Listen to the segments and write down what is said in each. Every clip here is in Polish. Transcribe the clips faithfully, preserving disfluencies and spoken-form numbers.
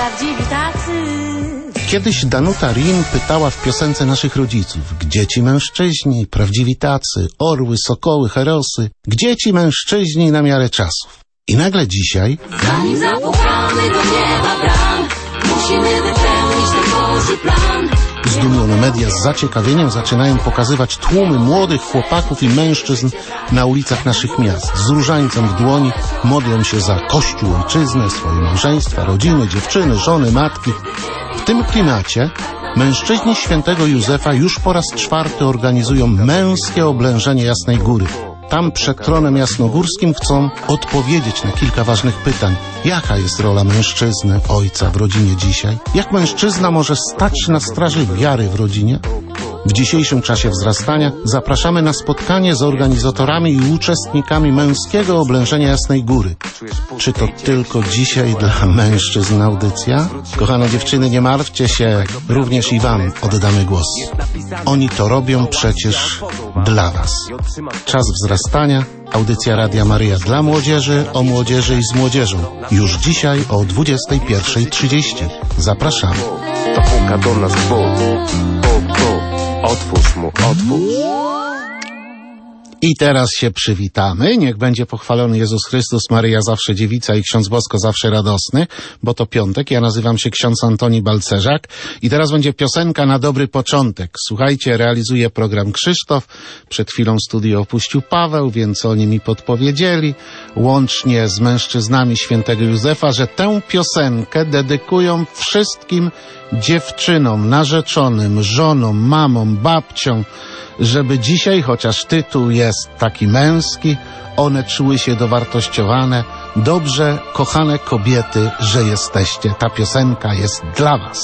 prawdziwi tacy. Kiedyś Danuta Rin pytała w piosence naszych rodziców: gdzie ci mężczyźni, prawdziwi tacy, orły, sokoły, herosy, gdzie ci mężczyźni na miarę czasów? I nagle dzisiaj, Zanim zapukamy do nieba bram, musimy wypełnić ten Boży plan. zdumione media z zaciekawieniem zaczynają pokazywać tłumy młodych chłopaków i mężczyzn na ulicach naszych miast. Z różańcem w dłoni modlą się za Kościół, ojczyznę, swoje małżeństwa, rodziny, dziewczyny, żony, matki. W tym klimacie mężczyźni świętego Józefa już po raz czwarty organizują męskie oblężenie Jasnej Góry. Tam przed tronem jasnogórskim chcą odpowiedzieć na kilka ważnych pytań. Jaka jest rola mężczyzny, ojca w rodzinie dzisiaj? Jak mężczyzna może stać na straży wiary w rodzinie? W dzisiejszym czasie wzrastania zapraszamy na spotkanie z organizatorami i uczestnikami męskiego oblężenia Jasnej Góry. Czy to tylko dzisiaj dla mężczyzn audycja? Kochane dziewczyny, nie martwcie się, również i wam oddamy głos. Oni to robią przecież dla was. Czas wzrastania, audycja Radia Maryja dla młodzieży, o młodzieży i z młodzieżą. Już dzisiaj o dwudziestej pierwszej trzydzieści. Zapraszamy. To puka do nas Bóg. Bóg, Bóg. Otwórz mu, otwórz. I teraz się przywitamy. Niech będzie pochwalony Jezus Chrystus, Maryja zawsze dziewica i ksiądz Bosko zawsze radosny, bo to piątek. Ja nazywam się ksiądz Antoni Balcerzak i teraz będzie piosenka na dobry początek. Słuchajcie, realizuje program Krzysztof. Przed chwilą studio opuścił Paweł, więc oni mi podpowiedzieli, łącznie z mężczyznami świętego Józefa, że tę piosenkę dedykują wszystkim dziewczynom, narzeczonym, żonom, mamom, babciom, żeby dzisiaj, chociaż tytuł jest taki męski, one czuły się dowartościowane. Dobrze, kochane kobiety, że jesteście. Ta piosenka jest dla was.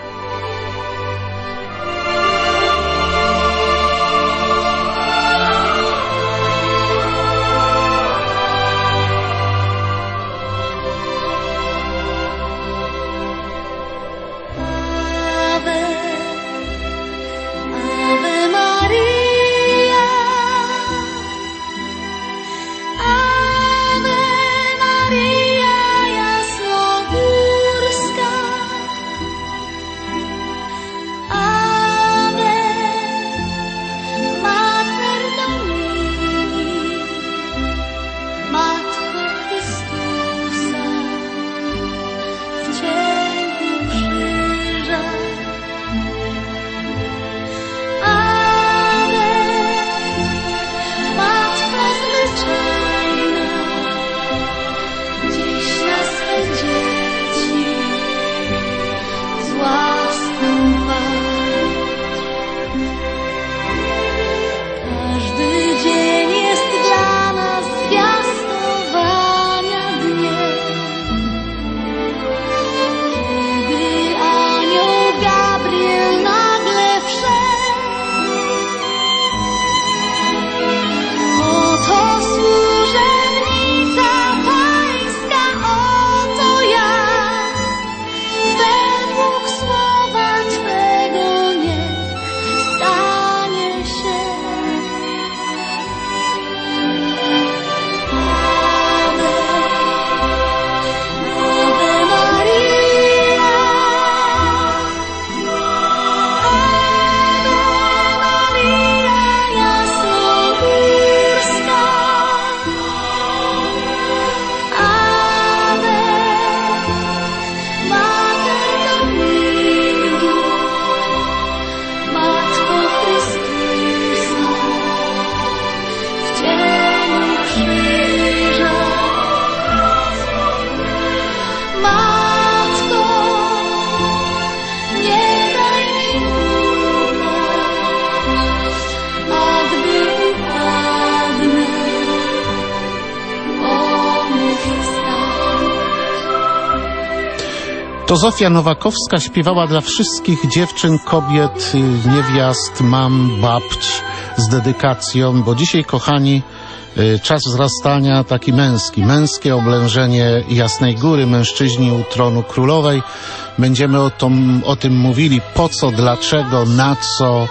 To Zofia Nowakowska śpiewała dla wszystkich dziewczyn, kobiet, niewiast, mam, babć z dedykacją, bo dzisiaj, kochani, czas wzrastania taki męski, męskie oblężenie Jasnej Góry, mężczyźni u tronu królowej. Będziemy o, to, o tym mówili, po co, dlaczego, na co,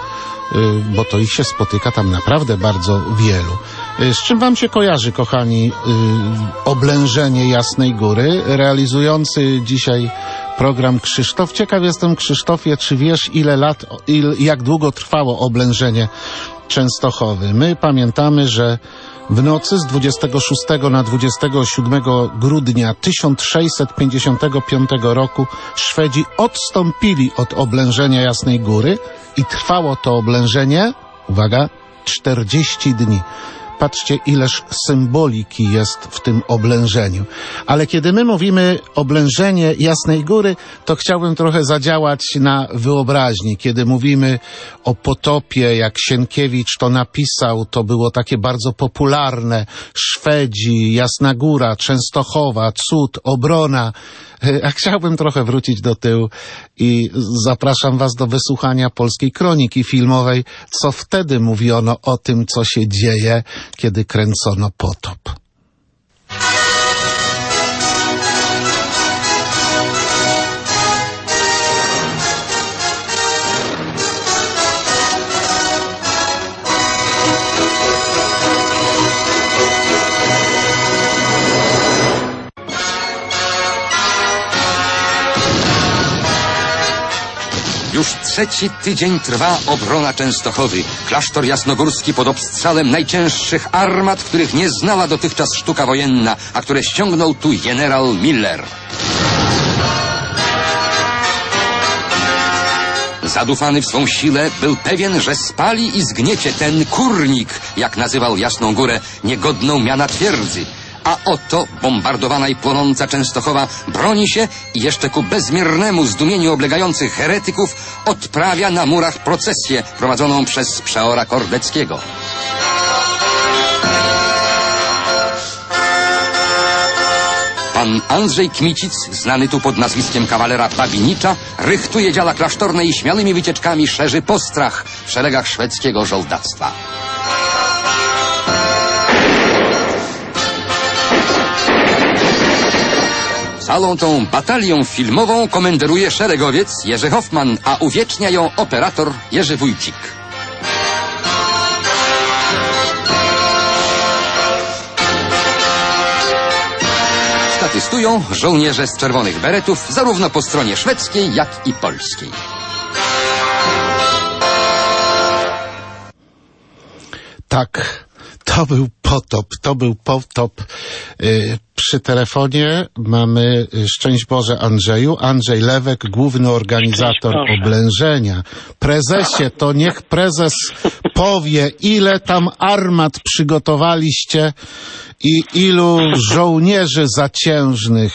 bo to ich się spotyka tam naprawdę bardzo wielu. Z czym wam się kojarzy, kochani, oblężenie Jasnej Góry? Realizujący dzisiaj program Krzysztof. Ciekaw jestem, Krzysztofie, czy wiesz, ile lat, il, jak długo trwało oblężenie Częstochowy? My pamiętamy, że w nocy z dwudziestego szóstego na dwudziestego siódmego grudnia tysiąc sześćset pięćdziesiątego piątego roku Szwedzi odstąpili od oblężenia Jasnej Góry i trwało to oblężenie, uwaga, czterdzieści dni. Patrzcie, ileż symboliki jest w tym oblężeniu. Ale kiedy my mówimy oblężenie Jasnej Góry, to chciałbym trochę zadziałać na wyobraźni. Kiedy mówimy o potopie, jak Sienkiewicz to napisał, to było takie bardzo popularne. Szwedzi, Jasna Góra, Częstochowa, cud, obrona. A chciałbym trochę wrócić do tyłu i zapraszam was do wysłuchania polskiej kroniki filmowej, co wtedy mówiono o tym, co się dzieje, kiedy kręcono potop. Już trzeci tydzień trwa obrona Częstochowy. Klasztor jasnogórski pod obstrzałem najcięższych armat, których nie znała dotychczas sztuka wojenna, a które ściągnął tu generał Miller. Zadufany w swą siłę, był pewien, że spali i zgniecie ten kurnik, jak nazywał Jasną Górę, niegodną miana twierdzy. A oto bombardowana i płonąca Częstochowa broni się i jeszcze ku bezmiernemu zdumieniu oblegających heretyków odprawia na murach procesję prowadzoną przez przeora Kordeckiego. Pan Andrzej Kmicic, znany tu pod nazwiskiem kawalera Babinicza, rychtuje działa klasztorne i śmiałymi wycieczkami szerzy postrach w szeregach szwedzkiego żołdactwa. Całą tą batalią filmową komenderuje szeregowiec Jerzy Hoffman, a uwiecznia ją operator Jerzy Wójcik. Statystują żołnierze z czerwonych beretów zarówno po stronie szwedzkiej, jak i polskiej. Tak, to był potop, to był potop. Yy, przy telefonie mamy, szczęść Boże, Andrzeju, Andrzej Lewek, główny organizator oblężenia. Prezesie, to niech prezes powie, ile tam armat przygotowaliście i ilu żołnierzy zaciężnych.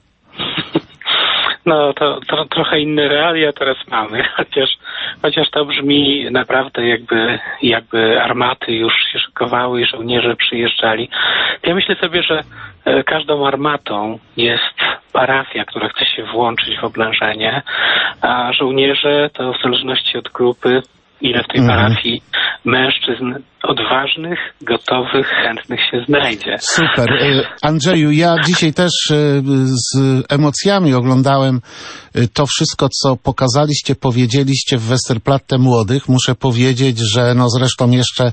No to, to trochę inne realia teraz mamy, chociaż, chociaż to brzmi naprawdę jakby, jakby armaty już się szykowały i żołnierze przyjeżdżali. Ja myślę sobie, że każdą armatą jest parafia, która chce się włączyć w oblężenie, a żołnierze to w zależności od grupy, ile w tej parafii mężczyzn odważnych, gotowych, chętnych się znajdzie. Super. Andrzeju, ja dzisiaj też z emocjami oglądałem to wszystko, co pokazaliście, powiedzieliście w Westerplatte Młodych. Muszę powiedzieć, że no zresztą jeszcze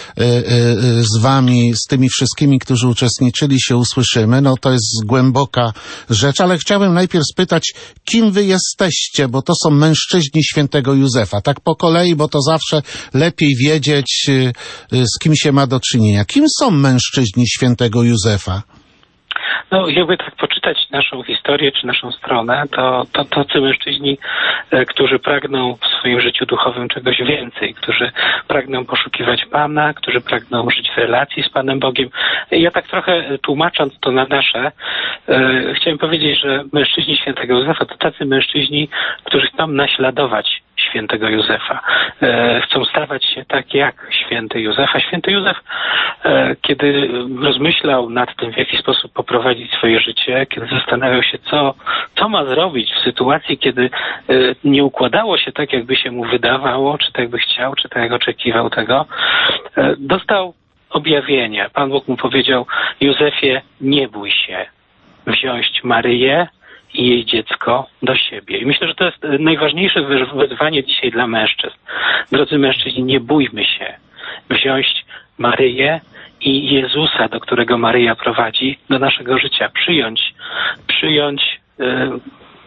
z wami, z tymi wszystkimi, którzy uczestniczyli, się usłyszymy. No to jest głęboka rzecz, ale chciałbym najpierw spytać, kim wy jesteście, bo to są mężczyźni świętego Józefa. Tak po kolei, bo to zawsze lepiej wiedzieć, z kim się ma do czynienia. Kim są mężczyźni świętego Józefa? No, jakby tak poczytać naszą historię czy naszą stronę, to, to tacy mężczyźni, e, którzy pragną w swoim życiu duchowym czegoś więcej, którzy pragną poszukiwać Pana, którzy pragną żyć w relacji z Panem Bogiem. Ja tak trochę tłumacząc to na nasze, e, chciałem powiedzieć, że mężczyźni świętego Józefa to tacy mężczyźni, którzy chcą naśladować świętego Józefa. E, chcą stawać się tak jak święty Józef. A święty Józef, e, kiedy rozmyślał nad tym, w jaki sposób poprowadzić swoje życie, kiedy zastanawiał się, co, co ma zrobić w sytuacji, kiedy e, nie układało się tak, jakby się mu wydawało, czy tak jakby chciał, czy tak jak oczekiwał tego, e, dostał objawienie. Pan Bóg mu powiedział: Józefie, nie bój się wziąć Maryję i jej dziecko do siebie. I myślę, że to jest najważniejsze wyzwanie dzisiaj dla mężczyzn. Drodzy mężczyźni, nie bójmy się wziąć Maryję i Jezusa, do którego Maryja prowadzi, do naszego życia. Przyjąć, przyjąć y, to, co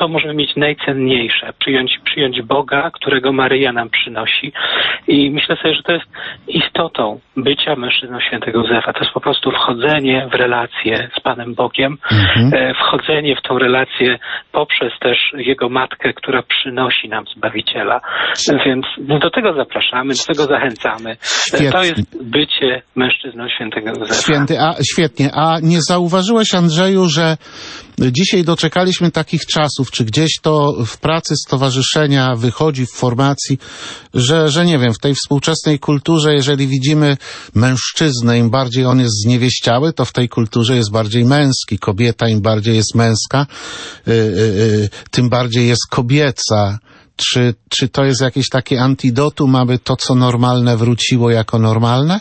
co możemy mieć najcenniejsze. Przyjąć, przyjąć Boga, którego Maryja nam przynosi. I myślę sobie, że to jest istotą bycia mężczyzną świętego Józefa. To jest po prostu wchodzenie w relację z Panem Bogiem, mhm. wchodzenie w tą relację poprzez też Jego Matkę, która przynosi nam Zbawiciela. Więc do tego zapraszamy, do tego zachęcamy. Świetnie. To jest bycie mężczyzną świętego Józefa. Święty, a, świetnie. A nie zauważyłeś, Andrzeju, że dzisiaj doczekaliśmy takich czasów, czy gdzieś to w pracy stowarzyszenia wychodzi w formacji, że, że nie wiem, w tej współczesnej kulturze, jeżeli widzimy mężczyznę, im bardziej on jest zniewieściały, to w tej kulturze jest bardziej męski. Kobieta im bardziej jest męska, yy, yy, tym bardziej jest kobieca. Czy, czy to jest jakieś takie antidotum, aby to, co normalne, wróciło jako normalne?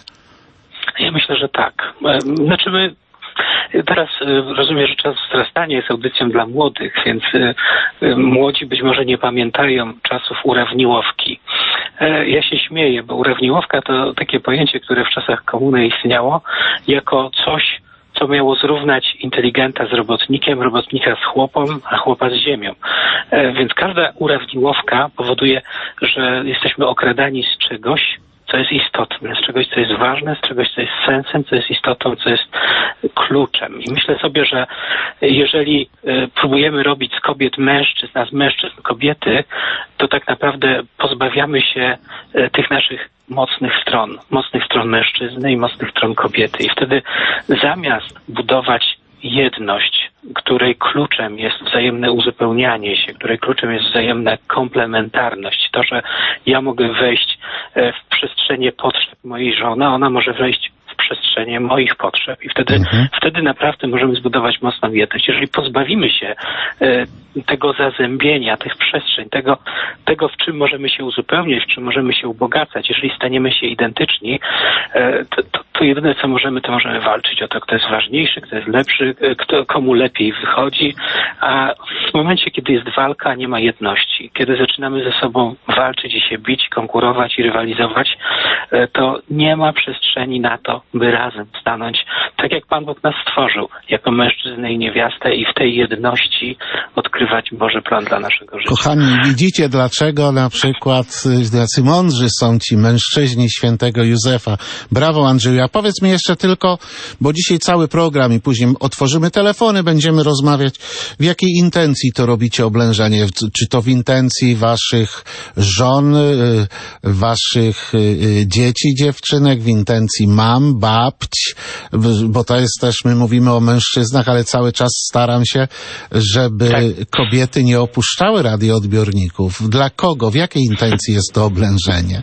Ja myślę, że tak. Znaczy my teraz rozumiem, że Czas wzrastania jest audycją dla młodych, więc młodzi być może nie pamiętają czasów urawniłowki. Ja się śmieję, bo urawniłowka to takie pojęcie, które w czasach komuny istniało jako coś, co miało zrównać inteligenta z robotnikiem, robotnika z chłopem, a chłopa z ziemią. Więc każda urawniłowka powoduje, że jesteśmy okradani z czegoś, co jest istotne, z czegoś, co jest ważne, z czegoś, co jest sensem, co jest istotą, co jest kluczem. I myślę sobie, że jeżeli próbujemy robić z kobiet mężczyzn, a z mężczyzn kobiety, to tak naprawdę pozbawiamy się tych naszych mocnych stron, mocnych stron mężczyzny i mocnych stron kobiety. I wtedy zamiast budować jedność, której kluczem jest wzajemne uzupełnianie się, której kluczem jest wzajemna komplementarność. To, że ja mogę wejść w przestrzenie potrzeb mojej żony, a ona może wejść w przestrzenie moich potrzeb. I wtedy, mhm. wtedy naprawdę możemy zbudować mocną jedność. Jeżeli pozbawimy się e, tego zazębienia, tych przestrzeń, tego, tego, w czym możemy się uzupełniać, w czym możemy się ubogacać, jeżeli staniemy się identyczni, e, to, to, to jedyne, co możemy, to możemy walczyć o to, kto jest ważniejszy, kto jest lepszy, kto, komu lepiej wychodzi, a w momencie, kiedy jest walka, nie ma jedności. Kiedy zaczynamy ze sobą walczyć i się bić, konkurować i rywalizować, e, to nie ma przestrzeni na to, by razem stanąć, tak jak Pan Bóg nas stworzył, jako mężczyznę i niewiastę i w tej jedności odkrywać Boży plan dla naszego życia. Kochani, widzicie, dlaczego na przykład jacy mądrzy są ci mężczyźni świętego Józefa. Brawo, Andrzeju. A powiedz mi jeszcze tylko, bo dzisiaj cały program i później otworzymy telefony, będziemy rozmawiać, w jakiej intencji to robicie oblężenie? Czy to w intencji waszych żon, waszych dzieci, dziewczynek, w intencji mam, babć, bo to jest też, my mówimy o mężczyznach, ale cały czas staram się, żeby tak. kobiety nie opuszczały radioodbiorników. Dla kogo? W jakiej intencji jest to oblężenie?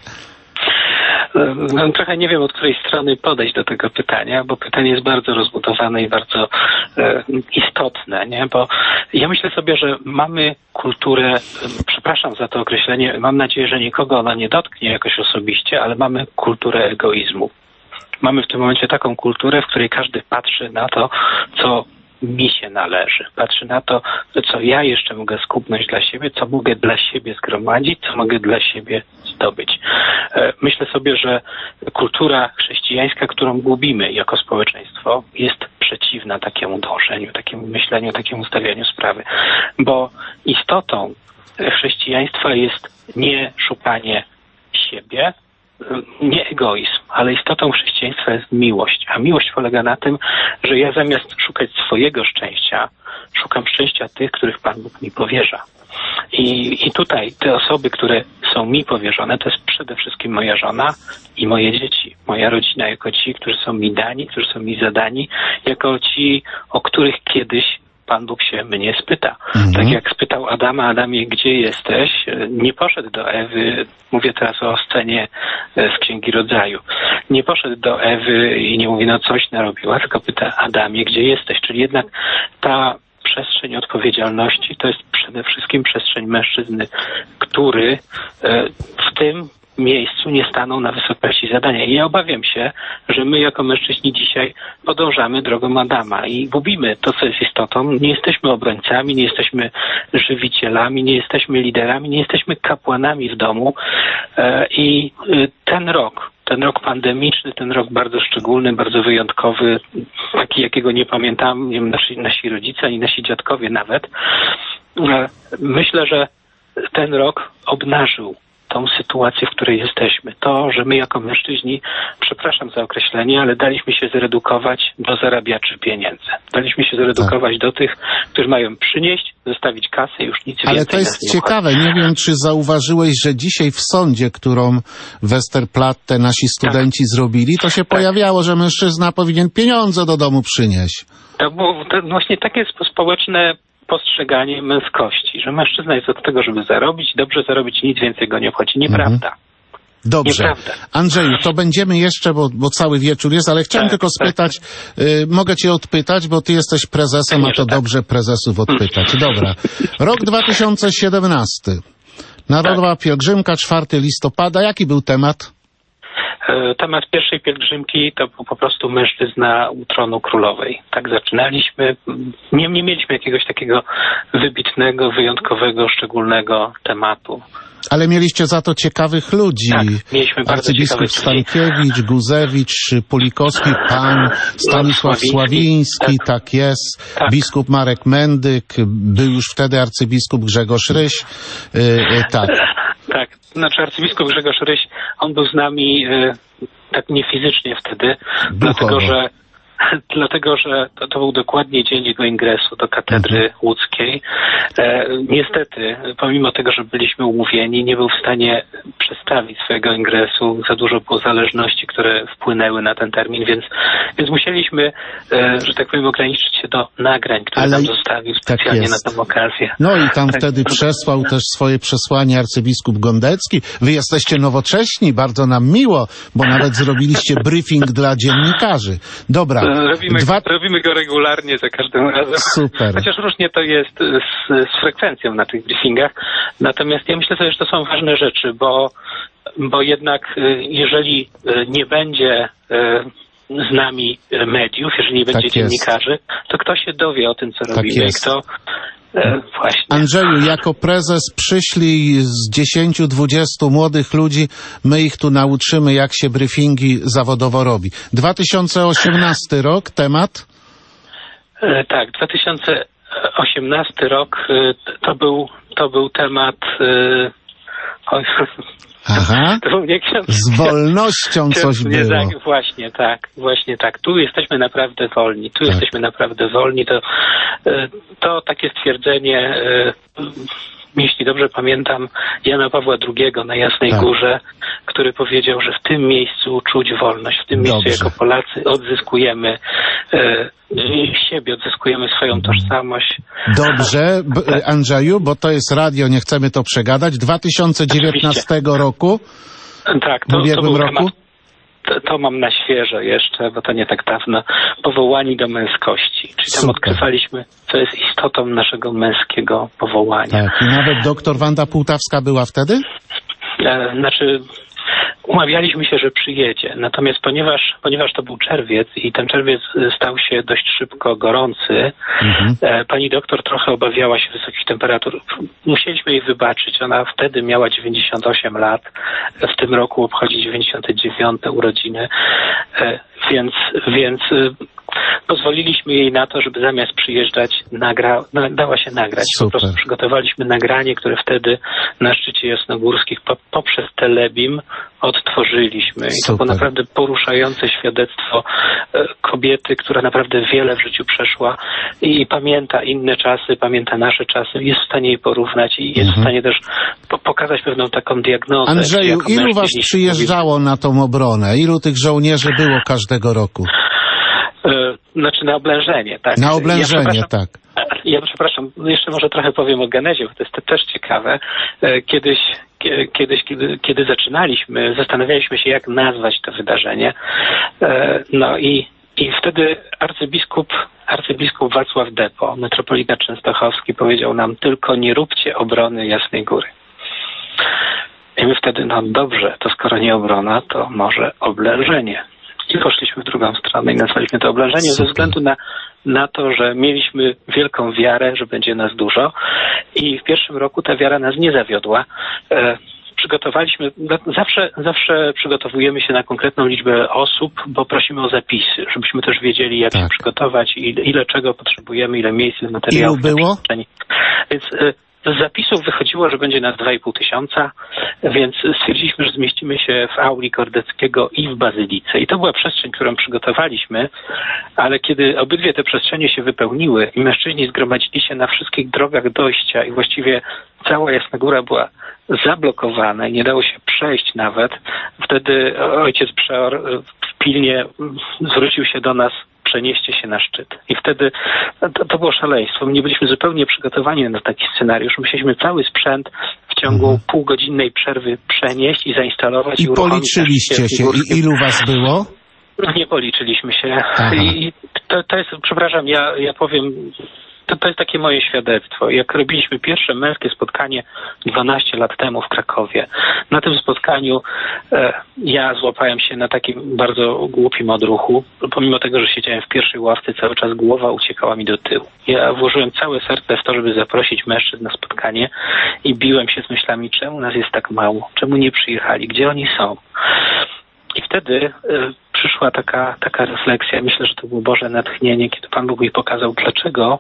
No, trochę nie wiem, od której strony podejść do tego pytania, bo pytanie jest bardzo rozbudowane i bardzo e, istotne, nie? Bo ja myślę sobie, że mamy kulturę, przepraszam za to określenie, mam nadzieję, że nikogo ona nie dotknie jakoś osobiście, ale mamy kulturę egoizmu. Mamy w tym momencie taką kulturę, w której każdy patrzy na to, co mi się należy. Patrzy na to, co ja jeszcze mogę skupnąć dla siebie, co mogę dla siebie zgromadzić, co mogę dla siebie zdobyć. Myślę sobie, że kultura chrześcijańska, którą gubimy jako społeczeństwo, jest przeciwna takiemu dążeniu, takiemu myśleniu, takiemu stawianiu sprawy. Bo istotą chrześcijaństwa jest nie szukanie siebie, nie egoizm, ale istotą chrześcijaństwa jest miłość. A miłość polega na tym, że ja zamiast szukać swojego szczęścia, szukam szczęścia tych, których Pan Bóg mi powierza. I, i tutaj te osoby, które są mi powierzone, to jest przede wszystkim moja żona i moje dzieci, moja rodzina, jako ci, którzy są mi dani, którzy są mi zadani, jako ci, o których kiedyś Pan Bóg się mnie spyta. Mhm. Tak jak spytał Adama, Adamie, gdzie jesteś? Nie poszedł do Ewy, mówię teraz o scenie z Księgi Rodzaju. Nie poszedł do Ewy i nie mówi, no coś narobiła, tylko pyta, Adamie, gdzie jesteś? Czyli jednak ta przestrzeń odpowiedzialności to jest przede wszystkim przestrzeń mężczyzny, który w tym miejscu nie staną na wysokości zadania. I ja obawiam się, że my jako mężczyźni dzisiaj podążamy drogą Adama i gubimy to, co jest istotą. Nie jesteśmy obrońcami, nie jesteśmy żywicielami, nie jesteśmy liderami, nie jesteśmy kapłanami w domu. I ten rok, ten rok pandemiczny, ten rok bardzo szczególny, bardzo wyjątkowy, taki, jakiego nie pamiętam, nie wiem, nasi, nasi rodzice, ani nasi dziadkowie nawet, myślę, że ten rok obnażył tą sytuację, w której jesteśmy. To, że my jako mężczyźni, przepraszam za określenie, ale daliśmy się zredukować do zarabiaczy pieniędzy. Daliśmy się zredukować tak. do tych, którzy mają przynieść, zostawić kasę i już nic ale więcej. Ale to jest nie ciekawe. chodzi. Nie wiem, czy zauważyłeś, że dzisiaj w sądzie, którą Westerplatte nasi studenci tak. zrobili, to się tak. pojawiało, że mężczyzna powinien pieniądze do domu przynieść. To było to właśnie takie społeczne postrzeganie męskości, że mężczyzna jest od tego, żeby zarobić, dobrze zarobić, nic więcej go nie obchodzi. Nieprawda. Mhm. Dobrze. Nieprawda. Andrzeju, to będziemy jeszcze, bo, bo cały wieczór jest, ale chciałem tak, tylko spytać, tak. y, mogę cię odpytać, bo ty jesteś prezesem, a to tak. dobrze prezesów odpytać. Dobra. Rok dwa tysiące siedemnasty. Narodowa tak. pielgrzymka, czwartego listopada. Jaki był temat? Temat pierwszej pielgrzymki to był po prostu mężczyzna u tronu królowej. Tak zaczynaliśmy. Nie, nie mieliśmy jakiegoś takiego wybitnego, wyjątkowego, szczególnego tematu. Ale mieliście za to ciekawych ludzi. Tak, mieliśmy bardzo Arcybiskup Stankiewicz, Guzewicz, Pulikowski, pan Stanisław Sławiński, tak, tak jest. Tak. Biskup Marek Mendyk, był już wtedy arcybiskup Grzegorz Ryś. Yy, yy, tak. Tak, znaczy arcybiskup Grzegorz Ryś, on był z nami yy, tak nie fizycznie wtedy, Duchowo. dlatego że Dlatego, że to, to był dokładnie dzień jego ingresu do katedry mhm. łódzkiej. E, niestety, pomimo tego, że byliśmy umówieni, nie był w stanie przedstawić swojego ingresu. Za dużo było zależności, które wpłynęły na ten termin, więc, więc musieliśmy, e, że tak powiem, ograniczyć się do nagrań, które Ale nam zostawił specjalnie tak na tę okazję. No i tam tak. wtedy przesłał też swoje przesłanie arcybiskup Gondecki. Wy jesteście nowocześni, bardzo nam miło, bo nawet zrobiliście briefing dla dziennikarzy. Dobra. Robimy, Dwa... robimy go regularnie za każdym razem. Super. Chociaż różnie to jest z, z frekwencją na tych briefingach. Natomiast ja myślę sobie, że to są ważne rzeczy, bo, bo jednak jeżeli nie będzie z nami mediów, jeżeli nie będzie tak dziennikarzy, to kto się dowie o tym, co tak robimy i kto... Właśnie. Andrzeju, jako prezes przyślij z dziesięciu, dwudziestu młodych ludzi, my ich tu nauczymy, jak się briefingi zawodowo robi. dwa tysiące osiemnasty rok, temat? E, tak, dwa tysiące osiemnasty rok to był, to był temat... E, oj, Aha, to nie ksiądz, z wolnością coś nie, było. Tak, właśnie tak, właśnie tak. Tu jesteśmy naprawdę wolni, tu tak. jesteśmy naprawdę wolni. To, to takie stwierdzenie, jeśli dobrze pamiętam, Jana Pawła drugiego na Jasnej tak. Górze, który powiedział, że w tym miejscu czuć wolność, w tym Dobrze. miejscu jako Polacy odzyskujemy e, siebie, odzyskujemy swoją tożsamość. Dobrze, B- Andrzeju, bo to jest radio, nie chcemy to przegadać. dwa tysiące dziewiętnastego Oczywiście. roku, tak, to, w ubiegłym to był roku? Temat, to, to mam na świeżo jeszcze, bo to nie tak dawno, powołani do męskości. Czyli tam Super. odkrywaliśmy, co jest istotą naszego męskiego powołania. Tak, i nawet doktor Wanda Półtawska była wtedy? E, znaczy... Umawialiśmy się, że przyjedzie, natomiast ponieważ, ponieważ to był czerwiec i ten czerwiec stał się dość szybko gorący, mhm. e, pani doktor trochę obawiała się wysokich temperatur. Musieliśmy jej wybaczyć. Ona wtedy miała dziewięćdziesiąt osiem lat, w tym roku obchodzi dziewięćdziesiąte dziewiąte urodziny, e, więc, więc e, pozwoliliśmy jej na to, żeby zamiast przyjeżdżać nagra, na, dała się nagrać. Super. Po prostu przygotowaliśmy nagranie, które wtedy na szczycie jasnogórskich po, poprzez Telebim odtworzyliśmy. I Super. to było naprawdę poruszające świadectwo e, kobiety, która naprawdę wiele w życiu przeszła i pamięta inne czasy, pamięta nasze czasy, jest w stanie je porównać i jest mhm. w stanie też po, pokazać pewną taką diagnozę. Andrzeju, ilu was przyjeżdżało na tą obronę? Ilu tych żołnierzy było każdego roku? Znaczy na oblężenie, tak? Na oblężenie, ja tak. Ja przepraszam, jeszcze może trochę powiem o genezie, bo to jest też ciekawe. Kiedyś, kiedyś kiedy, kiedy zaczynaliśmy, zastanawialiśmy się, jak nazwać to wydarzenie. No i, i wtedy arcybiskup, arcybiskup Wacław Depo, metropolita częstochowski, powiedział nam: tylko nie róbcie obrony Jasnej Góry. I my wtedy, no dobrze, to skoro nie obrona, to może oblężenie. I poszliśmy w drugą stronę i nazwaliśmy to oblężeniem ze względu na, na to, że mieliśmy wielką wiarę, że będzie nas dużo i w pierwszym roku ta wiara nas nie zawiodła. E, przygotowaliśmy, zawsze, zawsze przygotowujemy się na konkretną liczbę osób, bo prosimy o zapisy, żebyśmy też wiedzieli, jak tak. się przygotować i ile czego potrzebujemy, ile miejsc, materiałów. Ilu było? Więc z zapisów wychodziło, że będzie nas dwa i pół tysiąca, więc stwierdziliśmy, że zmieścimy się w auli Kordeckiego i w Bazylice. I to była przestrzeń, którą przygotowaliśmy, ale kiedy obydwie te przestrzenie się wypełniły i mężczyźni zgromadzili się na wszystkich drogach dojścia i właściwie cała Jasna Góra była zablokowana i nie dało się przejść nawet, wtedy ojciec przeor pilnie zwrócił się do nas: przenieście się na szczyt. I wtedy to, to było szaleństwo. My nie byliśmy zupełnie przygotowani na taki scenariusz. Musieliśmy cały sprzęt w ciągu mhm. półgodzinnej przerwy przenieść i zainstalować. I, i policzyliście się. I ilu was było? Nie policzyliśmy się. Aha. I to, to jest, przepraszam, ja, ja powiem... To, to jest takie moje świadectwo. Jak robiliśmy pierwsze męskie spotkanie dwanaście lat temu w Krakowie, na tym spotkaniu e, ja złapałem się na takim bardzo głupim odruchu. Pomimo tego, że siedziałem w pierwszej ławce, cały czas głowa uciekała mi do tyłu. Ja włożyłem całe serce w to, żeby zaprosić mężczyzn na spotkanie i biłem się z myślami, czemu nas jest tak mało, czemu nie przyjechali, gdzie oni są. I wtedy y, przyszła taka, taka refleksja. Myślę, że to było Boże natchnienie, kiedy Pan Bóg mi pokazał, dlaczego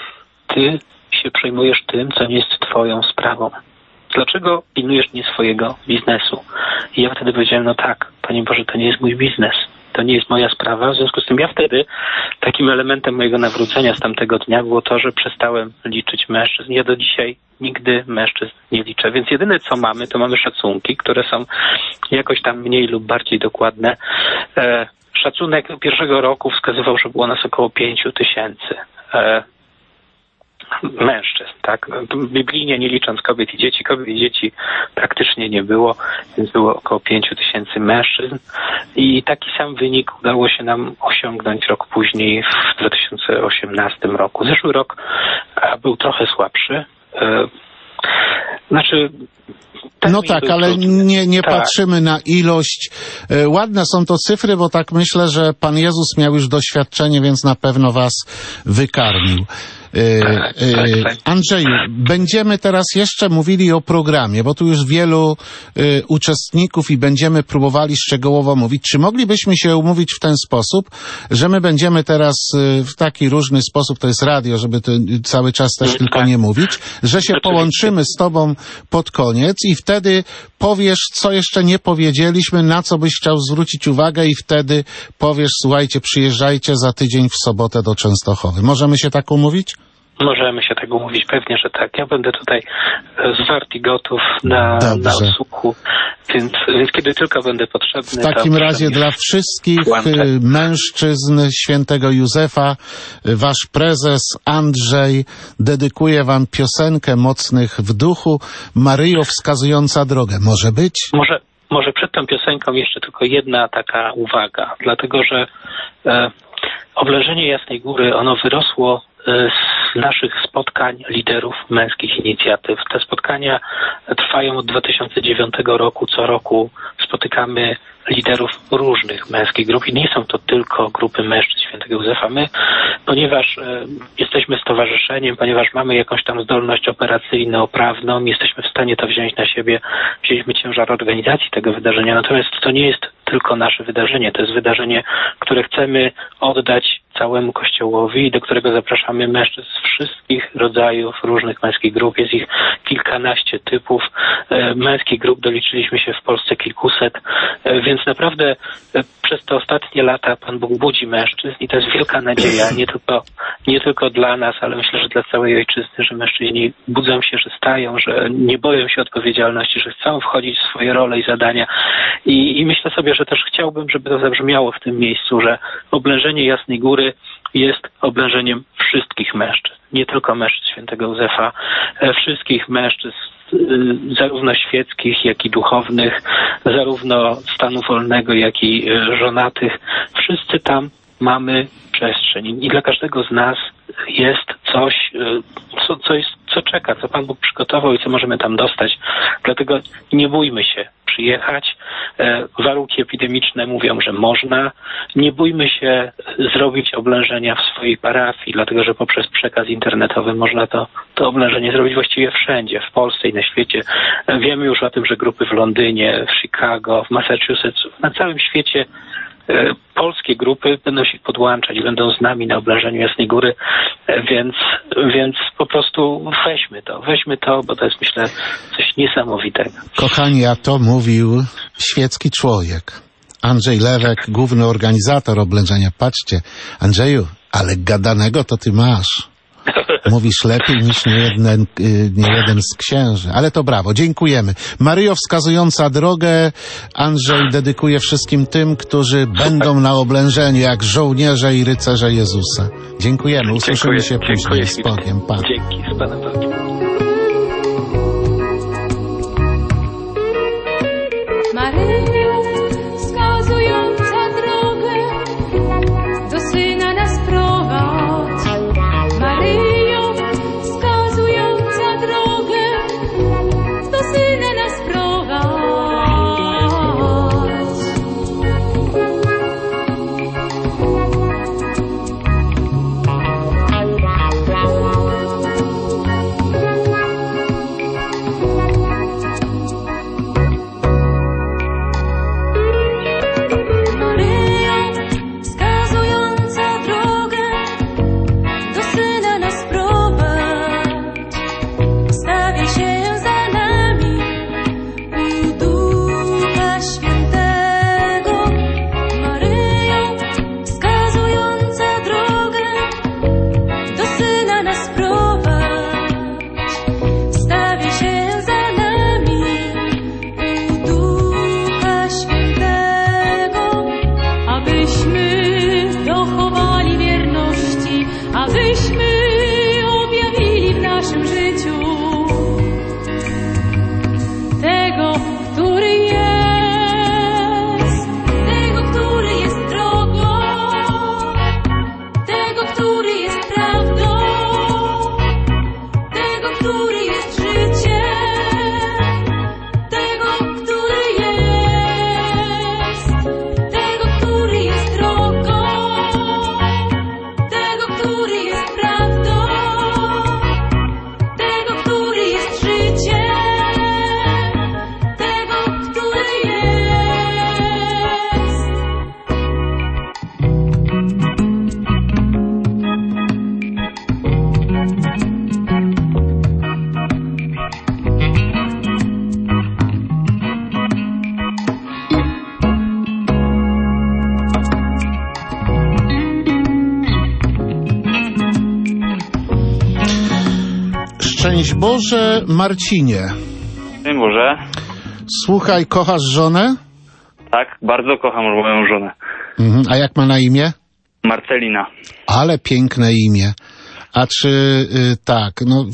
ty się przejmujesz tym, co nie jest twoją sprawą. Dlaczego pilnujesz nie swojego biznesu? I ja wtedy powiedziałem, no tak, Panie Boże, to nie jest mój biznes. To nie jest moja sprawa. W związku z tym ja wtedy, takim elementem mojego nawrócenia z tamtego dnia było to, że przestałem liczyć mężczyzn. Ja do dzisiaj nigdy mężczyzn nie liczę. Więc jedyne, co mamy, to mamy szacunki, które są jakoś tam mniej lub bardziej dokładne. E, szacunek pierwszego roku wskazywał, że było nas około pięciu tysięcy. E, mężczyzn, tak? Biblijnie nie licząc kobiet i dzieci, kobiet i dzieci praktycznie nie było, więc było około pięciu tysięcy mężczyzn i taki sam wynik udało się nam osiągnąć rok później, w dwa tysiące osiemnastym roku. Zeszły rok był trochę słabszy. Znaczy... No tak, ale nie, nie tak. patrzymy na ilość. Ładne są to cyfry, bo tak myślę, że Pan Jezus miał już doświadczenie, więc na pewno was wykarmił. Tak, tak, tak. Andrzeju, będziemy teraz jeszcze mówili o programie, bo tu już wielu y, uczestników i będziemy próbowali szczegółowo mówić. Czy moglibyśmy się umówić w ten sposób, że my będziemy teraz y, w taki różny sposób, to jest radio, żeby to cały czas też tylko tak. nie mówić, że się połączymy z tobą pod koniec i wtedy powiesz, co jeszcze nie powiedzieliśmy, na co byś chciał zwrócić uwagę i wtedy powiesz, słuchajcie, przyjeżdżajcie za tydzień w sobotę do Częstochowy. Możemy się tak umówić? Możemy się tak umówić, pewnie, że tak. Ja będę tutaj zwart i gotów na, na odsłuchu, więc, więc kiedy tylko będę potrzebny... W takim razie dla wszystkich włączę. mężczyzn świętego Józefa wasz prezes Andrzej dedykuje wam piosenkę Mocnych w duchu, Maryjo wskazująca drogę. Może być? Może, może przed tą piosenką jeszcze tylko jedna taka uwaga, dlatego że e, Oblężenie Jasnej Góry, ono wyrosło z naszych spotkań liderów męskich inicjatyw. Te spotkania trwają od dwa tysiące dziewiątego roku. Co roku spotykamy liderów różnych męskich grup i nie są to tylko grupy mężczyzn świętego Józefa. My, ponieważ e, jesteśmy stowarzyszeniem, ponieważ mamy jakąś tam zdolność operacyjno-prawną, jesteśmy w stanie to wziąć na siebie, wzięliśmy ciężar organizacji tego wydarzenia, natomiast to nie jest tylko nasze wydarzenie, to jest wydarzenie, które chcemy oddać całemu Kościołowi i do którego zapraszamy mężczyzn z wszystkich rodzajów różnych męskich grup. Jest ich kilkanaście typów. E, męskich grup doliczyliśmy się w Polsce kilkuset, e, więc naprawdę e, przez te ostatnie lata Pan Bóg budzi mężczyzn i to jest wielka nadzieja, nie tylko, nie tylko dla nas, ale myślę, że dla całej ojczyzny, że mężczyźni budzą się, że stają, że nie boją się odpowiedzialności, że chcą wchodzić w swoje role i zadania. I, i myślę sobie, że też chciałbym, żeby to zabrzmiało w tym miejscu, że oblężenie Jasnej Góry jest oblężeniem wszystkich mężczyzn, nie tylko mężczyzn świętego Józefa, wszystkich mężczyzn, zarówno świeckich, jak i duchownych, zarówno stanu wolnego, jak i żonatych. Wszyscy tam mamy przestrzeń i dla każdego z nas jest coś, co, co, jest, co czeka, co Pan Bóg przygotował i co możemy tam dostać. Dlatego nie bójmy się przyjechać. E, warunki epidemiczne mówią, że można. Nie bójmy się zrobić oblężenia w swojej parafii, dlatego że poprzez przekaz internetowy można to, to oblężenie zrobić właściwie wszędzie, w Polsce i na świecie. E, wiemy już o tym, że grupy w Londynie, w Chicago, w Massachusetts, na całym świecie e, polskie grupy będą się podłączać, będą z nami na obrażeniu Jasnej Góry, e, więc, więc po prostu weźmy to, weźmy to, bo to jest, myślę, coś niesamowitego. Kochani, a to mówił świecki człowiek. Andrzej Lewek, główny organizator oblężenia. Patrzcie, Andrzeju, ale gadanego to ty masz. Mówisz lepiej niż niejeden, nie jeden z księży. Ale to brawo, dziękujemy. Maryjo wskazująca drogę, Andrzej dedykuje wszystkim tym, którzy będą na oblężeniu, jak żołnierze i rycerze Jezusa. Dziękujemy, usłyszymy Dziękuję, się później. Z Bogiem, pa. Dzięki, z Panem Bogiem. Maryjo, wskazująca drogę, do Syna nas prowadź. Maryjo, wskazująca drogę, do Syna nas prowadź. Szczęść Boże, Marcinie. Szczęść Boże. Słuchaj, kochasz żonę? Tak, bardzo kocham moją żonę. Mhm. A jak ma na imię? Marcelina. Ale piękne imię. A czy y, tak, no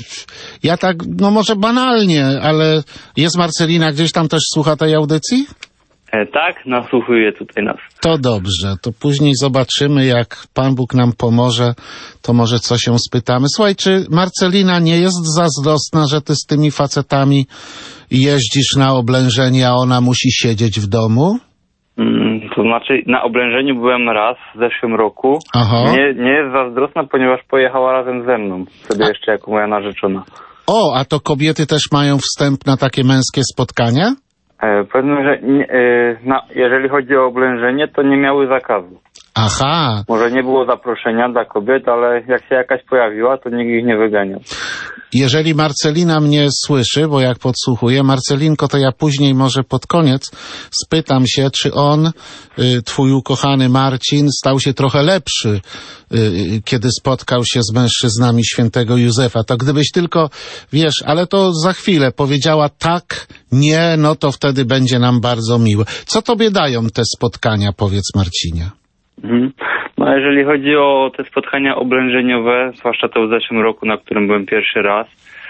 ja tak, no może banalnie, ale jest Marcelina gdzieś tam też słucha tej audycji? E, tak, nasłuchuje tutaj nas. To dobrze, to później zobaczymy, jak Pan Bóg nam pomoże, to może coś się spytamy. Słuchaj, czy Marcelina nie jest zazdrosna, że ty z tymi facetami jeździsz na oblężenie, a ona musi siedzieć w domu? Mm, to znaczy, na oblężeniu byłem raz w zeszłym roku. Aha. Nie, nie jest zazdrosna, ponieważ pojechała razem ze mną. Wtedy jeszcze jako moja narzeczona. O, a to kobiety też mają wstęp na takie męskie spotkania? E, powiedzmy, że nie, e, na, jeżeli chodzi o oblężenie, to nie miały zakazu. Aha. Może nie było zaproszenia dla kobiet, ale jak się jakaś pojawiła, to nikt ich nie wyganiał. Jeżeli Marcelina mnie słyszy, bo jak podsłuchuję, Marcelinko, to ja później może pod koniec spytam się, czy on, y, twój ukochany Marcin, stał się trochę lepszy, y, kiedy spotkał się z mężczyznami świętego Józefa. To gdybyś tylko, wiesz, ale to za chwilę powiedziała tak, nie, no to wtedy będzie nam bardzo miło. Co tobie dają te spotkania, powiedz Marcinie? Mhm. No jeżeli chodzi o te spotkania oblężeniowe, zwłaszcza to w zeszłym roku, na którym byłem pierwszy raz,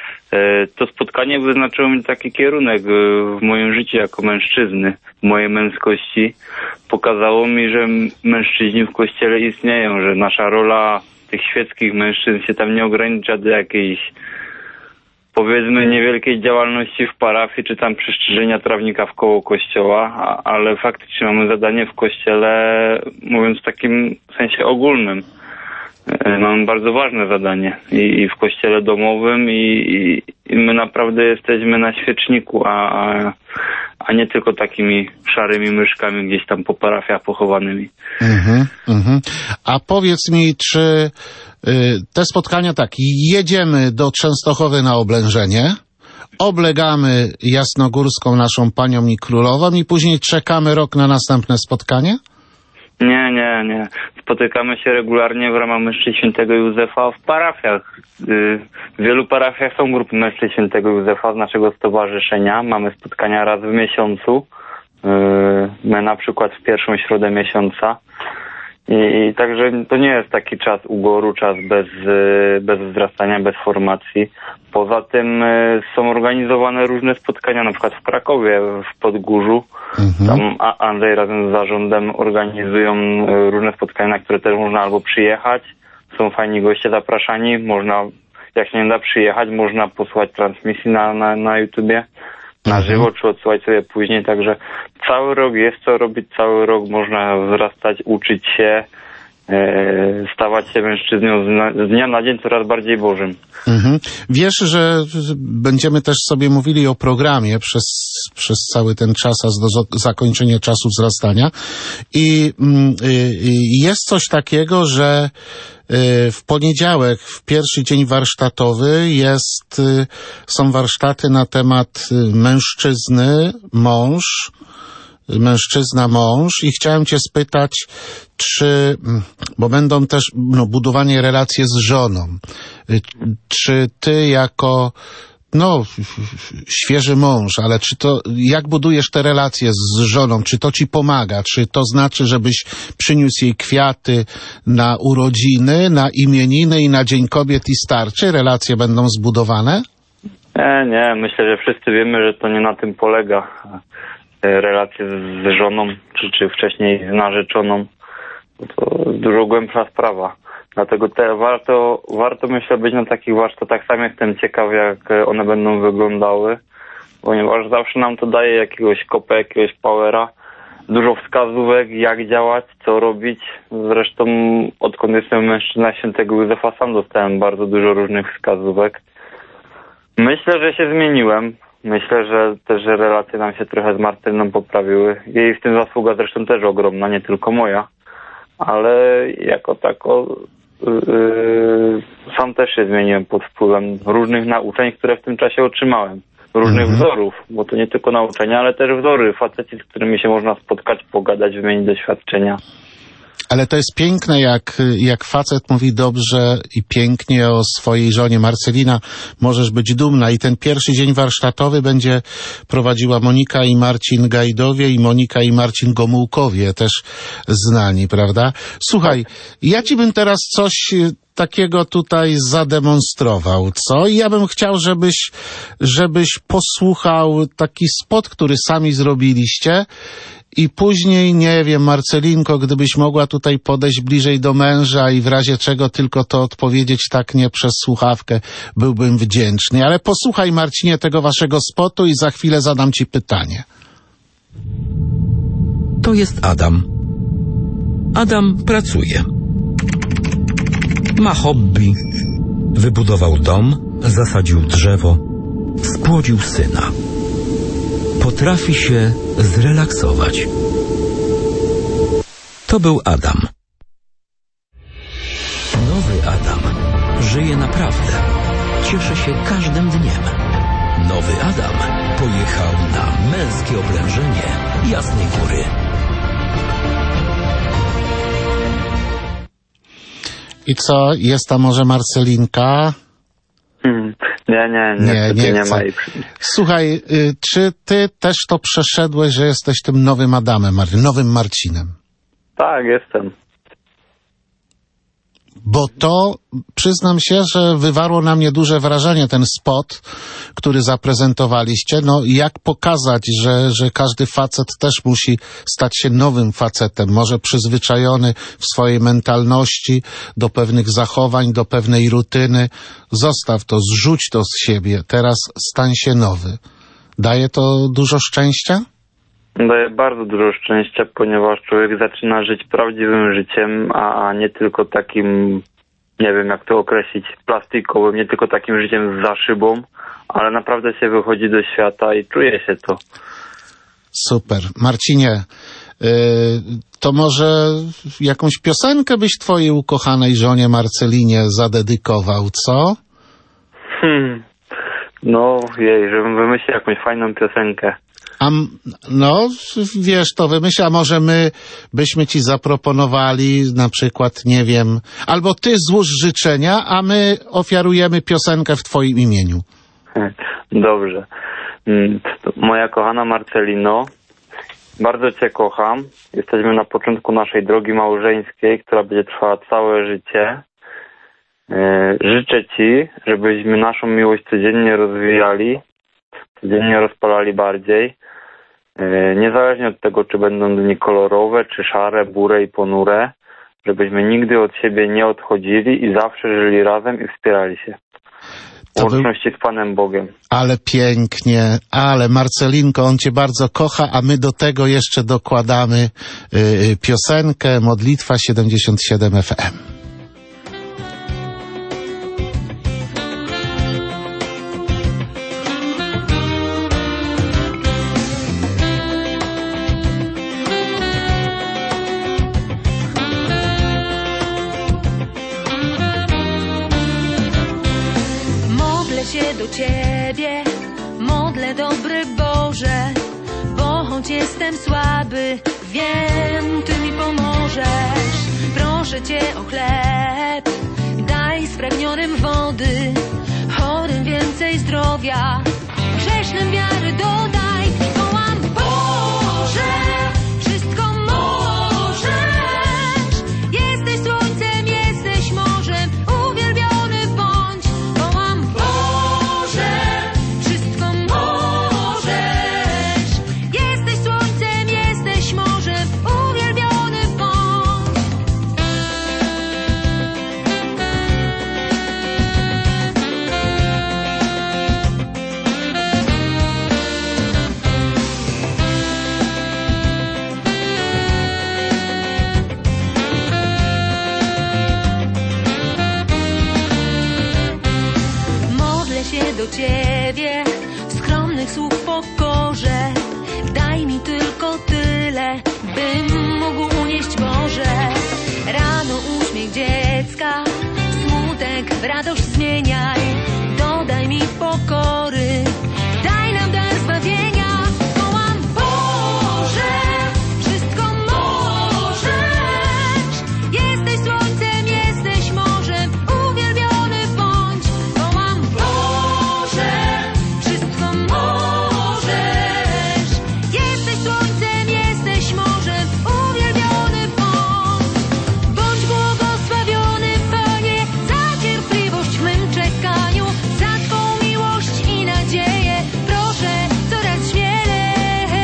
to spotkanie wyznaczyło mi taki kierunek w moim życiu jako mężczyzny, w mojej męskości. Pokazało mi, że mężczyźni w Kościele istnieją, że nasza rola tych świeckich mężczyzn się tam nie ogranicza do jakiejś, powiedzmy, niewielkiej działalności w parafii, czy tam przystrzyżenia trawnika w koło kościoła, a, ale faktycznie mamy zadanie w Kościele, mówiąc w takim sensie ogólnym. Mamy bardzo ważne zadanie i, i w kościele domowym i, i, i my naprawdę jesteśmy na świeczniku, a, a, a nie tylko takimi szarymi myszkami gdzieś tam po parafiach pochowanymi. Mhm, mhm. A powiedz mi, czy y, te spotkania tak, jedziemy do Częstochowy na oblężenie, oblegamy jasnogórską naszą panią i królową i później czekamy rok na następne spotkanie? Nie, nie, nie. Spotykamy się regularnie w ramach mszy świętego Józefa w parafiach. W wielu parafiach są grupy mszy świętego Józefa z naszego stowarzyszenia. Mamy spotkania raz w miesiącu. My na przykład w pierwszą środę miesiąca. I, i także to nie jest taki czas ugoru, czas bez, bez wzrastania, bez formacji. Poza tym są organizowane różne spotkania, na przykład w Krakowie, w Podgórzu. Mhm. Tam Andrzej razem z zarządem organizują różne spotkania, na które też można albo przyjechać. Są fajni goście zapraszani. Można, jak się nie da przyjechać, można posłuchać transmisji na, na, na YouTubie na żywo, czy odsyłać sobie później. Także cały rok jest co robić, cały rok można wzrastać, uczyć się, e, stawać się mężczyzną z, z dnia na dzień coraz bardziej Bożym. Mhm. Wiesz, że będziemy też sobie mówili o programie przez, przez cały ten czas, aż do zakończenia czasu wzrastania. I y, y, jest coś takiego, że w poniedziałek, w pierwszy dzień warsztatowy jest, są warsztaty na temat mężczyzny, mąż, mężczyzna, mąż i chciałem cię spytać, czy, bo będą też no, budowanie relacji z żoną, czy ty jako no, świeży mąż, ale czy to, jak budujesz te relacje z żoną? Czy to ci pomaga? Czy to znaczy, żebyś przyniósł jej kwiaty na urodziny, na imieniny i na Dzień Kobiet i starczy? Relacje będą zbudowane? Nie, nie. Myślę, że wszyscy wiemy, że to nie na tym polega. Relacje z żoną, czy, czy wcześniej z narzeczoną. To dużo głębsza sprawa. Dlatego te warto, warto myślę być na takich warsztatach. Sam jestem ciekaw, jak one będą wyglądały, ponieważ zawsze nam to daje jakiegoś kopa, jakiegoś powera, dużo wskazówek, jak działać, co robić. Zresztą odkąd jestem mężczyzna świętego Józefa, sam dostałem bardzo dużo różnych wskazówek. Myślę, że się zmieniłem. Myślę, że też że relacje nam się trochę z Martyną poprawiły. Jej w tym zasługa zresztą też ogromna, nie tylko moja. Ale jako tako yy, sam też się zmieniłem pod wpływem różnych nauczeń, które w tym czasie otrzymałem. Różnych mhm. wzorów, bo to nie tylko nauczenia, ale też wzory. Faceci, z którymi się można spotkać, pogadać, wymienić doświadczenia. Ale to jest piękne, jak, jak facet mówi dobrze i pięknie o swojej żonie. Marcelina, możesz być dumna. I ten pierwszy dzień warsztatowy będzie prowadziła Monika i Marcin Gajdowie i Monika i Marcin Gomułkowie, też znani, prawda? Słuchaj, ja ci bym teraz coś takiego tutaj zademonstrował, co? I ja bym chciał, żebyś, żebyś posłuchał taki spot, który sami zrobiliście. I później, nie wiem, Marcelinko, gdybyś mogła tutaj podejść bliżej do męża i w razie czego tylko to odpowiedzieć tak nie przez słuchawkę, byłbym wdzięczny. Ale posłuchaj, Marcinie, tego waszego spotu i za chwilę zadam ci pytanie. To jest Adam. Adam pracuje. Ma hobby. Wybudował dom, zasadził drzewo, spłodził syna. Potrafi się zrelaksować. To był Adam. Nowy Adam żyje naprawdę. Cieszy się każdym dniem. Nowy Adam pojechał na męskie oblężenie Jasnej Góry. I co? Jest tam może Marcelinka? Hmm. Nie, nie, nie, nie, nie, nie ma. Słuchaj, y, czy ty też to przeszedłeś, że jesteś tym nowym Adamem, nowym Marcinem? Tak, jestem. Bo to, przyznam się, że wywarło na mnie duże wrażenie ten spot, który zaprezentowaliście. No, jak pokazać, że, że każdy facet też musi stać się nowym facetem, może przyzwyczajony w swojej mentalności do pewnych zachowań, do pewnej rutyny. Zostaw to, zrzuć to z siebie, teraz stań się nowy. Daje to dużo szczęścia? Daje bardzo dużo szczęścia, ponieważ człowiek zaczyna żyć prawdziwym życiem, a nie tylko takim, nie wiem jak to określić, plastikowym, nie tylko takim życiem za szybą, ale naprawdę się wychodzi do świata i czuje się to. Super. Marcinie, yy, to może jakąś piosenkę byś twojej ukochanej żonie Marcelinie zadedykował, co? Hmm. No, jej, żebym wymyślił jakąś fajną piosenkę. A, no, wiesz, to wymyśl, a może my byśmy ci zaproponowali na przykład, nie wiem, albo ty złóż życzenia, a my ofiarujemy piosenkę w twoim imieniu. Dobrze. Moja kochana Marcelino, bardzo cię kocham. Jesteśmy na początku naszej drogi małżeńskiej, która będzie trwała całe życie. Życzę ci, żebyśmy naszą miłość codziennie rozwijali, codziennie rozpalali bardziej. Niezależnie od tego, czy będą dni kolorowe, czy szare, bure i ponure, żebyśmy nigdy od siebie nie odchodzili i zawsze żyli razem i wspierali się. W łączności z Panem Bogiem. Ale pięknie, ale Marcelinko, on cię bardzo kocha, a my do tego jeszcze dokładamy y, piosenkę Modlitwa siedemdziesiąt siedem F M. Do Ciebie modlę, dobry Boże, bo choć jestem słaby, wiem, Ty mi pomożesz. Proszę Cię o chleb, daj spragnionym wody, chorym więcej zdrowia, grzesznym wiary dodaj. Wołam, Boże, wszystko możesz, jesteś słońcem, jesteś morzem, uwielbiony bądź. Wołam, do Ciebie w skromnych słów pokorze. Daj mi tylko tyle, bym mógł unieść Boże. Rano uśmiech dziecka, smutek w radość zmieniaj. Dodaj mi pokory, daj nam dar zbawienia. Wołam, Boże, wszystko możesz, jesteś słońcem, jesteś morzem, uwielbiony bądź. Wołam, Boże, wszystko możesz, jesteś słońcem, jesteś morzem, uwielbiony bądź. Bądź błogosławiony, Panie, za cierpliwość w mym czekaniu, za Twą miłość i nadzieję. Proszę coraz śmielej.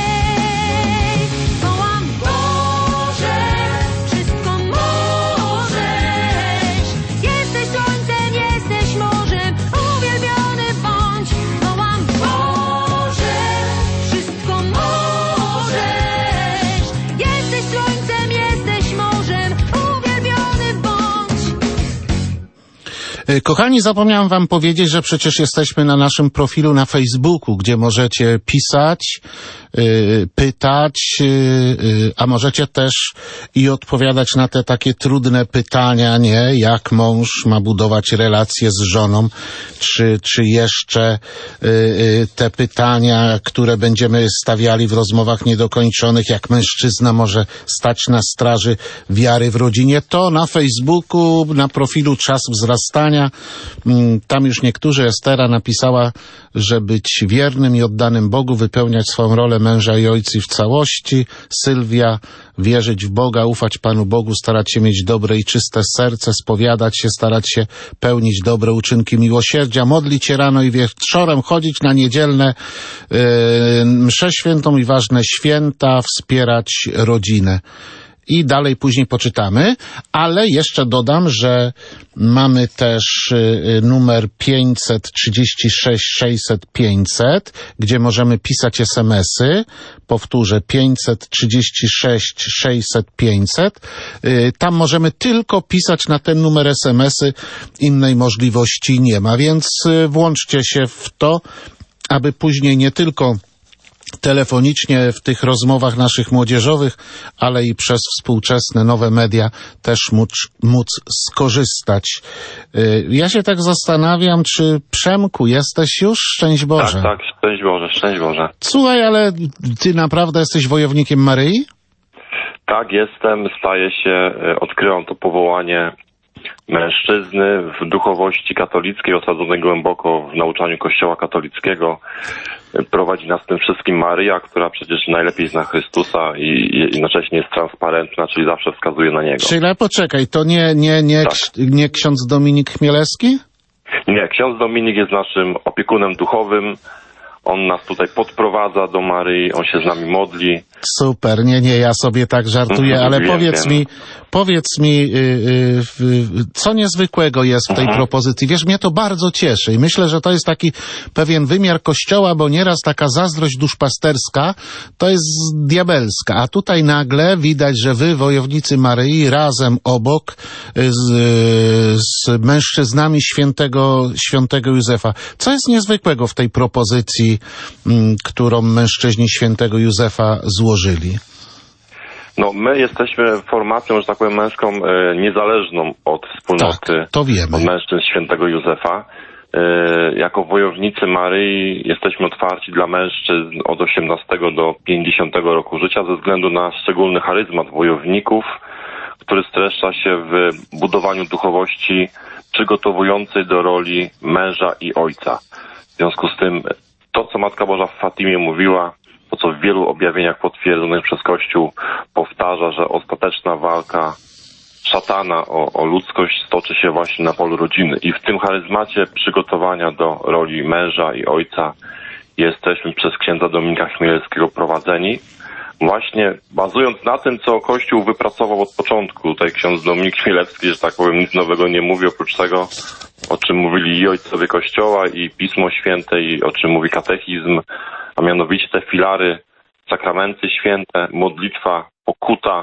Wołam, Boże, wszystko możesz, jesteś słońcem, jesteś morzem, uwielbiony bądź. Wołam, Boże, wszystko możesz, jesteś słońcem, jesteś morzem, uwielbiony bądź. Kochani, zapomniałem wam powiedzieć, że przecież jesteśmy na naszym profilu na Facebooku, gdzie możecie pisać, yy, pytać, yy, a możecie też i odpowiadać na te takie trudne pytania, nie? Jak mąż ma budować relacje z żoną, czy, czy jeszcze yy, yy, te pytania, które będziemy stawiali w rozmowach niedokończonych, jak mężczyzna może stać na straży wiary w rodzinie, to na Facebooku, na profilu Czas Wzrastania. Tam już niektórzy, Estera napisała, że być wiernym i oddanym Bogu, wypełniać swoją rolę męża i ojca w całości. Sylwia, wierzyć w Boga, ufać Panu Bogu, starać się mieć dobre i czyste serce, spowiadać się, starać się pełnić dobre uczynki miłosierdzia, modlić się rano i wieczorem, chodzić na niedzielne yy, mszę świętą i ważne święta, wspierać rodzinę. I dalej później poczytamy, ale jeszcze dodam, że mamy też y, numer pięćset trzydzieści sześć sześćset pięćset, gdzie możemy pisać es em esy. Powtórzę, pięćset trzydzieści sześć sześćset pięćset. Y, tam możemy tylko pisać na ten numer es em esy, innej możliwości nie ma, więc y, włączcie się w to, aby później nie tylko telefonicznie w tych rozmowach naszych młodzieżowych, ale i przez współczesne nowe media też móc, móc skorzystać. Ja się tak zastanawiam, czy Przemku, jesteś już? Szczęść Boże. Tak, tak, szczęść Boże, szczęść Boże. Słuchaj, ale ty naprawdę jesteś wojownikiem Maryi? Tak, jestem, staję się, odkryłam to powołanie mężczyzny w duchowości katolickiej, osadzonej głęboko w nauczaniu Kościoła katolickiego. Prowadzi nas tym wszystkim Maryja, która przecież najlepiej zna Chrystusa i, i jednocześnie jest transparentna, czyli zawsze wskazuje na Niego. Czyli poczekaj, to nie, nie, nie, Tak. nie ksiądz Dominik Chmielewski? Nie, ksiądz Dominik jest naszym opiekunem duchowym. On nas tutaj podprowadza do Maryi, on się z nami modli. Super, nie, nie, ja sobie tak żartuję, Mhm, ale wiem, powiedz wiem. mi, powiedz mi, yy, yy, co niezwykłego jest w tej Mhm. propozycji? Wiesz, mnie to bardzo cieszy i myślę, że to jest taki pewien wymiar Kościoła, bo nieraz taka zazdrość duszpasterska to jest diabelska, a tutaj nagle widać, że wy, wojownicy Maryi, razem obok z, z mężczyznami świętego, świętego Józefa. Co jest niezwykłego w tej propozycji, m, którą mężczyźni świętego Józefa złożyli? No, my jesteśmy formacją, że tak powiem, męską, e, niezależną od wspólnoty, Tak, to wiemy. od mężczyzn świętego Józefa. E, jako wojownicy Maryi jesteśmy otwarci dla mężczyzn od osiemnastego do pięćdziesiątego roku życia ze względu na szczególny charyzmat wojowników, który streszcza się w budowaniu duchowości przygotowującej do roli męża i ojca. W związku z tym to, co Matka Boża w Fatimie mówiła, to, co w wielu objawieniach potwierdzonych przez Kościół powtarza, że ostateczna walka szatana o, o ludzkość stoczy się właśnie na polu rodziny. I w tym charyzmacie przygotowania do roli męża i ojca jesteśmy przez księdza Dominika Chmielewskiego prowadzeni. Właśnie bazując na tym, co Kościół wypracował od początku. Tutaj ksiądz Dominik Chmielewski, że tak powiem, nic nowego nie mówi, oprócz tego, o czym mówili i ojcowie Kościoła, i Pismo Święte, i o czym mówi katechizm, a mianowicie te filary, sakramenty święte, modlitwa, pokuta,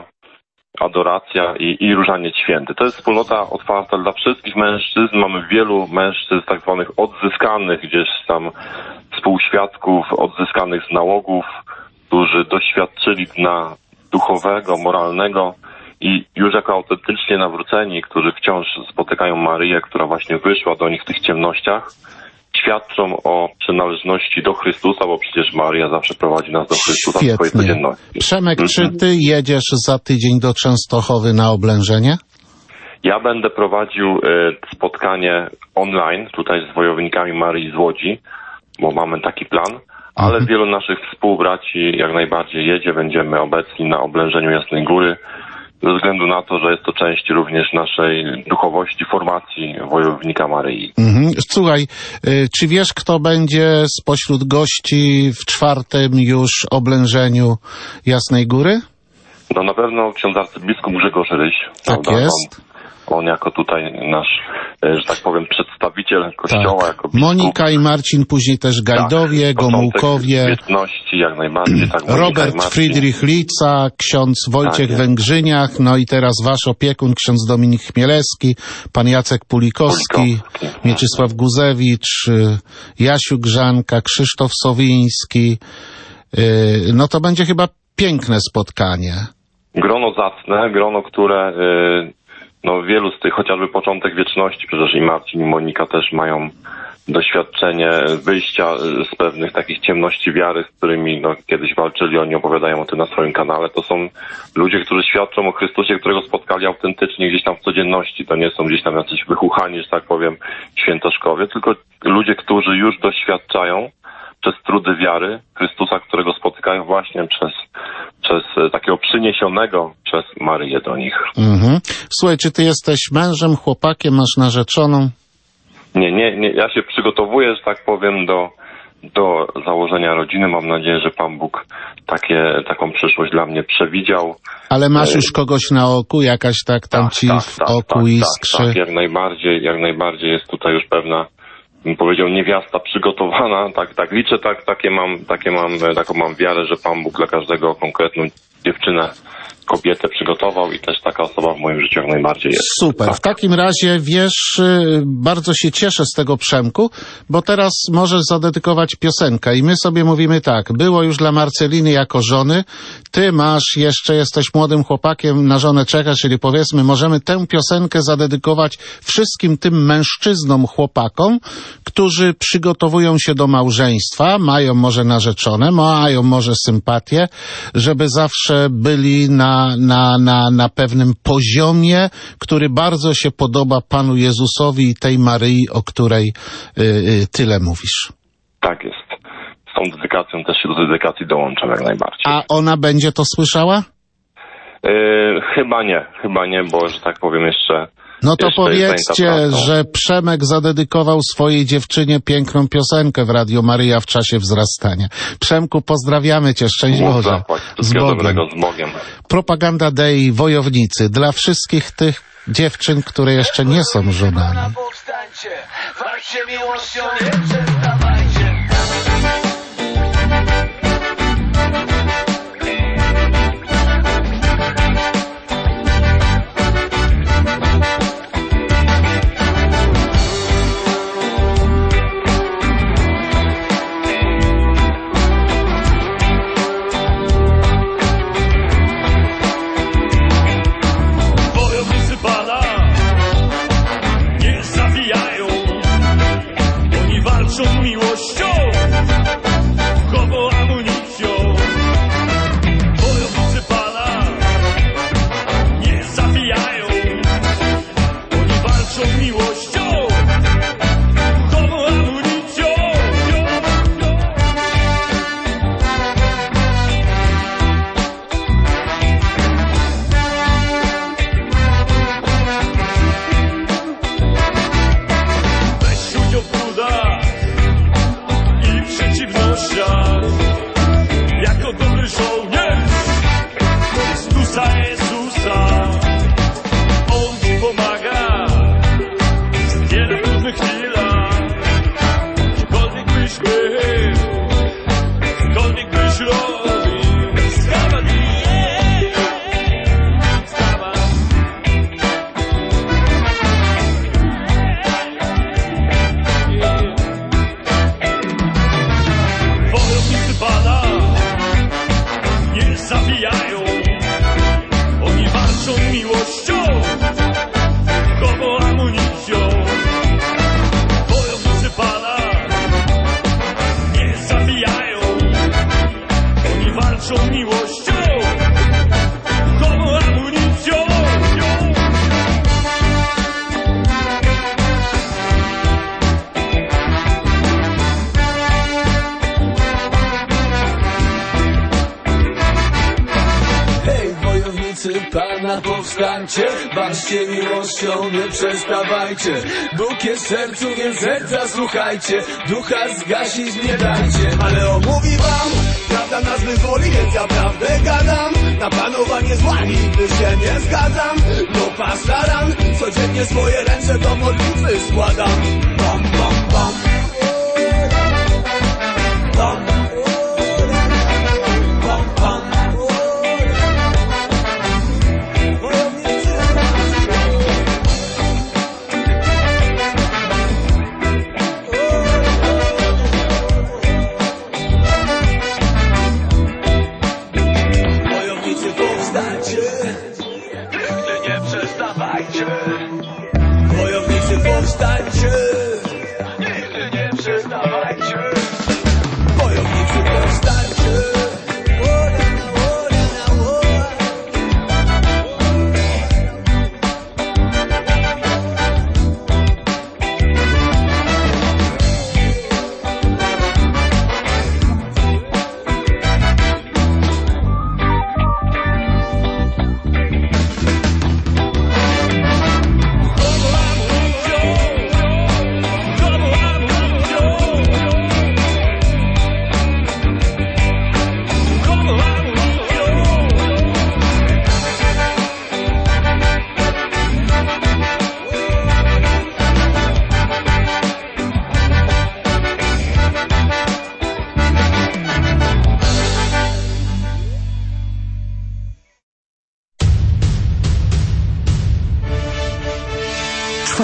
adoracja i, i różaniec święty. To jest wspólnota otwarta dla wszystkich mężczyzn. Mamy wielu mężczyzn tak zwanych odzyskanych, gdzieś tam współświadków, odzyskanych z nałogów, którzy doświadczyli dna duchowego, moralnego i już jako autentycznie nawróceni, którzy wciąż spotykają Maryję, która właśnie wyszła do nich w tych ciemnościach, świadczą o przynależności do Chrystusa, bo przecież Maryja zawsze prowadzi nas do Chrystusa w swojej codzienności. Przemek, Mhm. czy ty jedziesz za tydzień do Częstochowy na oblężenie? Ja będę prowadził y, spotkanie online tutaj z wojownikami Maryi z Łodzi, bo mamy taki plan, ale Mhm. wielu naszych współbraci jak najbardziej jedzie, będziemy obecni na oblężeniu Jasnej Góry, ze względu na to, że jest to część również naszej duchowości, formacji wojownika Maryi. Mhm. Słuchaj, y, czy wiesz, kto będzie spośród gości w czwartym już oblężeniu Jasnej Góry? No na pewno ksiądz arcybiskup Grzegorz Ryś. Tak prawda? jest. On, on jako tutaj nasz, e, że tak powiem, przedstawiciel Kościoła, Tak. jako biskup. Monika i Marcin, później też Gajdowie, tak, Gomułkowie, wieczności, jak najbardziej. Tak, Monika i Robert Marcin. Friedrich Lica, ksiądz Wojciech Tak jest. Węgrzyniak, no i teraz wasz opiekun, ksiądz Dominik Chmielewski, pan Jacek Pulikowski, Pulikowski. Mieczysław Guzewicz, y, Jasiu Grzanka, Krzysztof Sowiński. Y, No to będzie chyba piękne spotkanie. Grono zacne, grono, które y, no wielu z tych, chociażby Początek Wieczności, przecież i Marcin i Monika też mają doświadczenie wyjścia z pewnych takich ciemności wiary, z którymi no, kiedyś walczyli, oni opowiadają o tym na swoim kanale. To są ludzie, którzy świadczą o Chrystusie, którego spotkali autentycznie gdzieś tam w codzienności. To nie są gdzieś tam jacyś wychuchani, że tak powiem, świętoszkowie, tylko ludzie, którzy już doświadczają przez trudy wiary Chrystusa, którego spotykają właśnie przez, przez takiego przyniesionego przez Maryję do nich. Mhm. Słuchaj, czy ty jesteś mężem, chłopakiem, masz narzeczoną? Nie, nie, nie, ja się przygotowuję, że tak powiem, do, do założenia rodziny. Mam nadzieję, że Pan Bóg takie, taką przyszłość dla mnie przewidział. Ale masz już kogoś na oku, jakaś tak tam ci w oku iskrzy? Tak, tak, jak najbardziej, jak najbardziej jest tutaj już pewna, bym powiedział, niewiasta przygotowana. Tak, tak liczę, tak, takie mam, takie mam, taką mam wiarę, że Pan Bóg dla każdego konkretną dziewczynę, kobietę przygotował i też taka osoba w moim życiu jak najbardziej jest. Super. W takim razie, wiesz, bardzo się cieszę z tego, Przemku, bo teraz możesz zadedykować piosenkę i my sobie mówimy tak, było już dla Marceliny jako żony, ty masz jeszcze, jesteś młodym chłopakiem, na żonę czekasz, czyli powiedzmy, możemy tę piosenkę zadedykować wszystkim tym mężczyznom, chłopakom, którzy przygotowują się do małżeństwa, mają może narzeczone, mają może sympatię, żeby zawsze byli na Na, na, na pewnym poziomie, który bardzo się podoba Panu Jezusowi i tej Maryi, o której y, y, tyle mówisz. Tak jest. Z tą dedykacją też się do dedykacji dołączam jak najbardziej. A ona będzie to słyszała? Yy, chyba nie, chyba nie, bo że tak powiem jeszcze... No to jeszcze powiedzcie, że Przemek zadedykował swojej dziewczynie piękną piosenkę w Radio Maryja w czasie wzrastania. Przemku, pozdrawiamy Cię, szczęść Boże. Z Bogiem. z Bogiem. Propaganda Dei, wojownicy, dla wszystkich tych dziewczyn, które jeszcze nie są żonami. Walczcie miłością, nie przestawajcie. Baczcie miłością, nie przestawajcie. Bóg jest w sercu, więc serca słuchajcie. Ducha zgasić nie dajcie. Ale omówi wam, prawda nas wyzwoli, więc ja prawdę gadam. Na panowanie zła nigdy się nie zgadzam. Do pastaran, codziennie swoje ręce do modlitwy składam. Bam, bam, bam. Bam. Wojownicy, powstańcie.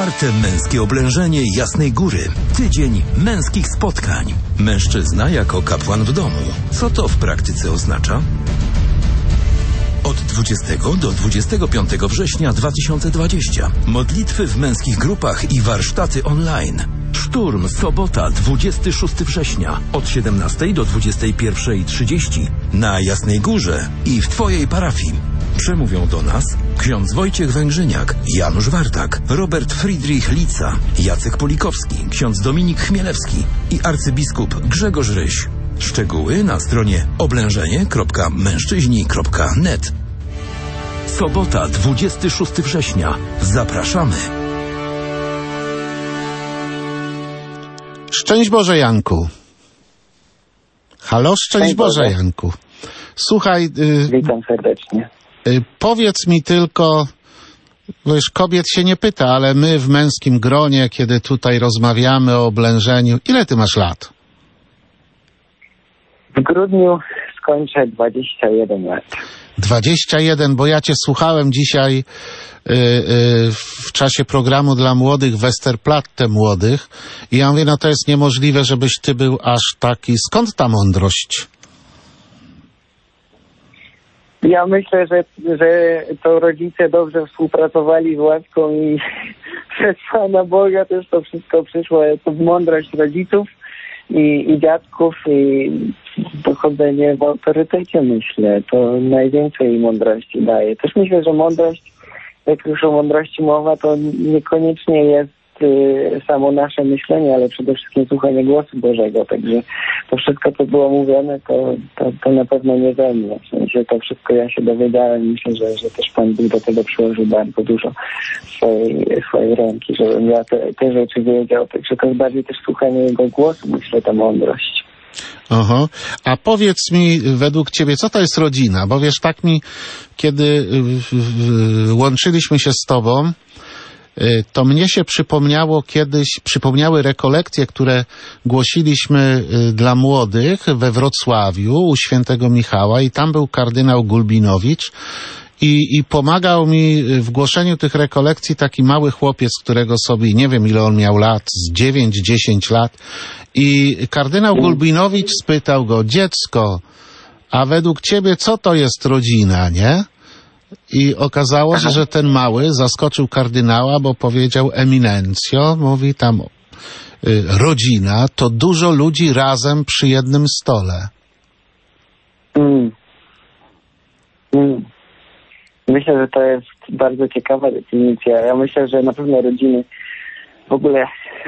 Czwarte męskie oblężenie Jasnej Góry. Tydzień męskich spotkań. Mężczyzna jako kapłan w domu. Co to w praktyce oznacza? Od dwudziestego do dwudziestego piątego września dwa tysiące dwudziestego. Modlitwy w męskich grupach i warsztaty online. Szturm, sobota, dwudziestego szóstego września od siedemnastej do dwudziestej pierwszej trzydzieści na Jasnej Górze i w Twojej parafii. Przemówią do nas ksiądz Wojciech Węgrzyniak, Janusz Wartak, Robert Friedrich Lica, Jacek Polikowski, ksiądz Dominik Chmielewski i arcybiskup Grzegorz Ryś. Szczegóły na stronie oblężenie kropka mężczyźni kropka net. Sobota, dwudziestego szóstego września. Zapraszamy. Szczęść Boże, Janku. Halo, szczęść, szczęść Boże, Boże, Janku. Słuchaj... Y, Witam serdecznie. Y, powiedz mi tylko, wiesz, kobiet się nie pyta, ale my w męskim gronie, kiedy tutaj rozmawiamy o oblężeniu, ile ty masz lat? W grudniu skończę dwadzieścia jeden lat. dwadzieścia jeden, bo ja cię słuchałem dzisiaj y, y, w czasie programu dla młodych, Westerplatte młodych i ja mówię, no to jest niemożliwe, żebyś ty był aż taki. Skąd ta mądrość? Ja myślę, że, że to rodzice dobrze współpracowali z łaską i przez Pana Boga też to wszystko przyszło. To mądrość rodziców i, i dziadków i dochodzenie w autorytecie, myślę. To najwięcej mądrości daje. Też myślę, że mądrość, jak już o mądrości mowa, to niekoniecznie jest y, samo nasze myślenie, ale przede wszystkim słuchanie głosu Bożego. Także to wszystko, co było mówione, to, to, to na pewno nie ze mnie. W sensie to wszystko ja się dowiedziałem. Myślę, że, że też Pan Bóg do tego przyłożył bardzo dużo swojej, swojej ręki, żebym ja te, te rzeczy wiedział. Także to jest bardziej też słuchanie Jego głosu, myślę, ta mądrość. Oho. A powiedz mi według ciebie, co to jest rodzina? Bo wiesz, tak mi, kiedy łączyliśmy się z tobą, to mnie się przypomniało kiedyś, przypomniały rekolekcje, które głosiliśmy dla młodych we Wrocławiu u świętego Michała i tam był kardynał Gulbinowicz i, i pomagał mi w głoszeniu tych rekolekcji taki mały chłopiec, którego sobie, nie wiem ile on miał lat, z dziewięć dziesięć lat i kardynał Gulbinowicz spytał go, dziecko, a według ciebie co to jest rodzina, nie? I okazało się, że ten mały zaskoczył kardynała, bo powiedział, eminencjo, mówi tam, y, rodzina to dużo ludzi razem przy jednym stole. Mm. Mm. Myślę, że to jest bardzo ciekawa definicja. Ja myślę, że na pewno rodziny, w ogóle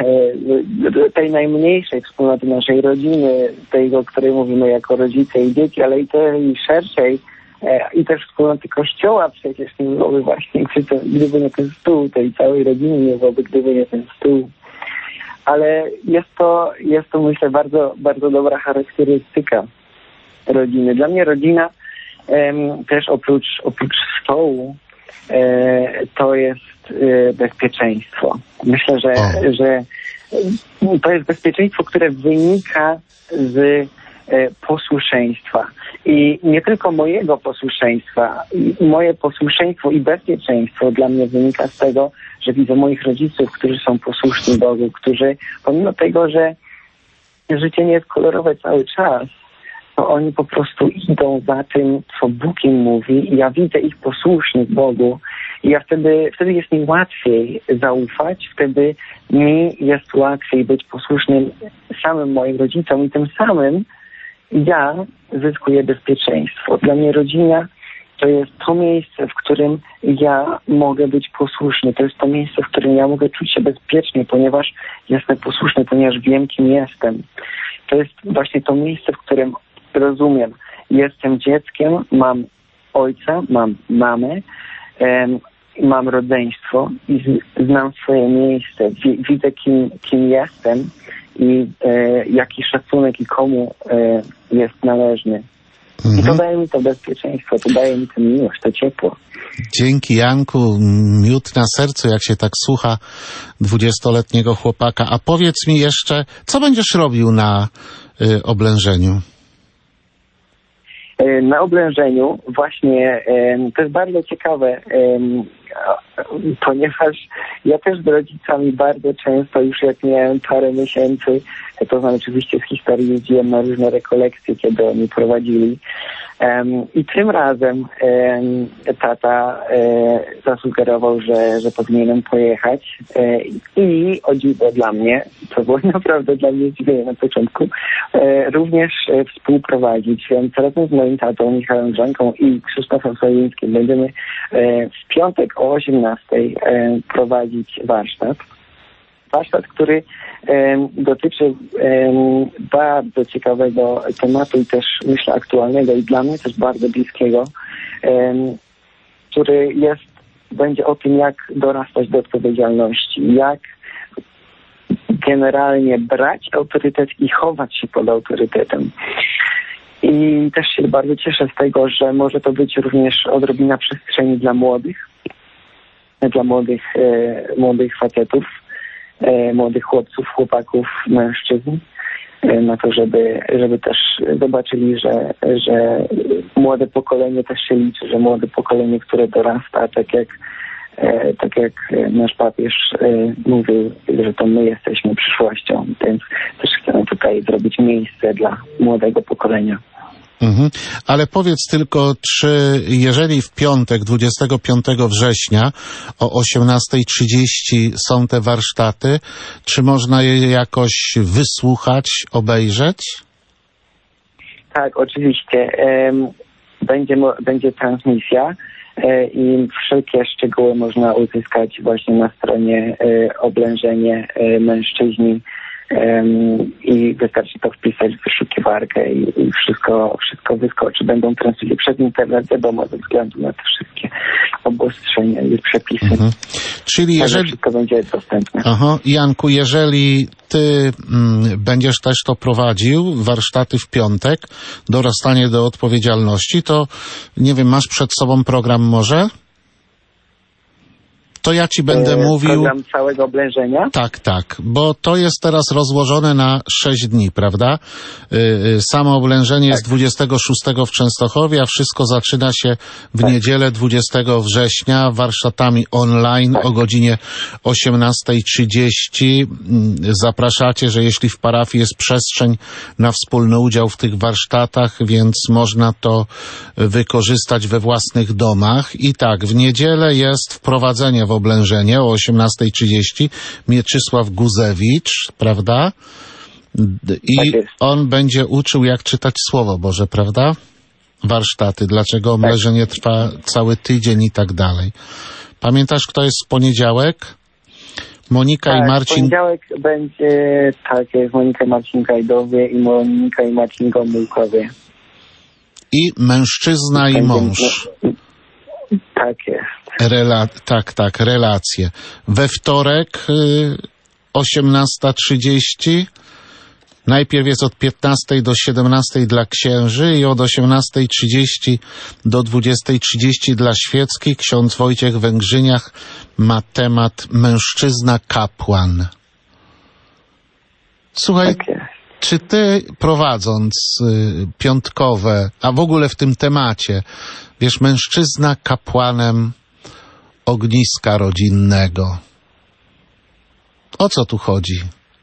e, tej najmniejszej wspólnoty naszej rodziny, tej, o której mówimy jako rodzice i dzieci, ale i tej szerszej, i też wspólnoty Kościoła przecież nie byłoby właśnie, gdyby nie ten stół, tej całej rodziny nie byłoby, gdyby nie ten stół. Ale jest to, jest to myślę, bardzo, bardzo dobra charakterystyka rodziny. Dla mnie rodzina em, też oprócz, oprócz stołu e, to jest e, bezpieczeństwo. Myślę, że, że to jest bezpieczeństwo, które wynika z posłuszeństwa. I nie tylko mojego posłuszeństwa. Moje posłuszeństwo i bezpieczeństwo dla mnie wynika z tego, że widzę moich rodziców, którzy są posłuszni Bogu, którzy pomimo tego, że życie nie jest kolorowe cały czas, to oni po prostu idą za tym, co Bóg im mówi i ja widzę ich posłusznych Bogu i ja wtedy, wtedy jest mi łatwiej zaufać, wtedy mi jest łatwiej być posłusznym samym moim rodzicom i tym samym ja zyskuję bezpieczeństwo. Dla mnie rodzina to jest to miejsce, w którym ja mogę być posłuszny. To jest to miejsce, w którym ja mogę czuć się bezpiecznie, ponieważ jestem posłuszny, ponieważ wiem, kim jestem. To jest właśnie to miejsce, w którym rozumiem, jestem dzieckiem, mam ojca, mam mamę, em, mam rodzeństwo i z, znam swoje miejsce, w, widzę, kim, kim jestem i e, jaki szacunek i komu e, jest należny. Mhm. I to daje mi to bezpieczeństwo, to daje mi tę miłość, to ciepło. Dzięki, Janku. Miód na sercu, jak się tak słucha dwudziestoletniego chłopaka. A powiedz mi jeszcze, co będziesz robił na y, oblężeniu? Na oblężeniu właśnie, to jest bardzo ciekawe, ponieważ ja też z rodzicami bardzo często, już jak miałem parę miesięcy, to znam oczywiście z historii, jeździłem na różne rekolekcje, kiedy oni prowadzili. Um, I tym razem um, tata um, zasugerował, że, że powinienem pojechać um, i o dziwo dla mnie, to było naprawdę dla mnie zdziwienie na początku, um, również um, współprowadzić, więc razem z moim tatą Michałem Grzanką i Krzysztofem Solińskim będziemy um, w piątek o osiemnastej um, prowadzić warsztat. Warsztat, który um, dotyczy um, bardzo ciekawego tematu i też myślę aktualnego i dla mnie też bardzo bliskiego, um, który jest, będzie o tym, jak dorastać do odpowiedzialności, jak generalnie brać autorytet i chować się pod autorytetem. I też się bardzo cieszę z tego, że może to być również odrobina przestrzeni dla młodych, dla młodych, e, młodych facetów, E, młodych chłopców, chłopaków, mężczyzn, e, na to, żeby, żeby też zobaczyli, że, że młode pokolenie też się liczy, że młode pokolenie, które dorasta, tak jak, e, tak jak nasz papież e, mówił, że to my jesteśmy przyszłością, więc też chcemy tutaj zrobić miejsce dla młodego pokolenia. Mhm. Ale powiedz tylko, czy jeżeli w piątek, dwudziestego piątego września o osiemnasta trzydzieści są te warsztaty, czy można je jakoś wysłuchać, obejrzeć? Tak, oczywiście. Będzie, będzie transmisja i wszelkie szczegóły można uzyskać właśnie na stronie Oblężenie Mężczyźni. Um, i wystarczy to wpisać w wyszukiwarkę i, i wszystko, wszystko wyskoczy. Będą transmisje przez internet, wiadomo, ze względu na te wszystkie obostrzenia i przepisy. Mhm. Czyli jeżeli... wszystko będzie dostępne. Aha. Janku, jeżeli ty mm, będziesz też to prowadził, warsztaty w piątek, dorastanie do odpowiedzialności, to nie wiem, masz przed sobą program może? To ja ci będę e, mówił... Program całego oblężenia? Tak, tak, bo to jest teraz rozłożone na sześć dni, prawda? Yy, samo oblężenie tak. jest dwudziestego szóstego w Częstochowie, a wszystko zaczyna się w tak. niedzielę dwudziestego września warsztatami online tak. o godzinie osiemnasta trzydzieści. Zapraszacie, że jeśli w parafii jest przestrzeń na wspólny udział w tych warsztatach, więc można to wykorzystać we własnych domach. I tak, w niedzielę jest wprowadzenie w oblężenie o osiemnasta trzydzieści. Mieczysław Guzewicz, prawda? I tak on będzie uczył, jak czytać Słowo Boże, prawda? Warsztaty, dlaczego oblężenie trwa cały tydzień i tak dalej. Pamiętasz, kto jest w poniedziałek? Monika tak, i Marcin... w poniedziałek będzie, tak, jest Monika i Marcin Gajdowie i Monika i Marcin Gomulkowie. I mężczyzna i mąż. Tak jest. Rela tak, tak, relacje. We wtorek y, osiemnasta trzydzieści. Najpierw jest od piętnastej do siedemnastej dla księży i od osiemnasta trzydzieści do dwudziesta trzydzieści dla świeckich. Ksiądz Wojciech Węgrzyniach ma temat mężczyzna kapłan. Słuchaj, tak czy ty prowadząc y, piątkowe, a w ogóle w tym temacie, wiesz, mężczyzna kapłanem ogniska rodzinnego. O co tu chodzi?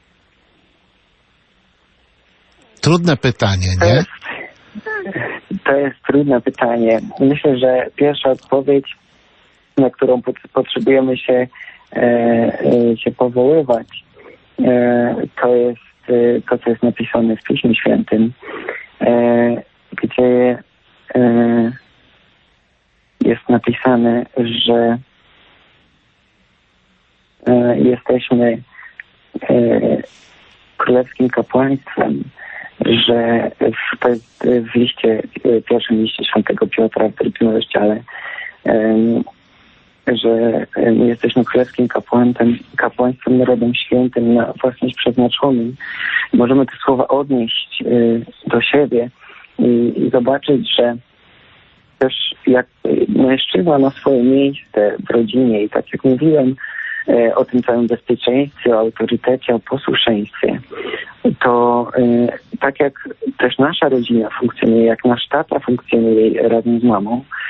Trudne pytanie, nie? To jest, to jest trudne pytanie. Myślę, że pierwsza odpowiedź, na którą pot- potrzebujemy się, e, e, się powoływać, e, to jest e, to, co jest napisane w Piśmie Świętym, e, gdzie e, jest napisane, że e, jesteśmy e, królewskim kapłaństwem, że w, to jest w liście, w pierwszym liście świętego Piotra w drugim rozdziale, e, że my jesteśmy królewskim kapłaństwem, kapłaństwem, narodem świętym, na własność przeznaczonym. Możemy te słowa odnieść e, do siebie i, i zobaczyć, że też jak mężczyzna ma swoje miejsce w rodzinie i tak jak mówiłem e, o tym całym bezpieczeństwie, o autorytecie, o posłuszeństwie, to e, tak jak też nasza rodzina funkcjonuje, jak nasz tata funkcjonuje razem z mamą,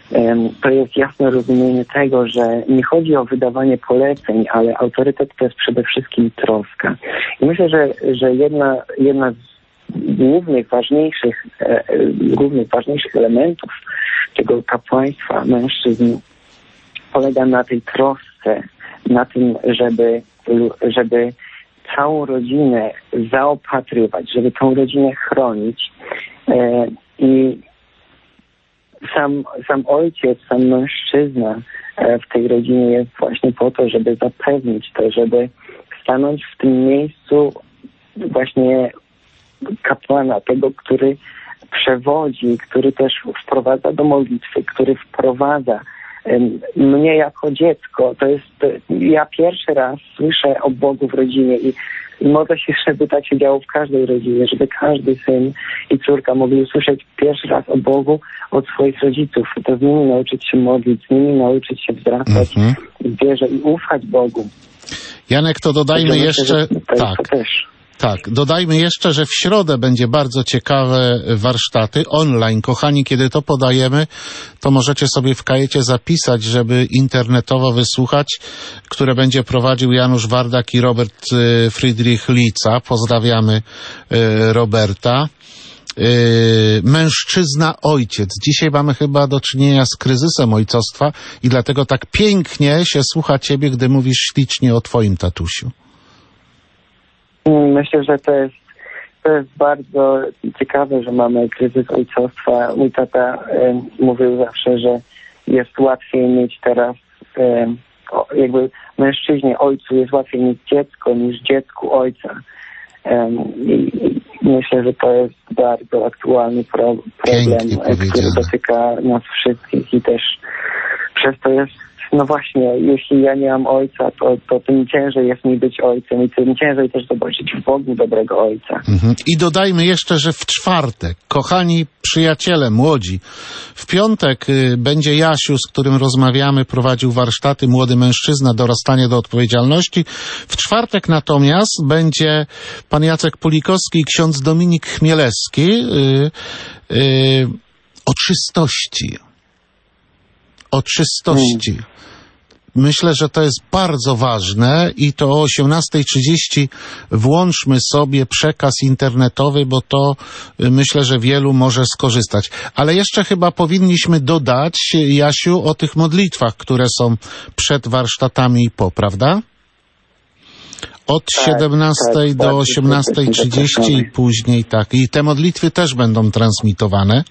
to jest jasne rozumienie tego, że nie chodzi o wydawanie poleceń, ale autorytet to jest przede wszystkim troska. I myślę, że, że jedna, jedna z głównych, ważniejszych, e, głównych, ważniejszych elementów tego kapłaństwa mężczyzn polega na tej trosce, na tym, żeby, żeby całą rodzinę zaopatrywać, żeby tą rodzinę chronić. E, I sam, sam ojciec, sam mężczyzna e, w tej rodzinie jest właśnie po to, żeby zapewnić to, żeby stanąć w tym miejscu właśnie kapłana, tego, który przewodzi, który też wprowadza do modlitwy, który wprowadza um, mnie jako dziecko. To jest, to, ja pierwszy raz słyszę o Bogu w rodzinie i, i modlę się, żeby tak się działo w każdej rodzinie, żeby każdy syn i córka mogli usłyszeć pierwszy raz o Bogu od swoich rodziców. To z nimi nauczyć się modlić, z nimi nauczyć się wzrastać mm-hmm. w wierze i ufać Bogu. Janek, to dodajmy myślę, jeszcze... To tak. To też. Tak, dodajmy jeszcze, że w środę będzie bardzo ciekawe warsztaty online. Kochani, kiedy to podajemy, to możecie sobie w kajecie zapisać, żeby internetowo wysłuchać, które będzie prowadził Janusz Wardak i Robert Friedrich Lica. Pozdrawiamy Roberta. Mężczyzna, ojciec. Dzisiaj mamy chyba do czynienia z kryzysem ojcostwa i dlatego tak pięknie się słucha ciebie, gdy mówisz ślicznie o twoim tatusiu. Myślę, że to jest, to jest bardzo ciekawe, że mamy kryzys ojcostwa. Mój tata e, mówił zawsze, że jest łatwiej mieć teraz, e, jakby mężczyźnie, ojcu jest łatwiej mieć dziecko niż dziecku ojca. E, i, i myślę, że to jest bardzo aktualny pro, problem, który dotyka nas wszystkich i też przez to jest, no właśnie, jeśli ja nie mam ojca, to, to tym ciężej jest mi być ojcem i tym ciężej też zobaczyć w Bogu dobrego ojca. Mhm. I dodajmy jeszcze, że w czwartek, kochani przyjaciele, młodzi, w piątek y, będzie Jasiu, z którym rozmawiamy, prowadził warsztaty Młody Mężczyzna, dorastanie do odpowiedzialności. W czwartek natomiast będzie pan Jacek Pulikowski i ksiądz Dominik Chmielewski y, y, o czystości. O czystości. Hmm. Myślę, że to jest bardzo ważne i to o osiemnasta trzydzieści włączmy sobie przekaz internetowy, bo to myślę, że wielu może skorzystać. Ale jeszcze chyba powinniśmy dodać, Jasiu, o tych modlitwach, które są przed warsztatami i po, prawda? Od tak, siedemnastej tak, do tak, osiemnastej trzydzieści i później tak. I te modlitwy też będą transmitowane?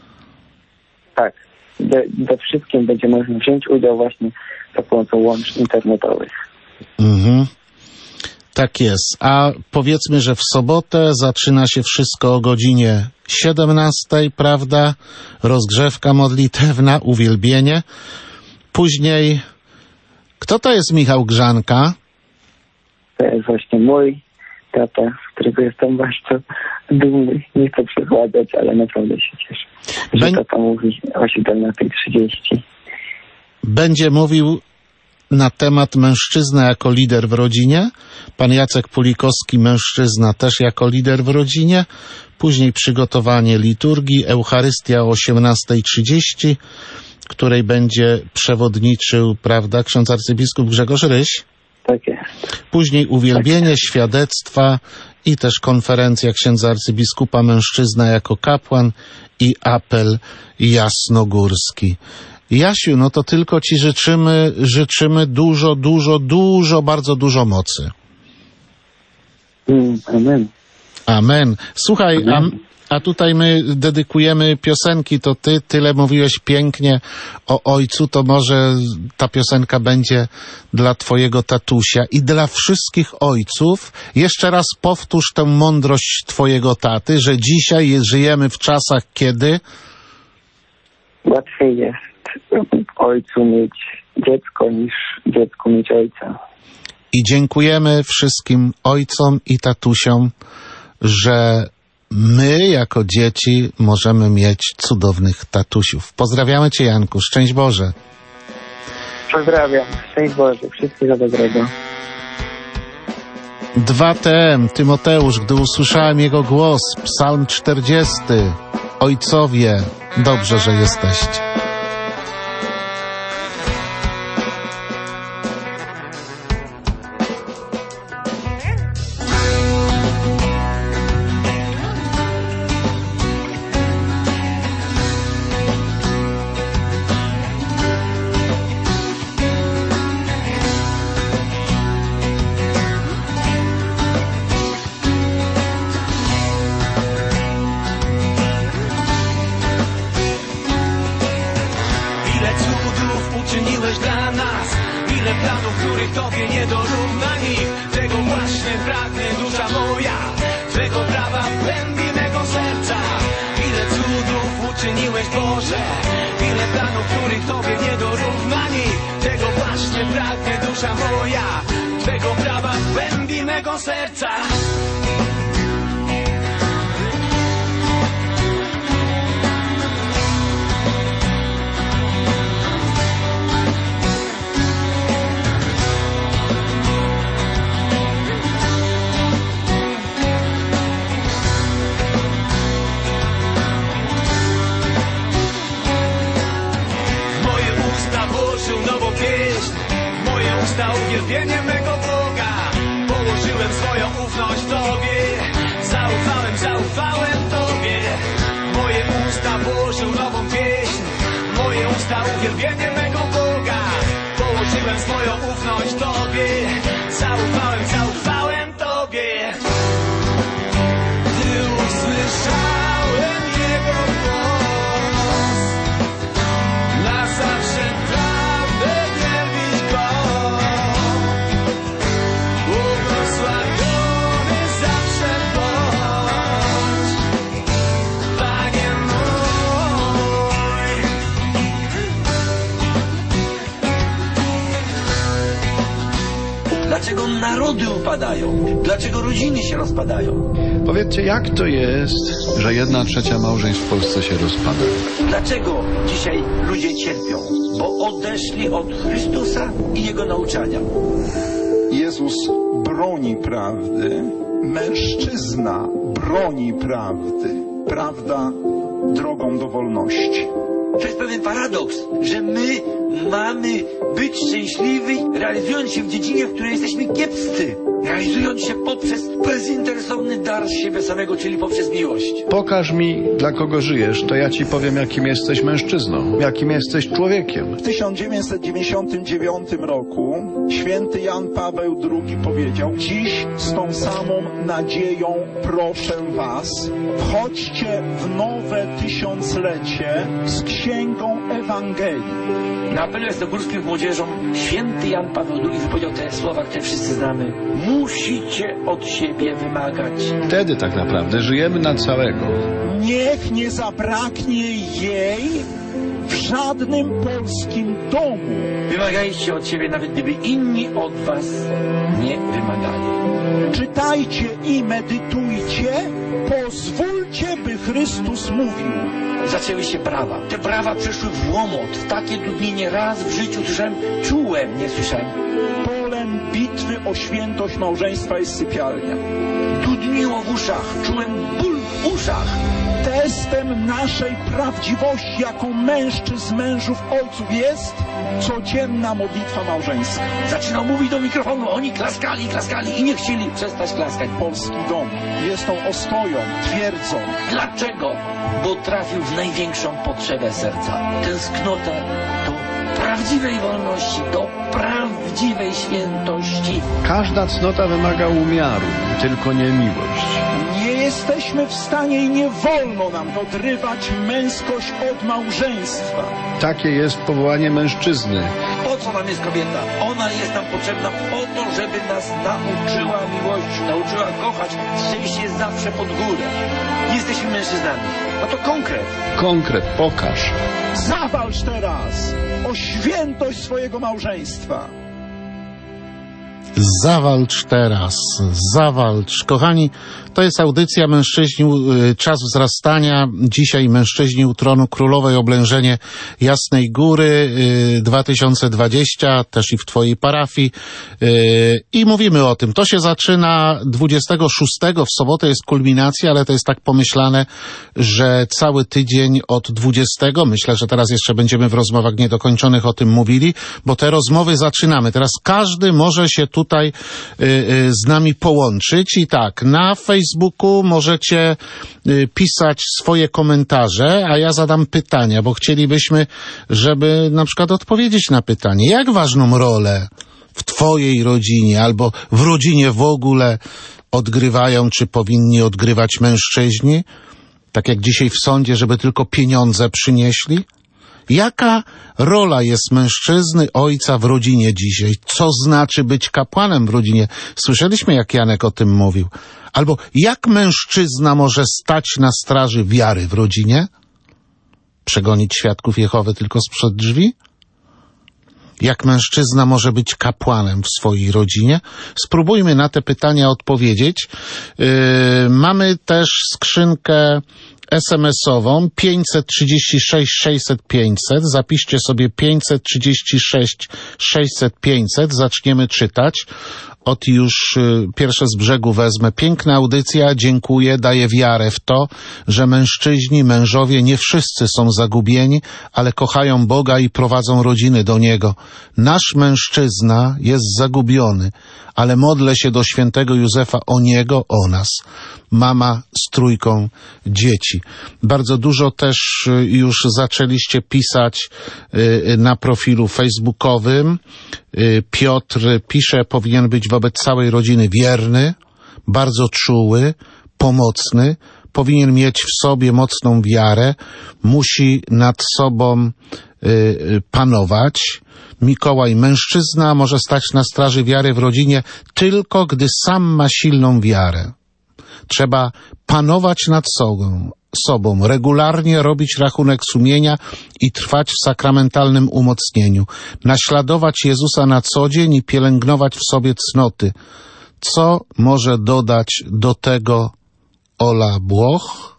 Tak. We, we wszystkim będzie można wziąć udział właśnie za pomocą łącz internetowych. Mhm. Tak jest. A powiedzmy, że w sobotę zaczyna się wszystko o godzinie siedemnastej, prawda? Rozgrzewka modlitewna, uwielbienie. Później, kto to jest Michał Grzanka? To jest właśnie mój tata, z którego jestem bardzo dumny. Nie chcę przechładzać, ale naprawdę się cieszę, że Bę... tata mówi o siedemnasta trzydzieści. Będzie mówił na temat mężczyzna jako lider w rodzinie. Pan Jacek Pulikowski, mężczyzna też jako lider w rodzinie. Później przygotowanie liturgii, Eucharystia o osiemnasta trzydzieści, której będzie przewodniczył, prawda, ksiądz arcybiskup Grzegorz Ryś. Tak jest. Później uwielbienie, tak jest. Świadectwa i też konferencja księdza arcybiskupa mężczyzna jako kapłan i apel jasnogórski. Jasiu, no to tylko ci życzymy, życzymy dużo, dużo, dużo, bardzo dużo mocy. Mm, amen. Amen. Słuchaj, amen. A, a tutaj my dedykujemy piosenki, to ty tyle mówiłeś pięknie o ojcu, to może ta piosenka będzie dla twojego tatusia i dla wszystkich ojców. Jeszcze raz powtórz tę mądrość twojego taty, że dzisiaj żyjemy w czasach, kiedy łatwiej jest ojcu mieć dziecko niż dziecku mieć ojca. I dziękujemy wszystkim ojcom i tatusiom, że my jako dzieci możemy mieć cudownych tatusiów. Pozdrawiamy cię, Janku. Szczęść Boże. Pozdrawiam. Szczęść Boże. Wszystkiego dobrego. dwa T M, Tymoteusz, gdy usłyszałem jego głos, Psalm czterdziesty. Ojcowie, dobrze, że jesteście. Tobie nie dorówna nikt. Tego właśnie pragnie dusza moja, Twego prawa w głębi mego serca. Ile cudów uczyniłeś, Boże, ile planów, których Tobie nie dorówna nikt. Tego właśnie pragnie dusza moja, Twego prawa w głębi mego serca. Nową pieśń, moje usta uwielbienie mego Boga. Położyłem swoją ufność Tobie, zaufałem, zaufałem Tobie. Moje usta położył nową pieśń, moje usta uwielbienie mego Boga. Położyłem swoją ufność Tobie, zaufałem, zaufałem Tobie. Gdy usłyszałem Jego głos, na zawsze Dlaczego narody upadają? Dlaczego rodziny się rozpadają? Powiedzcie, jak to jest, że jedna trzecia małżeństw w Polsce się rozpada? Dlaczego dzisiaj ludzie cierpią? Bo odeszli od Chrystusa i Jego nauczania. Jezus broni prawdy, mężczyzna broni prawdy. Prawda drogą do wolności. To jest pewien paradoks, że my mamy być szczęśliwi, realizując się w dziedzinie, w której jesteśmy kiepscy. Realizując się poprzez bezinteresowny dar z siebie samego, czyli poprzez miłość. Pokaż mi, dla kogo żyjesz, to ja ci powiem, jakim jesteś mężczyzną, jakim jesteś człowiekiem. W tysiąc dziewięćset dziewięćdziesiątym dziewiątym roku święty Jan Paweł drugi powiedział: dziś z tą samą nadzieją proszę was, wchodźcie w nowe tysiąclecie z księgą Ewangelii. Na apelu jasnogórskim młodzieżom święty Jan Paweł drugi wypowiedział te słowa, które wszyscy znamy. Musicie od siebie wymagać. Wtedy tak naprawdę żyjemy na całego. Niech nie zabraknie jej w żadnym polskim domu. Wymagajcie od siebie, nawet gdyby inni od was nie wymagali. Czytajcie i medytujcie, pozwólcie, by Chrystus mówił. Zaczęły się prawa. Te prawa przeszły w łomot, w takie dudnienie. Raz w życiu słyszałem, czułem, nie słyszałem. Polem bitwy o świętość małżeństwa jest sypialnia. Dudniło w uszach, czułem ból w uszach. Testem naszej prawdziwości jako mężczyzn, mężów, ojców jest codzienna modlitwa małżeńska. Zaczynał mówić do mikrofonu, oni klaskali, klaskali i nie chcieli przestać klaskać. Polski dom jest tą ostoją, twierdzą. Dlaczego? Bo trafił w największą potrzebę serca. Tęsknota do prawdziwej wolności, do prawdziwej świętości. Każda cnota wymaga umiaru, tylko nie miłość. Nie jesteśmy w stanie i nie wolno nam odrywać męskość od małżeństwa. Takie jest powołanie mężczyzny. Po co nam jest kobieta? Ona jest nam potrzebna po to, żeby nas nauczyła miłości, nauczyła kochać. Szczęście jest zawsze pod górę. Nie jesteśmy mężczyznami. No to konkret. Konkret, pokaż. Zawalcz teraz o świętość swojego małżeństwa. Zawalcz teraz, zawalcz. Kochani, to jest audycja Mężczyźni, czas wzrastania. Dzisiaj Mężczyźni u tronu królowej, oblężenie Jasnej Góry dwa tysiące dwadzieścia, też i w twojej parafii. I mówimy o tym. To się zaczyna dwudziestego szóstego, w sobotę jest kulminacja, ale to jest tak pomyślane, że cały tydzień od dwudziestego, myślę, że teraz jeszcze będziemy w rozmowach niedokończonych o tym mówili, bo te rozmowy zaczynamy. Teraz każdy może się tutaj y, y, z nami połączyć i tak, na Facebooku możecie y, pisać swoje komentarze, a ja zadam pytania, bo chcielibyśmy, żeby na przykład odpowiedzieć na pytanie, jak ważną rolę w twojej rodzinie albo w rodzinie w ogóle odgrywają, czy powinni odgrywać mężczyźni? Tak jak dzisiaj w sądzie, żeby tylko pieniądze przynieśli? Jaka rola jest mężczyzny, ojca w rodzinie dzisiaj? Co znaczy być kapłanem w rodzinie? Słyszeliśmy, jak Janek o tym mówił. Albo jak mężczyzna może stać na straży wiary w rodzinie? Przegonić świadków Jehowy tylko sprzed drzwi? Jak mężczyzna może być kapłanem w swojej rodzinie? Spróbujmy na te pytania odpowiedzieć. Yy, mamy też skrzynkę es em esową pięćset trzydzieści sześć sześćset pięćset. Zapiszcie sobie pięćset trzydzieści sześć sześćset pięćset. Zaczniemy czytać. Od już y, pierwsze z brzegu wezmę. Piękna audycja, dziękuję, daję wiarę w to, że mężczyźni, mężowie nie wszyscy są zagubieni, ale kochają Boga i prowadzą rodziny do Niego. Nasz mężczyzna jest zagubiony, ale modlę się do świętego Józefa o niego, o nas. Mama z trójką dzieci. Bardzo dużo też już zaczęliście pisać na profilu facebookowym. Piotr pisze, powinien być wobec całej rodziny wierny, bardzo czuły, pomocny, powinien mieć w sobie mocną wiarę, musi nad sobą y, panować. Mikołaj, mężczyzna może stać na straży wiary w rodzinie tylko, gdy sam ma silną wiarę. Trzeba panować nad sobą, sobą, regularnie robić rachunek sumienia i trwać w sakramentalnym umocnieniu. Naśladować Jezusa na co dzień i pielęgnować w sobie cnoty. Co może dodać do tego Ola Błoch?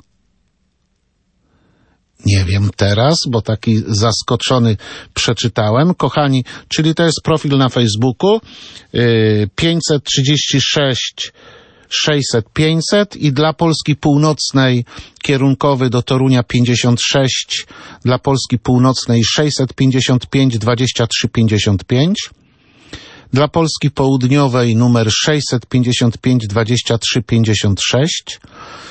Nie wiem teraz, bo taki zaskoczony przeczytałem. Kochani, czyli to jest profil na Facebooku yy, pięćset trzydzieści sześć sześćset pięćset i dla Polski Północnej kierunkowy do Torunia pięćdziesiąt sześć, dla Polski Północnej sześćset pięćdziesiąt pięć dwadzieścia trzy pięćdziesiąt pięć, dla Polski Południowej numer sześćset pięćdziesiąt pięć dwadzieścia trzy pięćdziesiąt sześć,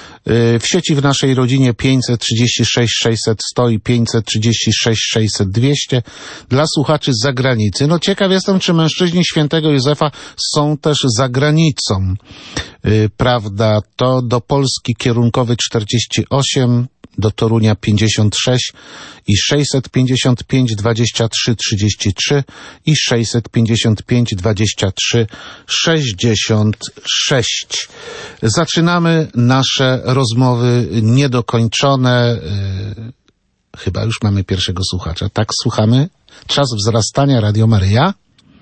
w sieci w naszej rodzinie pięćset trzydzieści sześć sześćset sto i pięćset trzydzieści sześć sześćset dwieście. Dla słuchaczy z zagranicy. No ciekaw jestem, czy mężczyźni świętego Józefa są też za granicą. Yy, prawda, to do Polski kierunkowy czterdzieści osiem, do Torunia pięćdziesiąt sześć i sześćset pięćdziesiąt pięć dwadzieścia trzy trzydzieści trzy i sześćset pięćdziesiąt pięć dwadzieścia trzy sześćdziesiąt sześć. Zaczynamy nasze rozmowy niedokończone. Yy, chyba już mamy pierwszego słuchacza. Tak, słuchamy. Czas wzrastania, Radio Maryja.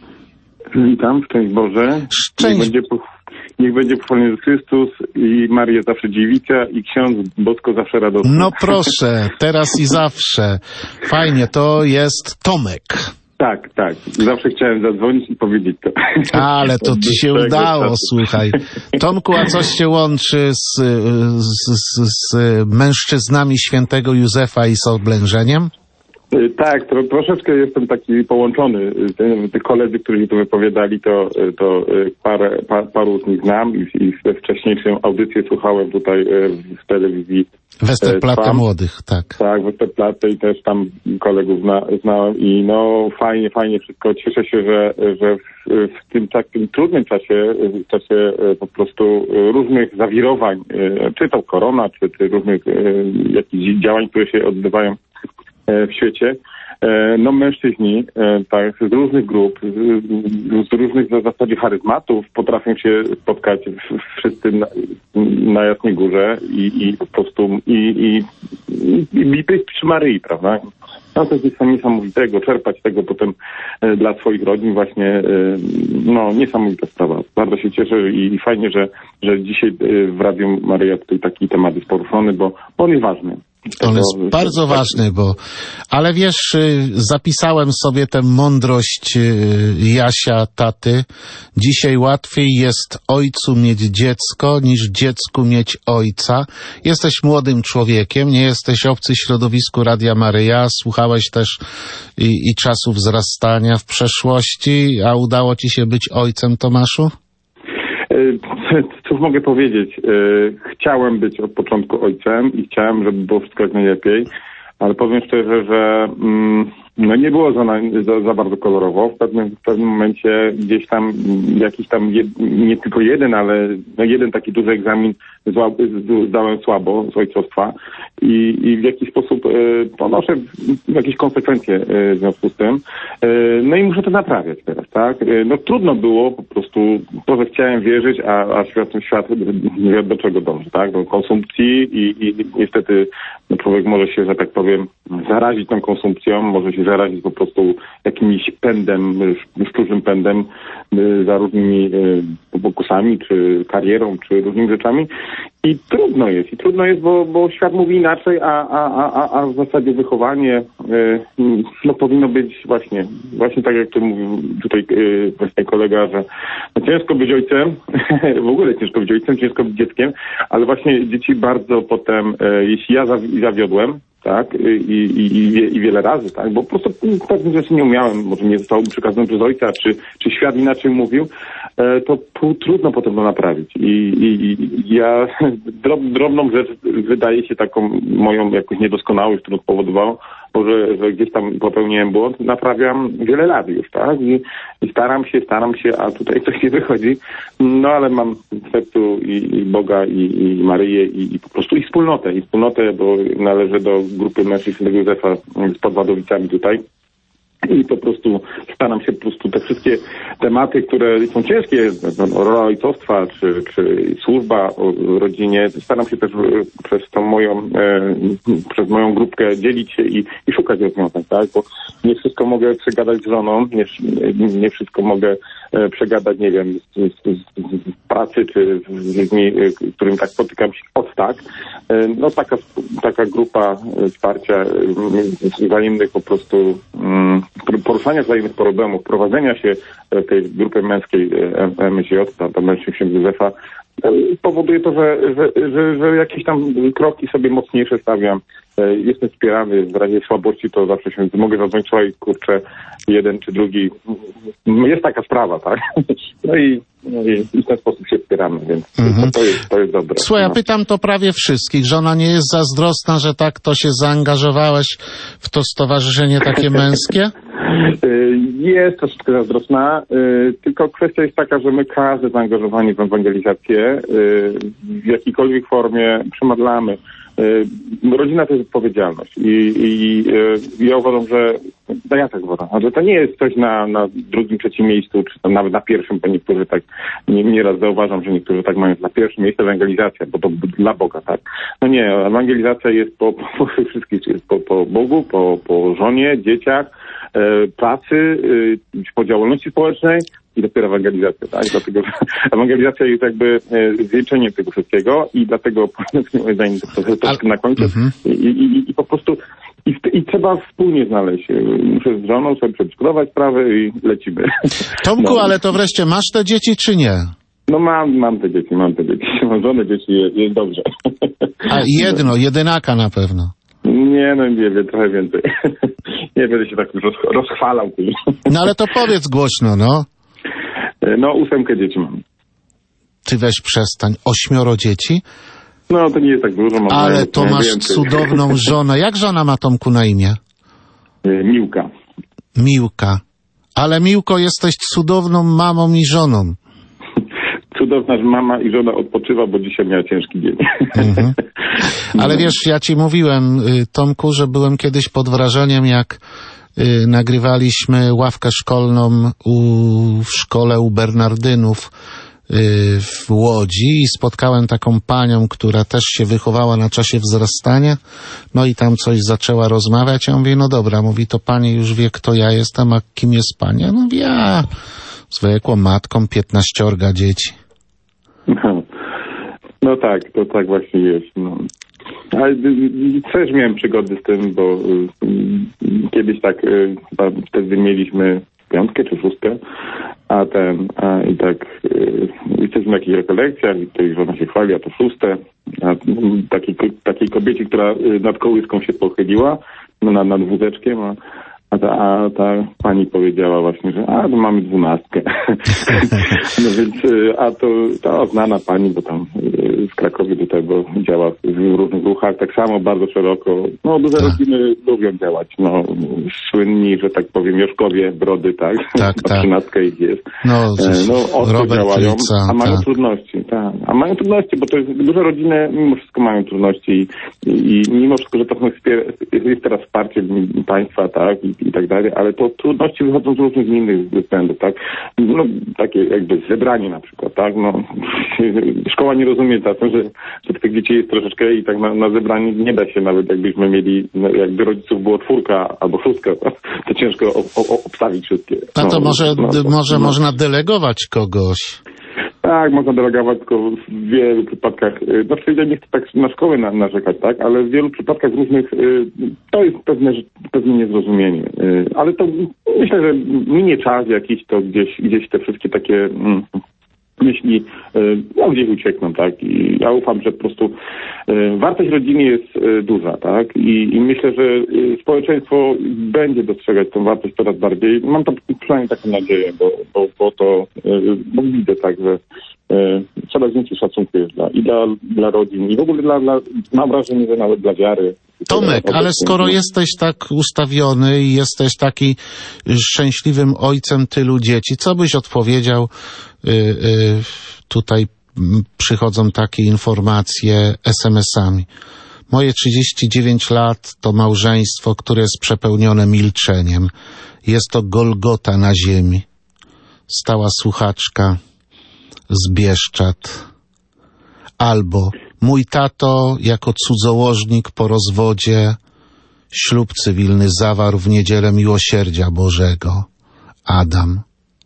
Witam, szczęść Boże. Szczęść. Niech będzie, niech będzie pochwalony Jezus Chrystus i Maria zawsze dziewica i ksiądz Bosko zawsze radosny. No proszę, teraz i zawsze. Fajnie, to jest Tomek. Tak, tak. Zawsze chciałem zadzwonić i powiedzieć to. Ale to ci się udało, słuchaj. Tomku, a coś się łączy z, z, z, z mężczyznami świętego Józefa i z oblężeniem? Tak, to troszeczkę jestem taki połączony. Te koledzy, którzy się tu wypowiadali, to, to parę, par, paru z nich znam i, i we wcześniejszą audycję słuchałem tutaj w telewizji. Westerplatte Młodych, tak. Tak, Westerplatte i też tam kolegów zna, znałem i no fajnie, fajnie wszystko. Cieszę się, że, że w, w tym takim trudnym czasie, w czasie po prostu różnych zawirowań, czy to korona, czy, czy różnych jakichś działań, które się odbywają w świecie, no mężczyźni tak, z różnych grup, z, z różnych w zasadzie charyzmatów potrafią się spotkać wszyscy na, na Jasnej Górze i, i po prostu i, i, i, i być przy Maryi, prawda? No to jest niesamowitego, czerpać tego potem dla swoich rodzin właśnie, no niesamowita sprawa. Bardzo się cieszę i, i fajnie, że, że dzisiaj w Radiu Maryja tutaj taki temat jest poruszony, bo on jest ważny. On jest bardzo ważny, bo... Ale wiesz, zapisałem sobie tę mądrość Jasia, taty. Dzisiaj łatwiej jest ojcu mieć dziecko, niż dziecku mieć ojca. Jesteś młodym człowiekiem, nie jesteś obcy środowisku Radia Maryja, słuchałeś też i, i czasów wzrastania w przeszłości, a udało ci się być ojcem, Tomaszu? Cóż mogę powiedzieć? Chciałem być od początku ojcem i chciałem, żeby było wszystko jak najlepiej, ale powiem szczerze, że mm, No nie było za, za, za bardzo kolorowo. W pewnym, w pewnym momencie gdzieś tam jakiś tam, jed, nie tylko jeden, ale no jeden taki duży egzamin zła, zdałem słabo z ojcostwa i, i w jakiś sposób e, ponoszę jakieś konsekwencje e, w związku z tym. E, no i muszę to naprawiać teraz, tak? E, no trudno było po prostu to, że chciałem wierzyć, a, a świat, świat nie wie do czego dąży, tak? Do konsumpcji i, i niestety no człowiek może się, że tak powiem, zarazić tą konsumpcją, może się zarazić po prostu jakimś pędem, szczurzym pędem y, za różnymi y, pokusami, czy karierą, czy różnymi rzeczami. I trudno jest, i trudno jest, bo, bo świat mówi inaczej, a, a, a, a w zasadzie wychowanie y, no, powinno być właśnie, właśnie tak jak tu mówił tutaj y, właśnie kolega, że no, ciężko być ojcem, w ogóle ciężko być ojcem, ciężko być dzieckiem, ale właśnie dzieci bardzo potem, y, jeśli ja zawiodłem, tak, i, i, i wiele razy, tak, bo po prostu pewnych rzeczy nie umiałem, może nie zostało mi przekazane przez ojca, czy, czy świat inaczej mówił, e, to pół, trudno potem to naprawić. I, i, i ja drob, drobną rzecz wydaje się taką moją jakąś niedoskonałość, którą spowodowało, że, że gdzieś tam popełniłem błąd, naprawiam wiele lat już, tak, I, i staram się, staram się, a tutaj coś nie wychodzi, no ale mam w sercu i, i Boga, i, i Maryję, i, i po prostu i wspólnotę, i wspólnotę, bo należę do grupy mężczyzn Świętego Józefa z Podwadowicami tutaj. I po prostu staram się po prostu te wszystkie tematy, które są ciężkie, no, rola ojcostwa, czy, czy służba w rodzinie, staram się też przez tą moją, e, przez moją grupkę dzielić się i, i szukać rozwiązań, tak? Bo nie wszystko mogę przegadać z żoną, nie, nie wszystko mogę e, przegadać, nie wiem, z, z, z, z pracy, czy z ludźmi, z którymi tak spotykam się od tak. E, no taka, taka grupa wsparcia wzajemnych po prostu mm, poruszania wzajemnych problemów, prowadzenia się tej grupy męskiej M S J, tam mężczyzn Świętego Józefa, powoduje to, że, że, że, że jakieś tam kroki sobie mocniejsze stawiam. Jestem wspierany, w razie słabości to zawsze się mogę zadzwonić, słuchaj, kurczę, jeden czy drugi. Jest taka sprawa, tak? No i, no i w ten sposób się wspieramy, więc mhm. to, jest, to jest dobre. Słuchaj, ja no. pytam to prawie wszystkich. Żona nie jest zazdrosna, że tak to się zaangażowałeś w to stowarzyszenie takie męskie? Jest troszeczkę zazdrosna, tylko kwestia jest taka, że my każde zaangażowanie w ewangelizację w jakiejkolwiek formie przemadlamy. Rodzina to jest odpowiedzialność i, i, i ja uważam, że no ja tak uważam, że to nie jest coś na, na drugim, trzecim miejscu, czy tam nawet na pierwszym, bo niektórzy tak, nie, nieraz zauważam, że niektórzy tak mają na pierwszym miejscu ewangelizacja, bo to dla Boga, tak? No nie, ewangelizacja jest po, po, po wszystkich, jest po, po Bogu, po, po żonie, dzieciach, e, pracy, e, po działalności społecznej i dopiero ewangelizacja, tak? Dlatego, że ewangelizacja jest jakby e, zwieńczeniem tego wszystkiego i dlatego moim zdaniem to troszkę na końcu i, i, i po prostu I, I trzeba wspólnie znaleźć. Muszę z żoną sobie przedyskutować sprawy i lecimy. Tomku, no. Ale to wreszcie masz te dzieci, czy nie? No mam, mam te dzieci, mam te dzieci. Mam żonę, dzieci, jest, jest dobrze. A jedno, jedynaka na pewno. Nie, no nie wiem, trochę więcej. Nie będę się tak roz, rozchwalał. No ale to powiedz głośno, no. No, ósemkę dzieci mam. Ty weź przestań. Ośmioro dzieci? No, to nie jest tak dużo. Mam ale mają, to masz więcej. Cudowną żonę. Jak żona ma, Tomku, na imię? Miłka. Miłka. Ale Miłko, jesteś cudowną mamą i żoną. Cudowna mama i żona odpoczywa, bo dzisiaj miała ciężki dzień. Mhm. Ale wiesz, ja ci mówiłem, Tomku, że byłem kiedyś pod wrażeniem, jak y, nagrywaliśmy ławkę szkolną u, w szkole u Bernardynów y, w Łodzi i spotkałem taką panią, która też się wychowała na czasie wzrastania, no i tam coś zaczęła rozmawiać. Ja mówię, no dobra, mówi, to pani już wie, kto ja jestem, a kim jest pani? Ja mówię, ja zwykłą matką piętnaściorga dzieci. No, no tak, to tak właśnie jest. No. Ale też miałem przygody z tym, bo y, kiedyś tak y, wtedy mieliśmy piątkę czy szóstkę, a ten, a i tak y, jesteśmy na jakichś rekolekcjach i tutaj żona się chwali, a to szóste, a takiej, takiej kobiecie, która nad kołyską się pochyliła, no, nad, nad wózeczkiem, a A ta, a ta pani powiedziała właśnie, że a, to mamy dwunastkę. No więc, a to ta znana pani, bo tam w Krakowie tutaj, bo działa w różnych ruchach, tak samo bardzo szeroko. No, duże rodziny lubią działać. No, słynni, że tak powiem, Joszkowie, Brody, tak? Tak, tak. Trzynastka ich jest. No, no ostro Robert działają, Lica, a mają tak. trudności, tak. A mają trudności, bo to jest, duże rodziny mimo wszystko mają trudności i, i mimo wszystko, że to są wspier- jest teraz wsparcie państwa, tak? I, i tak dalej, ale to trudności wychodzą z różnych innych względów, tak? No, takie jakby zebranie na przykład, tak? No, szkoła nie rozumie czasem, że, że tych dzieci jest troszeczkę i tak na, na zebranie nie da się, nawet jakbyśmy mieli, no, jakby rodziców było czwórka albo szóstka, to ciężko o, o, obstawić wszystkie. A to no, może, no, to, może no. można delegować kogoś. Tak, można delegować, tylko w wielu przypadkach, znaczy ja nie chcę tak na szkołę na, narzekać, tak, ale w wielu przypadkach różnych to jest pewne, pewne niezrozumienie. Ale to myślę, że minie czas jakiś, to gdzieś, gdzieś te wszystkie takie mm, myśli no, gdzieś uciekną, tak, i ja ufam, że po prostu wartość rodziny jest duża, tak, i, i myślę, że społeczeństwo będzie dostrzegać tę wartość coraz bardziej. Mam to przynajmniej taką nadzieję, bo, bo, bo to, bo widzę tak, że coraz więcej szacunku jest dla, i dla, dla rodzin, i w ogóle dla, dla, mam wrażenie, że nawet dla wiary. Tomek, ale skoro jesteś tak ustawiony i jesteś taki szczęśliwym ojcem tylu dzieci, co byś odpowiedział? Yy, yy, tutaj przychodzą takie informacje es em esami. Moje trzydzieści dziewięć lat to małżeństwo, które jest przepełnione milczeniem. Jest to Golgota na ziemi. Stała słuchaczka z Bieszczad. Albo mój tato jako cudzołożnik po rozwodzie ślub cywilny zawarł w niedzielę Miłosierdzia Bożego. Adam.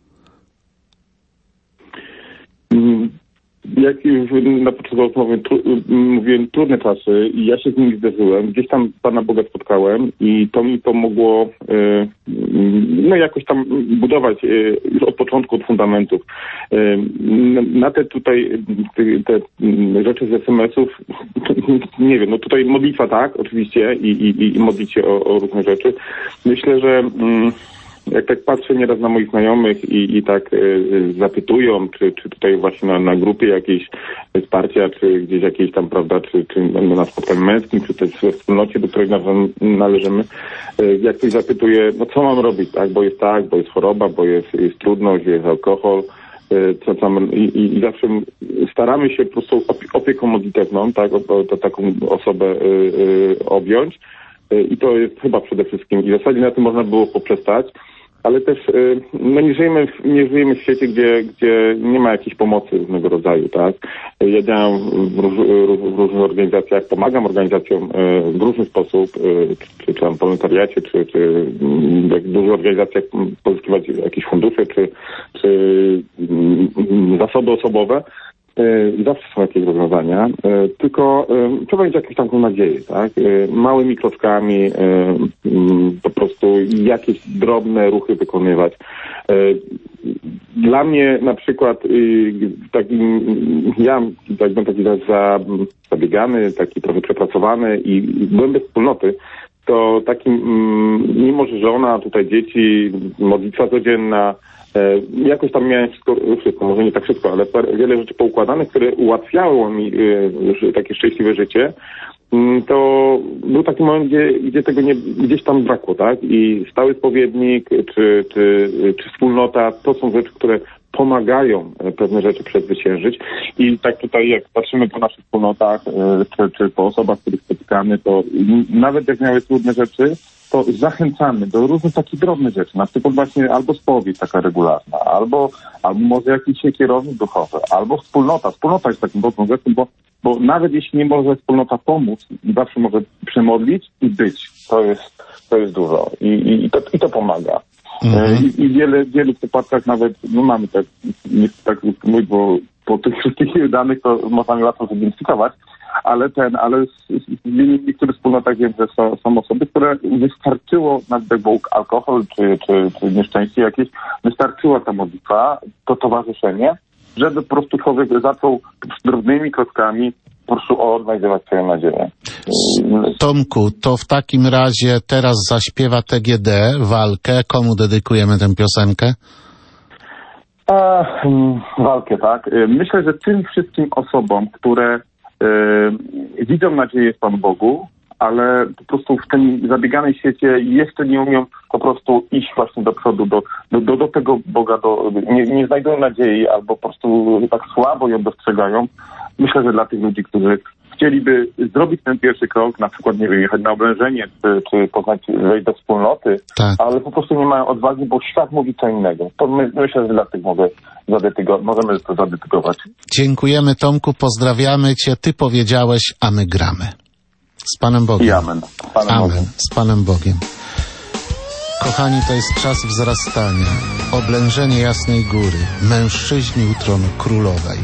Jak już na początku rozmowy mówiłem, trudne czasy i ja się z nimi zderzyłem. Gdzieś tam Pana Boga spotkałem i to mi pomogło no jakoś tam budować już od początku, od fundamentów. Na te tutaj te rzeczy z es em esów, nie wiem, no tutaj modlitwa tak, oczywiście i, i, i modlić się o, o różne rzeczy. Myślę, że jak tak patrzę nieraz na moich znajomych i, i tak y, zapytują, czy, czy tutaj właśnie na, na grupie jakiejś wsparcia, czy gdzieś jakiejś tam, prawda, czy, czy na spotkaniu męskim, czy też we wspólnocie, do której należymy, y, jak ktoś zapytuje, no co mam robić, tak, bo jest tak, bo jest choroba, bo jest, jest trudność, jest alkohol, y, co tam, i, i, i zawsze staramy się po prostu opieką modlitewną, tak, o, o, taką osobę y, y, objąć. I to jest chyba przede wszystkim, i w zasadzie na tym można było poprzestać, ale też no nie żyjemy w, nie żyjemy w świecie, gdzie, gdzie nie ma jakiejś pomocy różnego rodzaju, tak. Ja działam w, róż, w różnych organizacjach, pomagam organizacjom w różny sposób, czy, czy tam w wolontariacie, czy, czy w dużych organizacjach pozyskiwać jakieś fundusze, czy, czy zasoby osobowe. Zawsze są jakieś rozwiązania, tylko trzeba mieć jakąś taką nadzieję, tak? Małymi kroczkami po prostu jakieś drobne ruchy wykonywać. Dla mnie na przykład takim, ja jakbym taki za, zabiegany, taki trochę przepracowany i byłem bez wspólnoty, to takim, mimo że żona, tutaj dzieci, modlitwa codzienna, jakoś tam miałem wszystko, wszystko, może nie tak wszystko, ale wiele rzeczy poukładanych, które ułatwiało mi y, takie szczęśliwe życie, y, to był taki moment, gdzie, gdzie tego nie, gdzieś tam brakło, tak? I stały spowiednik, czy, czy, czy wspólnota, to są rzeczy, które pomagają pewne rzeczy przezwyciężyć. I tak tutaj, jak patrzymy po naszych wspólnotach, y, czy, czy po osobach, których spotykamy, to nawet jak miały trudne rzeczy, to zachęcamy do różnych takich drobnych rzeczy, na przykład właśnie albo spowiedź taka regularna, albo, albo może jakiś kierownik duchowy, albo wspólnota. Wspólnota jest takim dobrą rzeczą, bo, bo nawet jeśli nie może wspólnota pomóc, zawsze może przemodlić i być. To jest, to jest dużo i, i, i, to, i to pomaga. Mhm. I, I wiele, wielu przypadkach nawet, no mamy tak, nie chcę tak mówić, bo po tych wszystkich danych to można mi łatwo zidentyfikować, ale ten, ale w niektórych wspólnotach wiem, że są, są osoby, które wystarczyło, nawet jak był alkohol czy, czy, czy nieszczęście jakieś, wystarczyła ta modlitwa, to towarzyszenie, żeby po prostu człowiek zaczął z drobnymi kroczkami po prostu odnajdywać swoją nadzieję. Tomku, to w takim razie teraz zaśpiewa T G D Walkę. Komu dedykujemy tę piosenkę? A, walkę, tak. Myślę, że tym wszystkim osobom, które y, widzą nadzieję w Panu Bogu, ale po prostu w tym zabieganym świecie jeszcze nie umią po prostu iść właśnie do przodu, do, do, do, do tego Boga, do, nie, nie znajdują nadziei albo po prostu tak słabo ją dostrzegają. Myślę, że dla tych ludzi, którzy chcieliby zrobić ten pierwszy krok, na przykład, nie wiem, jechać na oblężenie, czy, czy poznać, wejść do wspólnoty, tak, ale po prostu nie mają odwagi, bo świat mówi co innego. To my, myślę, że dla tych mogę zadetygo- możemy to zadetygować. Dziękujemy, Tomku, pozdrawiamy Cię. Ty powiedziałeś, a my gramy. Z Panem Bogiem. I amen. Z Panem amen. Bogiem. Z Panem Bogiem. Kochani, to jest czas wzrastania. Oblężenie Jasnej Góry. Mężczyźni u tronu królowej.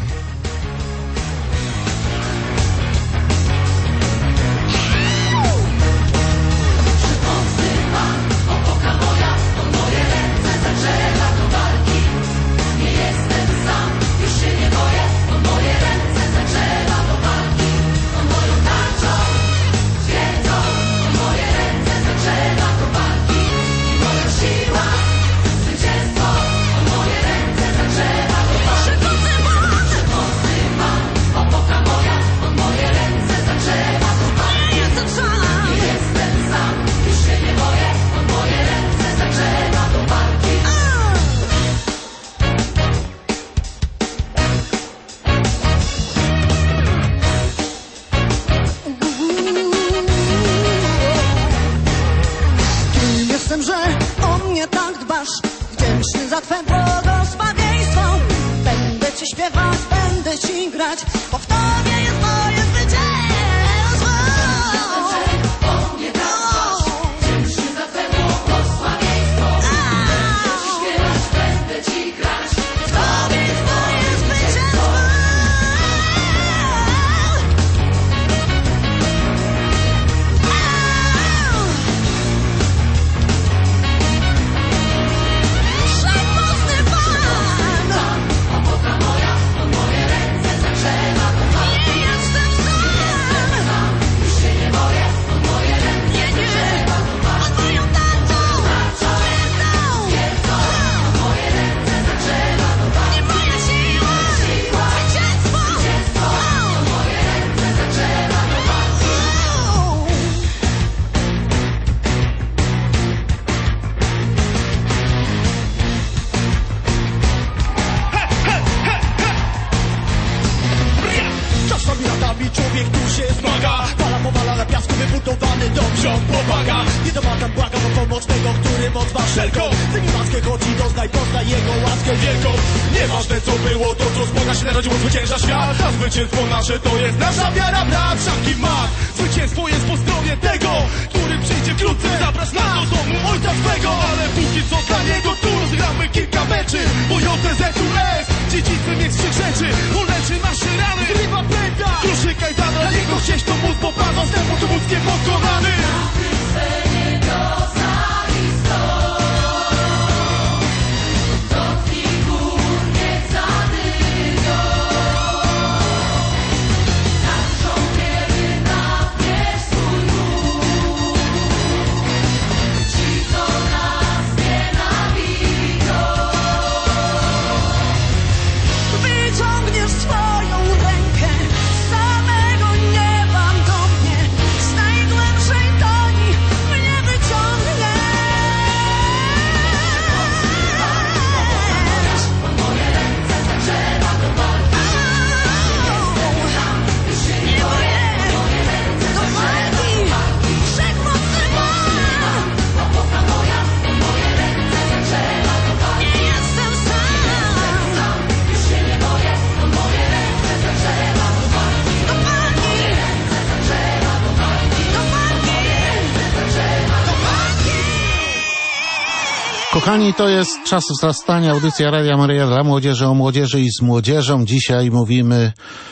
Kochani, to jest czas wzrastania, audycja Radia Maryja dla młodzieży, o młodzieży i z młodzieżą. Dzisiaj mówimy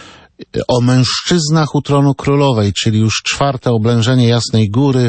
o mężczyznach u tronu królowej, czyli już czwarte oblężenie Jasnej Góry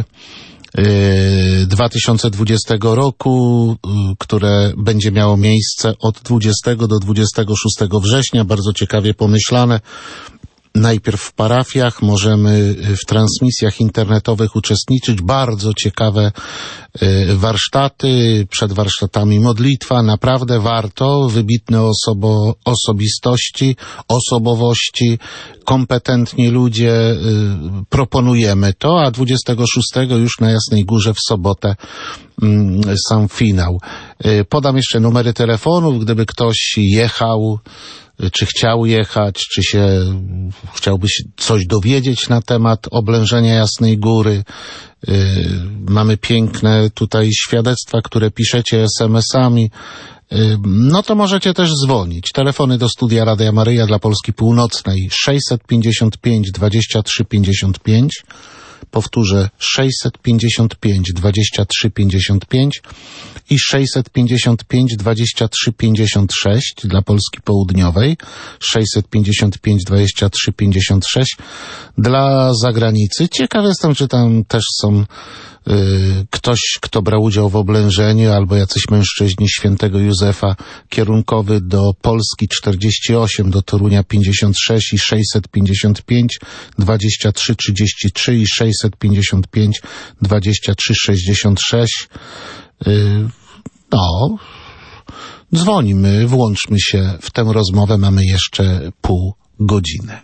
dwa tysiące dwudziestego roku, które będzie miało miejsce od dwudziestego do dwudziestego szóstego września. Bardzo ciekawie pomyślane. najpierw w parafiach, możemy w transmisjach internetowych uczestniczyć. Bardzo ciekawe warsztaty, przed warsztatami modlitwa. Naprawdę warto. Wybitne osobo, osobistości, osobowości, kompetentni ludzie. Proponujemy to, a dwudziestego szóstego już na Jasnej Górze w sobotę sam finał. Podam jeszcze numery telefonów, gdyby ktoś jechał, czy chciał jechać, czy się chciałby się coś dowiedzieć na temat oblężenia Jasnej Góry. Yy, mamy piękne tutaj świadectwa, które piszecie es em esami. Yy, no to możecie też dzwonić. Telefony do studia Radia Maryja dla Polski Północnej sześćset pięćdziesiąt pięć dwadzieścia trzy pięćdziesiąt pięć. Powtórzę, sześćset pięćdziesiąt pięć dwadzieścia trzy pięćdziesiąt pięć i sześćset pięćdziesiąt pięć dwadzieścia trzy pięćdziesiąt sześć dla Polski Południowej, sześćset pięćdziesiąt pięć dwadzieścia trzy pięćdziesiąt sześć dla zagranicy. Ciekaw jestem, czy tam też są y, ktoś, kto brał udział w oblężeniu, albo jacyś mężczyźni świętego Józefa, kierunkowy do Polski czterdzieści osiem, do Torunia pięćdziesiąt sześć i sześćset pięćdziesiąt pięć dwadzieścia trzy trzydzieści trzy i sześćset pięćdziesiąt pięć dwadzieścia trzy sześćdziesiąt sześć. Yy, no, dzwonimy, włączmy się w tę rozmowę, mamy jeszcze pół godziny.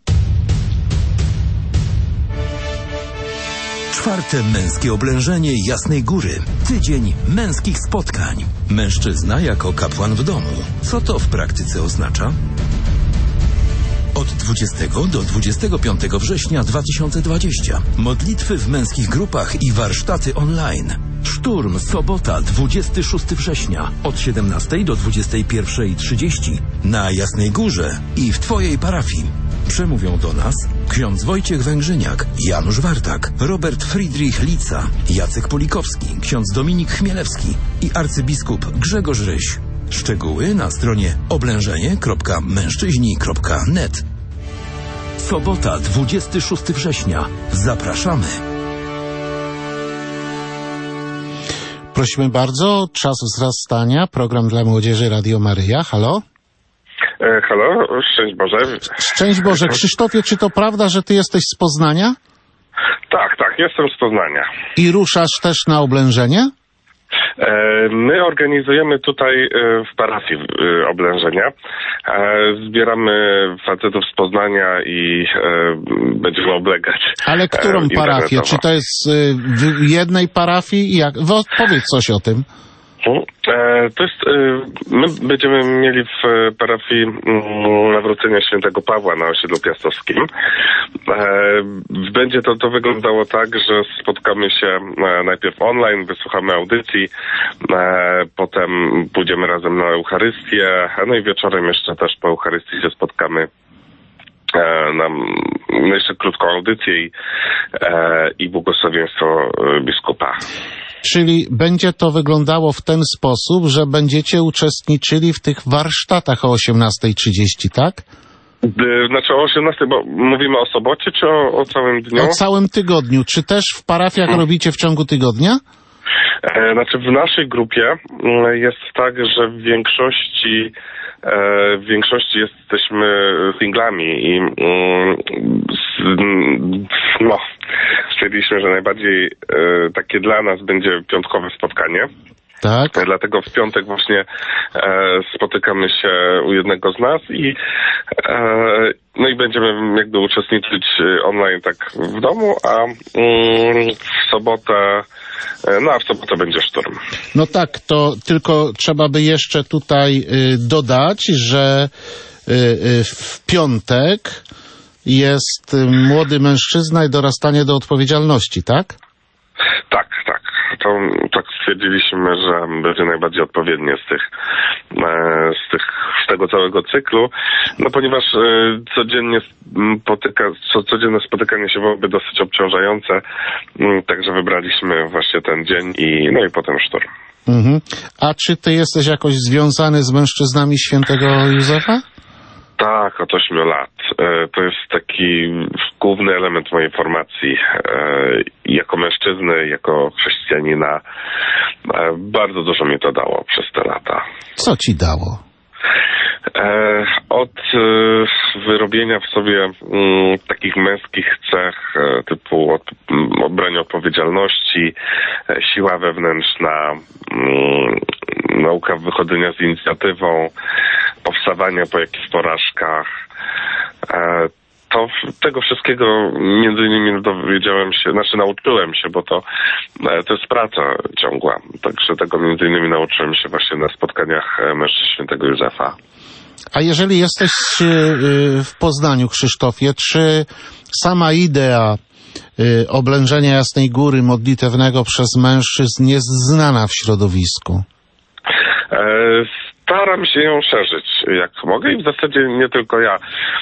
Czwarte męskie oblężenie Jasnej Góry. Tydzień męskich spotkań. Mężczyzna jako kapłan w domu. Co to w praktyce oznacza? Od dwudziestego do dwudziestego piątego września dwa tysiące dwudziestego. Modlitwy w męskich grupach i warsztaty online. Szturm, sobota, dwudziestego szóstego września. Od siedemnastej do dwudziestej pierwszej trzydzieści. Na Jasnej Górze i w Twojej parafii. Przemówią do nas ksiądz Wojciech Węgrzyniak, Janusz Wartak, Robert Friedrich Lica, Jacek Polikowski, ksiądz Dominik Chmielewski i arcybiskup Grzegorz Ryś. Szczegóły na stronie oblężenie kropka mężczyźni kropka net. Sobota, dwudziestego szóstego września. Zapraszamy. Prosimy bardzo, czas wzrastania, program dla młodzieży Radio Maryja. Halo? E, halo, szczęść Boże. Szczęść Boże. Krzysztofie, czy to prawda, że ty jesteś z Poznania? Tak, tak, jestem z Poznania. I ruszasz też na oblężenie? My organizujemy tutaj w parafii oblężenia. Zbieramy facetów z Poznania i będziemy oblegać. Ale którą parafię? Czy to jest w jednej parafii? Jak? Powiedz coś o tym. To jest, my będziemy mieli w parafii Nawrócenia Świętego Pawła na osiedlu piastowskim. Będzie to, to wyglądało tak, że spotkamy się najpierw online, wysłuchamy audycji, potem pójdziemy razem na Eucharystię, no i wieczorem jeszcze też po Eucharystii się spotkamy na jeszcze krótką audycję i, i błogosławieństwo biskupa. Czyli będzie to wyglądało w ten sposób, że będziecie uczestniczyli w tych warsztatach o osiemnastej trzydzieści, tak? Znaczy o osiemnastej, bo mówimy o sobocie, czy o, o całym dniu? O całym tygodniu. Czy też w parafiach hmm. robicie w ciągu tygodnia? E, znaczy w naszej grupie jest tak, że w większości w większości jesteśmy singlami i no, stwierdziliśmy, że najbardziej takie dla nas będzie piątkowe spotkanie. Tak. Dlatego w piątek właśnie spotykamy się u jednego z nas i no i będziemy jakby uczestniczyć online tak w domu, a w sobotę No a w sobotę będzie sztorm. No tak, to tylko trzeba by jeszcze tutaj y, dodać, że y, y, w piątek jest y, młody mężczyzna i dorastanie do odpowiedzialności, tak? Tak, tak. To tak stwierdziliśmy, że będzie najbardziej odpowiednie z tych, z tych, z tego całego cyklu, no ponieważ codziennie spotyka, codzienne spotykanie się byłoby dosyć obciążające, także wybraliśmy właśnie ten dzień i no i potem sztorm. Mhm. A czy ty jesteś jakoś związany z mężczyznami świętego Józefa? Tak, od ośmiu lat. To jest taki główny element mojej formacji. Jako mężczyzny, jako chrześcijanina bardzo dużo mi to dało przez te lata. Co ci dało? E, od e, wyrobienia w sobie m, takich męskich cech e, typu od, m, brania odpowiedzialności, e, siła wewnętrzna, m, nauka wychodzenia z inicjatywą, powstawania po jakichś porażkach. E, to tego wszystkiego między innymi dowiedziałem się, znaczy nauczyłem się, bo to, e, to jest praca ciągła. Także tego między innymi nauczyłem się właśnie na spotkaniach mężczyzn świętego Józefa. A jeżeli jesteś w Poznaniu, Krzysztofie, czy sama idea oblężenia Jasnej Góry modlitewnego przez mężczyzn jest znana w środowisku? Staram się ją szerzyć jak mogę i w zasadzie nie tylko ja.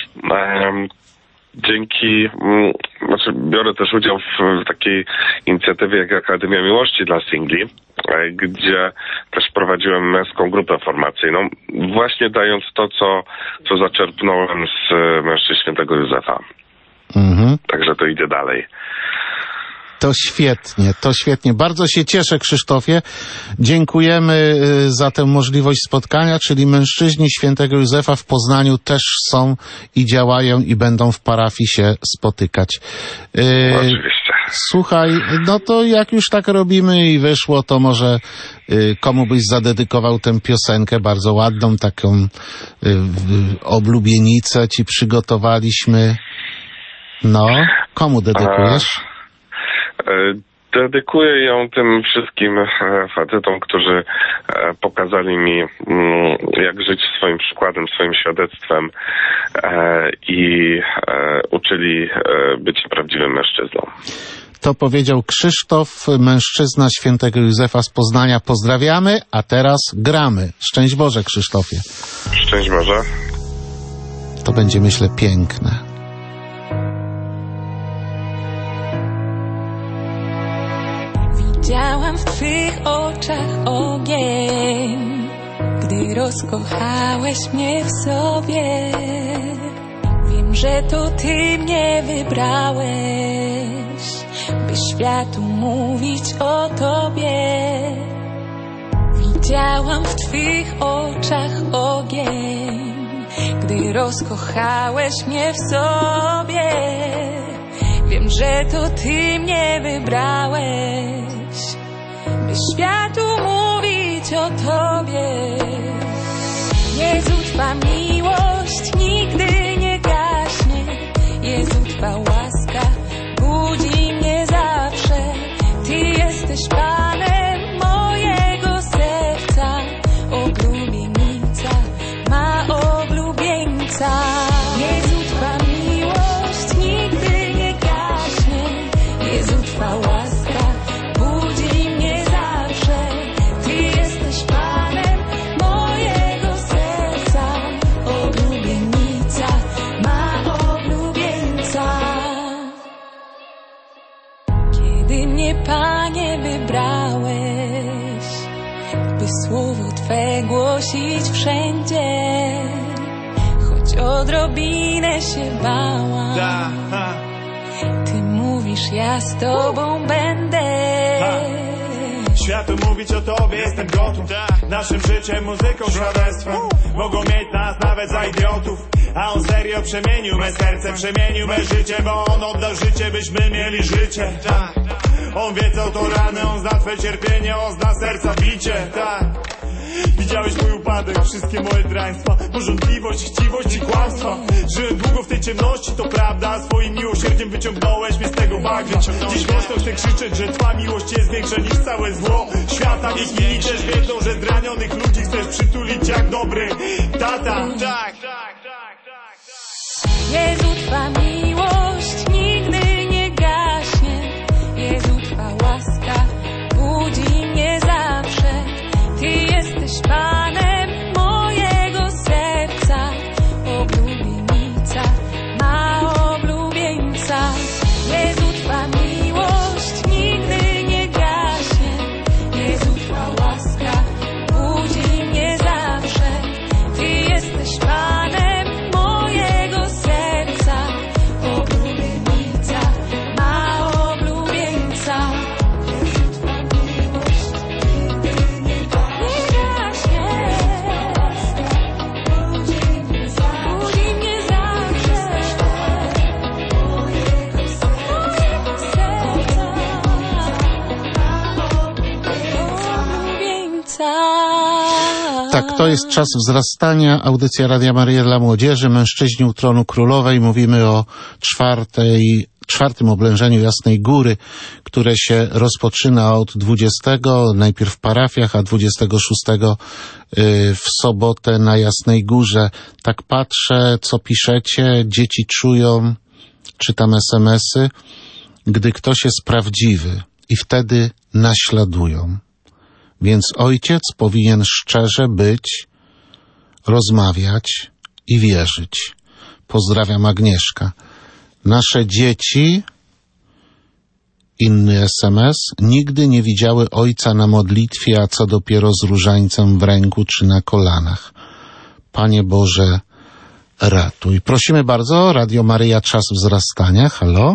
Dzięki, znaczy biorę też udział w takiej inicjatywie jak Akademia Miłości dla Singli, gdzie też prowadziłem męską grupę formacyjną, właśnie dając to, co, co zaczerpnąłem z mężczyzn świętego Józefa. Mhm. Także to idzie dalej. To świetnie, to świetnie. Bardzo się cieszę, Krzysztofie. Dziękujemy za tę możliwość spotkania, czyli mężczyźni świętego Józefa w Poznaniu też są i działają i będą w parafii się spotykać. No, oczywiście. Słuchaj, no to jak już tak robimy i wyszło, to może komu byś zadedykował tę piosenkę, bardzo ładną, taką oblubienicę ci przygotowaliśmy. No, komu dedykujesz? Dedykuję ją tym wszystkim facetom, którzy pokazali mi, jak żyć swoim przykładem, swoim świadectwem i uczyli być prawdziwym mężczyzną. To powiedział Krzysztof, mężczyzna świętego Józefa z Poznania. Pozdrawiamy, a teraz gramy. Szczęść Boże, Krzysztofie. Szczęść Boże. To będzie, myślę, piękne. Widziałam w twych oczach ogień, gdy rozkochałeś mnie w sobie. Wiem, że to ty mnie wybrałeś, by światu mówić o tobie. Widziałam w twych oczach ogień, gdy rozkochałeś mnie w sobie. Wiem, że to ty mnie wybrałeś, by światu mówić o tobie. Jezu, twa miłość nigdy nie gaśnie. Jezu, twa łaska budzi mnie zawsze. Ty jesteś Panem mojego serca. Oblubienica ma oblubieńca. Jezu, twa miłość nigdy nie gaśnie. Jezu, twa łaska budzi mnie zawsze. Ty jesteś Panem mojego serca. Oblubienica ma oblubieńca. Kiedy mnie, Panie, wybrałeś, by słowo Twe głosić wszędzie, choć odrobinę się bałam, Ty mówisz, ja z Tobą będę. Światu mówić o tobie jestem gotów. Naszym życiem, muzyką, świadectwem mogą mieć nas nawet za idiotów. A on serio przemienił me serce, przemienił me życie, bo on oddał życie, byśmy mieli życie. On wie co to rany, on zna twe cierpienie, on zna serca bicie. Tak. Widziałeś mój upadek, wszystkie moje draństwa, pożądliwość, chciwość i kłamstwa. Żyłem długo w tej ciemności, to prawda, swoim miłosierdziem wyciągnąłeś mnie z tego bagna. Dziś głośno chcę krzyczeć, że twa miłość jest większa niż całe zło świata. Niech inni też wiedzą, że zranionych ludzi chcesz przytulić jak dobry tata. Tak, tak, tak, tak. Jezu, twa miłość nigdy nie gaśnie. Jezu, twa łaska budzi mnie zawsze. Ty jesteś Panem mojego serca. Oblubienica ma oblubieńca. Jezu, twa miłość nigdy nie gaśnie. Jezu, twa łaska budzi mnie zawsze. Ty jesteś Panem mojego serca. Tak, to jest czas wzrastania. Audycja Radia Maryja dla młodzieży. Mężczyźni u tronu królowej. Mówimy o czwartej, czwartym oblężeniu Jasnej Góry, które się rozpoczyna od dwudziestego, najpierw w parafiach, a dwudziestego szóstego w sobotę na Jasnej Górze. Tak patrzę, co piszecie. Dzieci czują, czytam es em esy, gdy ktoś jest prawdziwy i wtedy naśladują. Więc ojciec powinien szczerze być, rozmawiać i wierzyć. Pozdrawiam, Agnieszka. Nasze dzieci, inny es em es, nigdy nie widziały ojca na modlitwie, a co dopiero z różańcem w ręku czy na kolanach. Panie Boże, ratuj. Prosimy bardzo, Radio Maryja, czas wzrastania. Halo?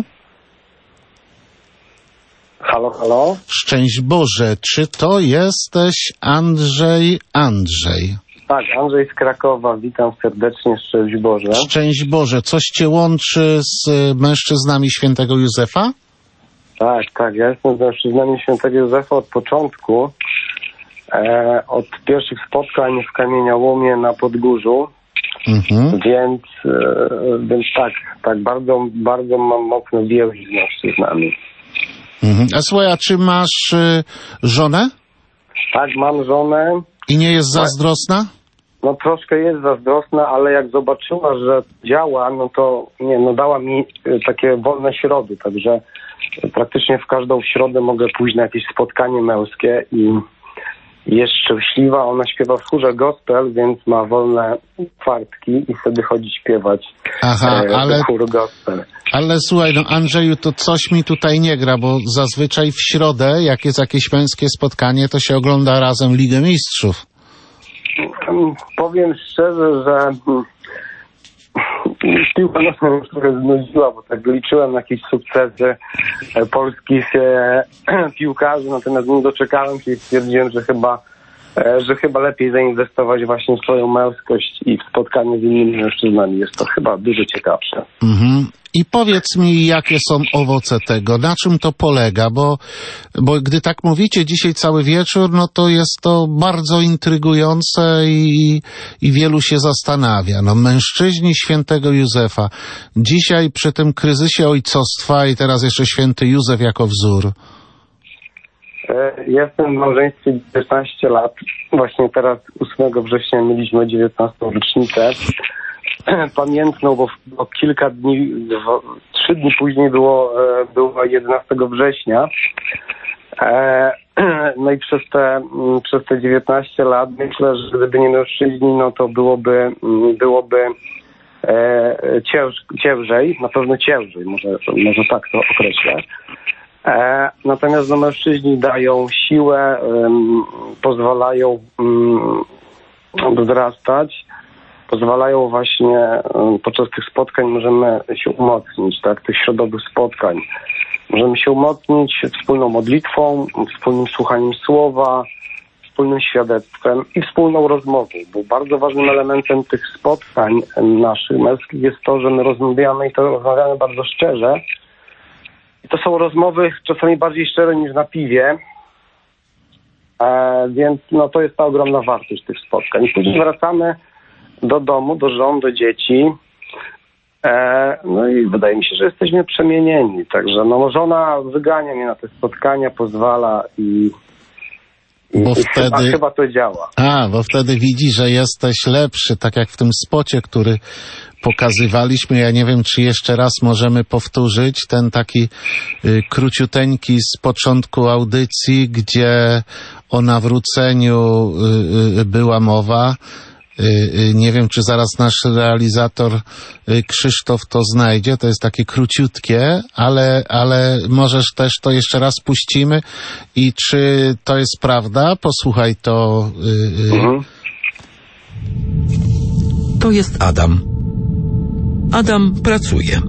Halo, halo? Szczęść Boże, czy to jesteś Andrzej Andrzej? Tak, Andrzej z Krakowa, witam serdecznie, szczęść Boże. Szczęść Boże, coś cię łączy z mężczyznami świętego Józefa? Tak, tak, ja jestem z mężczyznami świętego Józefa od początku, e, od pierwszych spotkań w Kamieniołomie na Podgórzu, mhm. więc, e, więc tak, tak, bardzo, bardzo mam mocno więź z mężczyznami. Mhm. A słuchaj, a czy masz y, żonę? Tak, mam żonę. I nie jest zazdrosna? No troszkę jest zazdrosna, ale jak zobaczyła, że działa, no to nie, no dała mi y, takie wolne środy, także praktycznie w każdą środę mogę pójść na jakieś spotkanie męskie i jest szczęśliwa. Ona śpiewa w chórze gospel, więc ma wolne kwartki i wtedy chodzi śpiewać. Aha, e, ale... chór gospel. Ale słuchaj, no Andrzeju, to coś mi tutaj nie gra, bo zazwyczaj w środę, jak jest jakieś męskie spotkanie, to się ogląda razem Ligę Mistrzów. Powiem szczerze, że piłka nożna już trochę znudziła, bo tak liczyłem na jakieś sukcesy polskich e, piłkarzy, natomiast nie doczekałem się i stwierdziłem, że chyba, e, że chyba lepiej zainwestować właśnie w swoją męskość i w spotkanie z innymi mężczyznami. Jest to chyba dużo ciekawsze. Mhm. I powiedz mi, jakie są owoce tego, na czym to polega, bo, bo gdy tak mówicie dzisiaj cały wieczór, no to jest to bardzo intrygujące i, i wielu się zastanawia. No, mężczyźni świętego Józefa, dzisiaj przy tym kryzysie ojcostwa i teraz jeszcze święty Józef jako wzór. Jestem w małżeństwie dziewiętnaście lat, właśnie teraz ósmego września mieliśmy dziewiętnastą rocznicę. Pamiętną, bo, bo kilka dni, dwa, trzy dni później było, było jedenastego września. E, no i przez te, przez te dziewiętnaście lat myślę, że gdyby nie mężczyźni, no to byłoby, byłoby e, cięż, ciężej, na pewno ciężej, może, może tak to określę. E, natomiast no, mężczyźni dają siłę, um, pozwalają um, wzrastać. Pozwalają właśnie, podczas tych spotkań możemy się umocnić, tak, tych środowych spotkań. Możemy się umocnić wspólną modlitwą, wspólnym słuchaniem słowa, wspólnym świadectwem i wspólną rozmową, bo bardzo ważnym elementem tych spotkań naszych męskich jest to, że my rozmawiamy i to rozmawiamy bardzo szczerze. I to są rozmowy czasami bardziej szczere niż na piwie, e, więc no, to jest ta ogromna wartość tych spotkań. I później wracamy do domu, do żon, do dzieci. E, no i wydaje mi się, że jesteśmy przemienieni. Także no, żona wygania mnie na te spotkania, pozwala i, i, bo i wtedy... chyba, chyba to działa. A, bo wtedy widzi, że jesteś lepszy, tak jak w tym spocie, który pokazywaliśmy. Ja nie wiem, czy jeszcze raz możemy powtórzyć ten taki y, króciuteńki z początku audycji, gdzie o nawróceniu y, y, była mowa. Nie wiem, czy zaraz nasz realizator Krzysztof to znajdzie. To jest takie króciutkie, ale, ale możesz też to jeszcze raz puścimy. I czy to jest prawda? Posłuchaj to. Mhm. To jest Adam. Adam pracuje.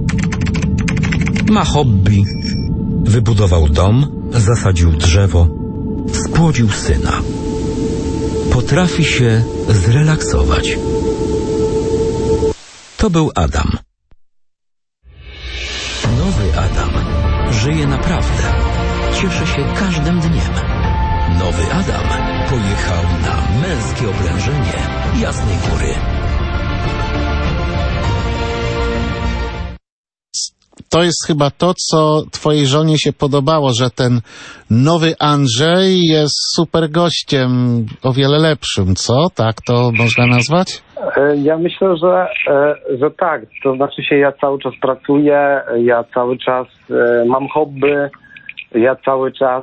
Ma hobby. Wybudował dom, zasadził drzewo, spłodził syna. Potrafi się zrelaksować. To był Adam. Nowy Adam żyje naprawdę. Cieszy się każdym dniem. Nowy Adam pojechał na męskie oblężenie Jasnej Góry. To jest chyba to, co twojej żonie się podobało, że ten nowy Andrzej jest super gościem, o wiele lepszym, co? Tak to można nazwać? Ja myślę, że, że tak. To znaczy się, ja cały czas pracuję, ja cały czas mam hobby, ja cały czas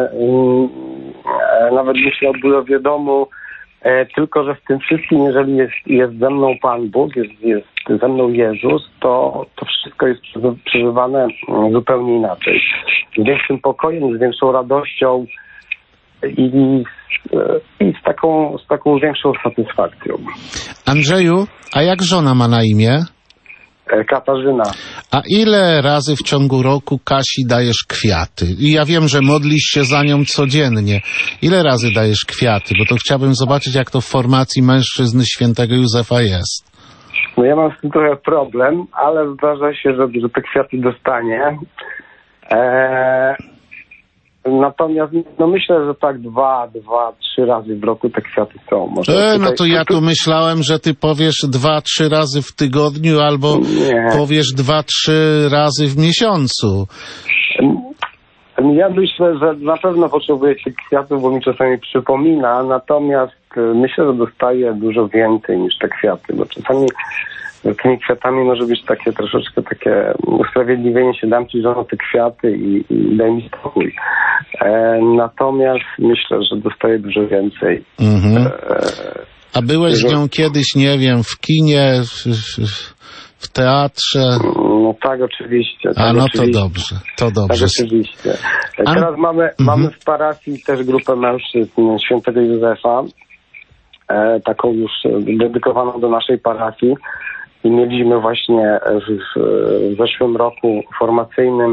nawet myślę o budowie domu, tylko że w tym wszystkim, jeżeli jest, jest ze mną Pan Bóg, jest, jest ze mną Jezus, to, to wszystko jest przeżywane zupełnie inaczej. Z większym pokojem, z większą radością i, i z, taką, z taką większą satysfakcją. Andrzeju, a jak żona ma na imię? Katarzyna. A ile razy w ciągu roku Kasi dajesz kwiaty? I ja wiem, że modlisz się za nią codziennie. Ile razy dajesz kwiaty? Bo to chciałbym zobaczyć, jak to w formacji mężczyzny świętego Józefa jest. No ja mam z tym trochę problem, ale zdarza się, że, że te kwiaty dostanie. Eee, natomiast no myślę, że tak dwa, dwa, trzy razy w roku te kwiaty są. Może e, tutaj... No to ja tu myślałem, że ty powiesz dwa, trzy razy w tygodniu albo Nie. powiesz dwa, trzy razy w miesiącu. Ja myślę, że na pewno potrzebuję tych kwiatów, bo mi czasami przypomina, natomiast myślę, że dostaję dużo więcej niż te kwiaty, bo czasami z tymi kwiatami może być takie troszeczkę takie usprawiedliwienie się, dam ci żono te kwiaty i, i daj mi spokój. E, natomiast myślę, że dostaję dużo więcej. Mhm. E, A byłeś z nią kiedyś, nie wiem, w kinie, w, w, w teatrze? No tak, oczywiście. Tak, A no oczywiście. to dobrze, to dobrze. Tak, oczywiście. A... Teraz mamy, mhm. mamy w parafii też grupę mężczyzn świętego Józefa, e, taką już dedykowaną do naszej parafii. I mieliśmy właśnie w, w zeszłym roku formacyjnym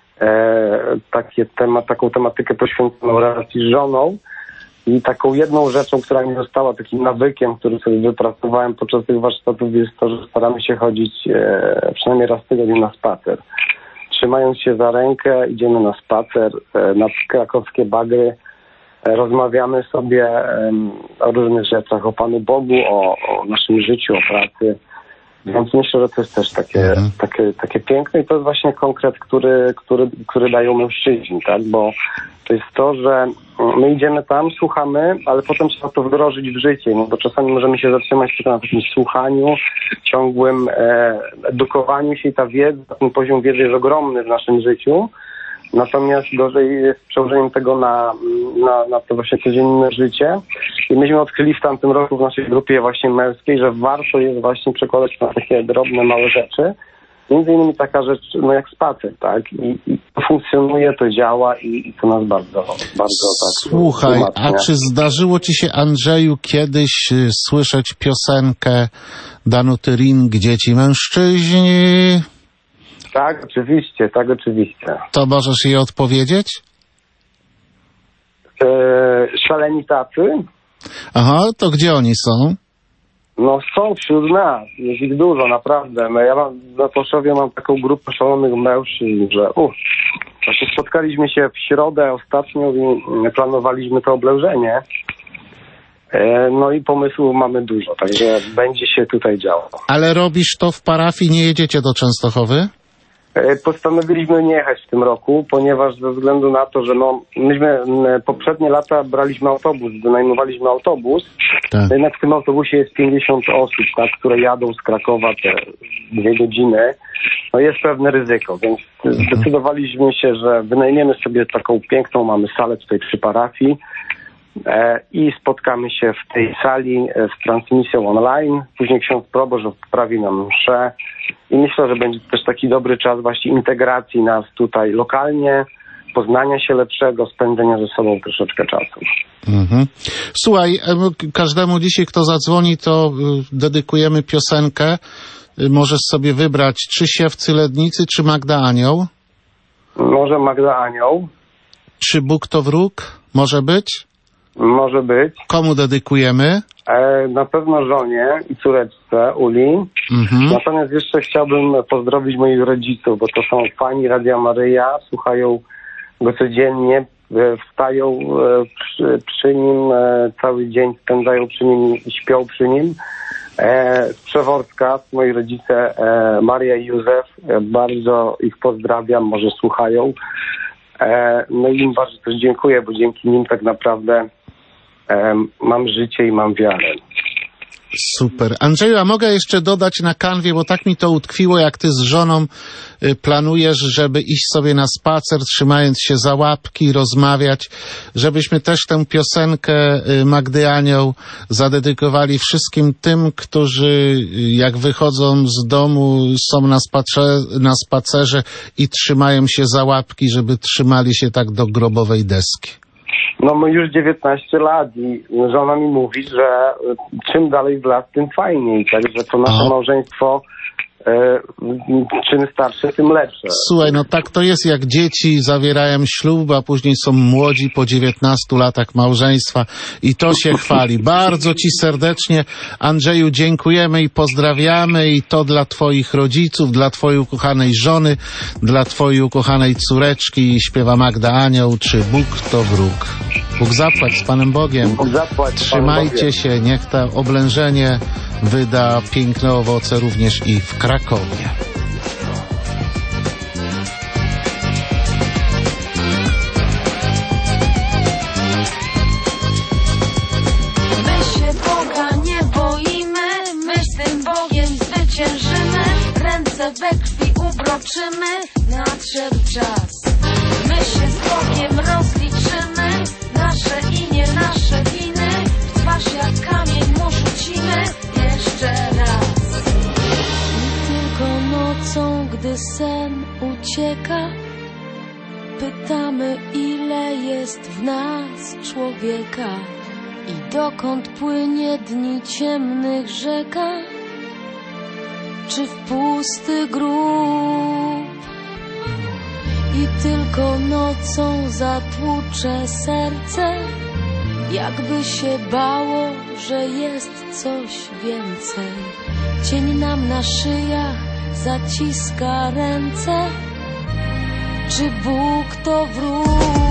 e, takie temat, taką tematykę poświęconą relacji z żoną. I taką jedną rzeczą, która mi została takim nawykiem, który sobie wypracowałem podczas tych warsztatów, jest to, że staramy się chodzić e, przynajmniej raz w tygodniu na spacer. Trzymając się za rękę, idziemy na spacer, e, na krakowskie bagry, e, rozmawiamy sobie e, o różnych rzeczach, o Panu Bogu, o, o naszym życiu, o pracy. Więc myślę, że to jest też takie, mhm. takie, takie piękne i to jest właśnie konkret, który, który, który dają mężczyźni, tak? Bo to jest to, że my idziemy tam, słuchamy, ale potem trzeba to wdrożyć w życie, no bo czasami możemy się zatrzymać tylko na takim słuchaniu, ciągłym e, edukowaniu się i ta wiedza, ten poziom wiedzy jest ogromny w naszym życiu. Natomiast gorzej jest przełożeniem tego na, na, na to właśnie codzienne życie. I myśmy odkryli w tamtym roku w naszej grupie właśnie męskiej, że warto jest właśnie przekładać na takie drobne, małe rzeczy. Między innymi taka rzecz, no jak spacer, tak? I, i to funkcjonuje, to działa i, i to nas bardzo, bardzo tak. Słuchaj, umacnia. a czy zdarzyło ci się, Andrzeju, kiedyś y, słyszeć piosenkę Danuty Ring, Dzieci mężczyźni? Tak, oczywiście, tak, oczywiście. To możesz jej odpowiedzieć? E, szaleni tacy? Aha, to gdzie oni są? No są wśród nas, jest ich dużo, naprawdę. No, ja mam, na Toszowie mam taką grupę szalonych mężczyzn, że uff, właśnie spotkaliśmy się w środę ostatnio i planowaliśmy to oblężenie. E, no i pomysłów mamy dużo, także będzie się tutaj działo. Ale robisz to w parafii, nie jedziecie do Częstochowy? Postanowiliśmy nie jechać w tym roku, ponieważ ze względu na to, że no, myśmy poprzednie lata braliśmy autobus, wynajmowaliśmy autobus, tak. Jednak w tym autobusie jest pięćdziesiąt osób, tak, które jadą z Krakowa te dwie godziny. No jest pewne ryzyko, więc mhm. zdecydowaliśmy się, że wynajmiemy sobie taką piękną, mamy salę tutaj przy parafii e, i spotkamy się w tej sali e, z transmisją online. Później ksiądz proboszcz odprawi nam mszę. I myślę, że będzie też taki dobry czas właśnie integracji nas tutaj lokalnie, poznania się lepszego, spędzenia ze sobą troszeczkę czasu. Mhm. Słuchaj, każdemu dzisiaj, kto zadzwoni, to dedykujemy piosenkę. Możesz sobie wybrać czy Siewcy Lednicy, czy Magda Anioł. Może Magda Anioł. Czy Bóg to wróg? Może być? Może być. Komu dedykujemy? E, na pewno żonie i córeczce Uli. Mhm. Natomiast jeszcze chciałbym pozdrowić moich rodziców, bo to są fani Radia Maryja, słuchają go codziennie, e, wstają e, przy, przy nim, e, cały dzień spędzają przy nim i śpią przy nim. E, z Przeworska, moi rodzice e, Maria i Józef, e, bardzo ich pozdrawiam, może słuchają. E, no i im bardzo też dziękuję, bo dzięki nim tak naprawdę e, mam życie i mam wiarę. Super. Andrzeju, a mogę jeszcze dodać na kanwie, bo tak mi to utkwiło, jak ty z żoną y, planujesz, żeby iść sobie na spacer, trzymając się za łapki, rozmawiać, żebyśmy też tę piosenkę y, Magdy Anioł zadedykowali wszystkim tym, którzy y, jak wychodzą z domu, są na, spacer, na spacerze i trzymają się za łapki, żeby trzymali się tak do grobowej deski. No my już dziewiętnaście lat i żona mi mówi, że czym dalej w las, tym fajniej. Także to nasze Aha. małżeństwo, e, czym starsze, tym lepsze. Słuchaj, no tak to jest, jak dzieci zawierają ślub, a później są młodzi po dziewiętnastu latach małżeństwa i to się chwali. Bardzo ci serdecznie, Andrzeju, dziękujemy i pozdrawiamy i to dla twoich rodziców, dla twojej ukochanej żony, dla twojej ukochanej córeczki, śpiewa Magda Anioł, czy Bóg to wróg. Bóg zapłać z Panem Bogiem. Bóg zapłać Trzymajcie Bogiem. się, niech to oblężenie wyda piękne owoce również i w Krakowie. My się Boga nie boimy, my z tym Bogiem zwyciężymy, ręce we krwi ubroczymy, nadszedł czas. My się z Bogiem rozliczymy, nasze i nie nasze winy, w twarz jak kamień mu rzucimy, jeszcze raz. I tylko nocą, gdy sen ucieka, pytamy, ile jest w nas człowieka i dokąd płynie dni ciemnych rzeka, czy w pusty grób. I tylko nocą zatłucze serce, jakby się bało, że jest coś więcej. Cień nam na szyjach zaciska ręce, czy Bóg to wróg?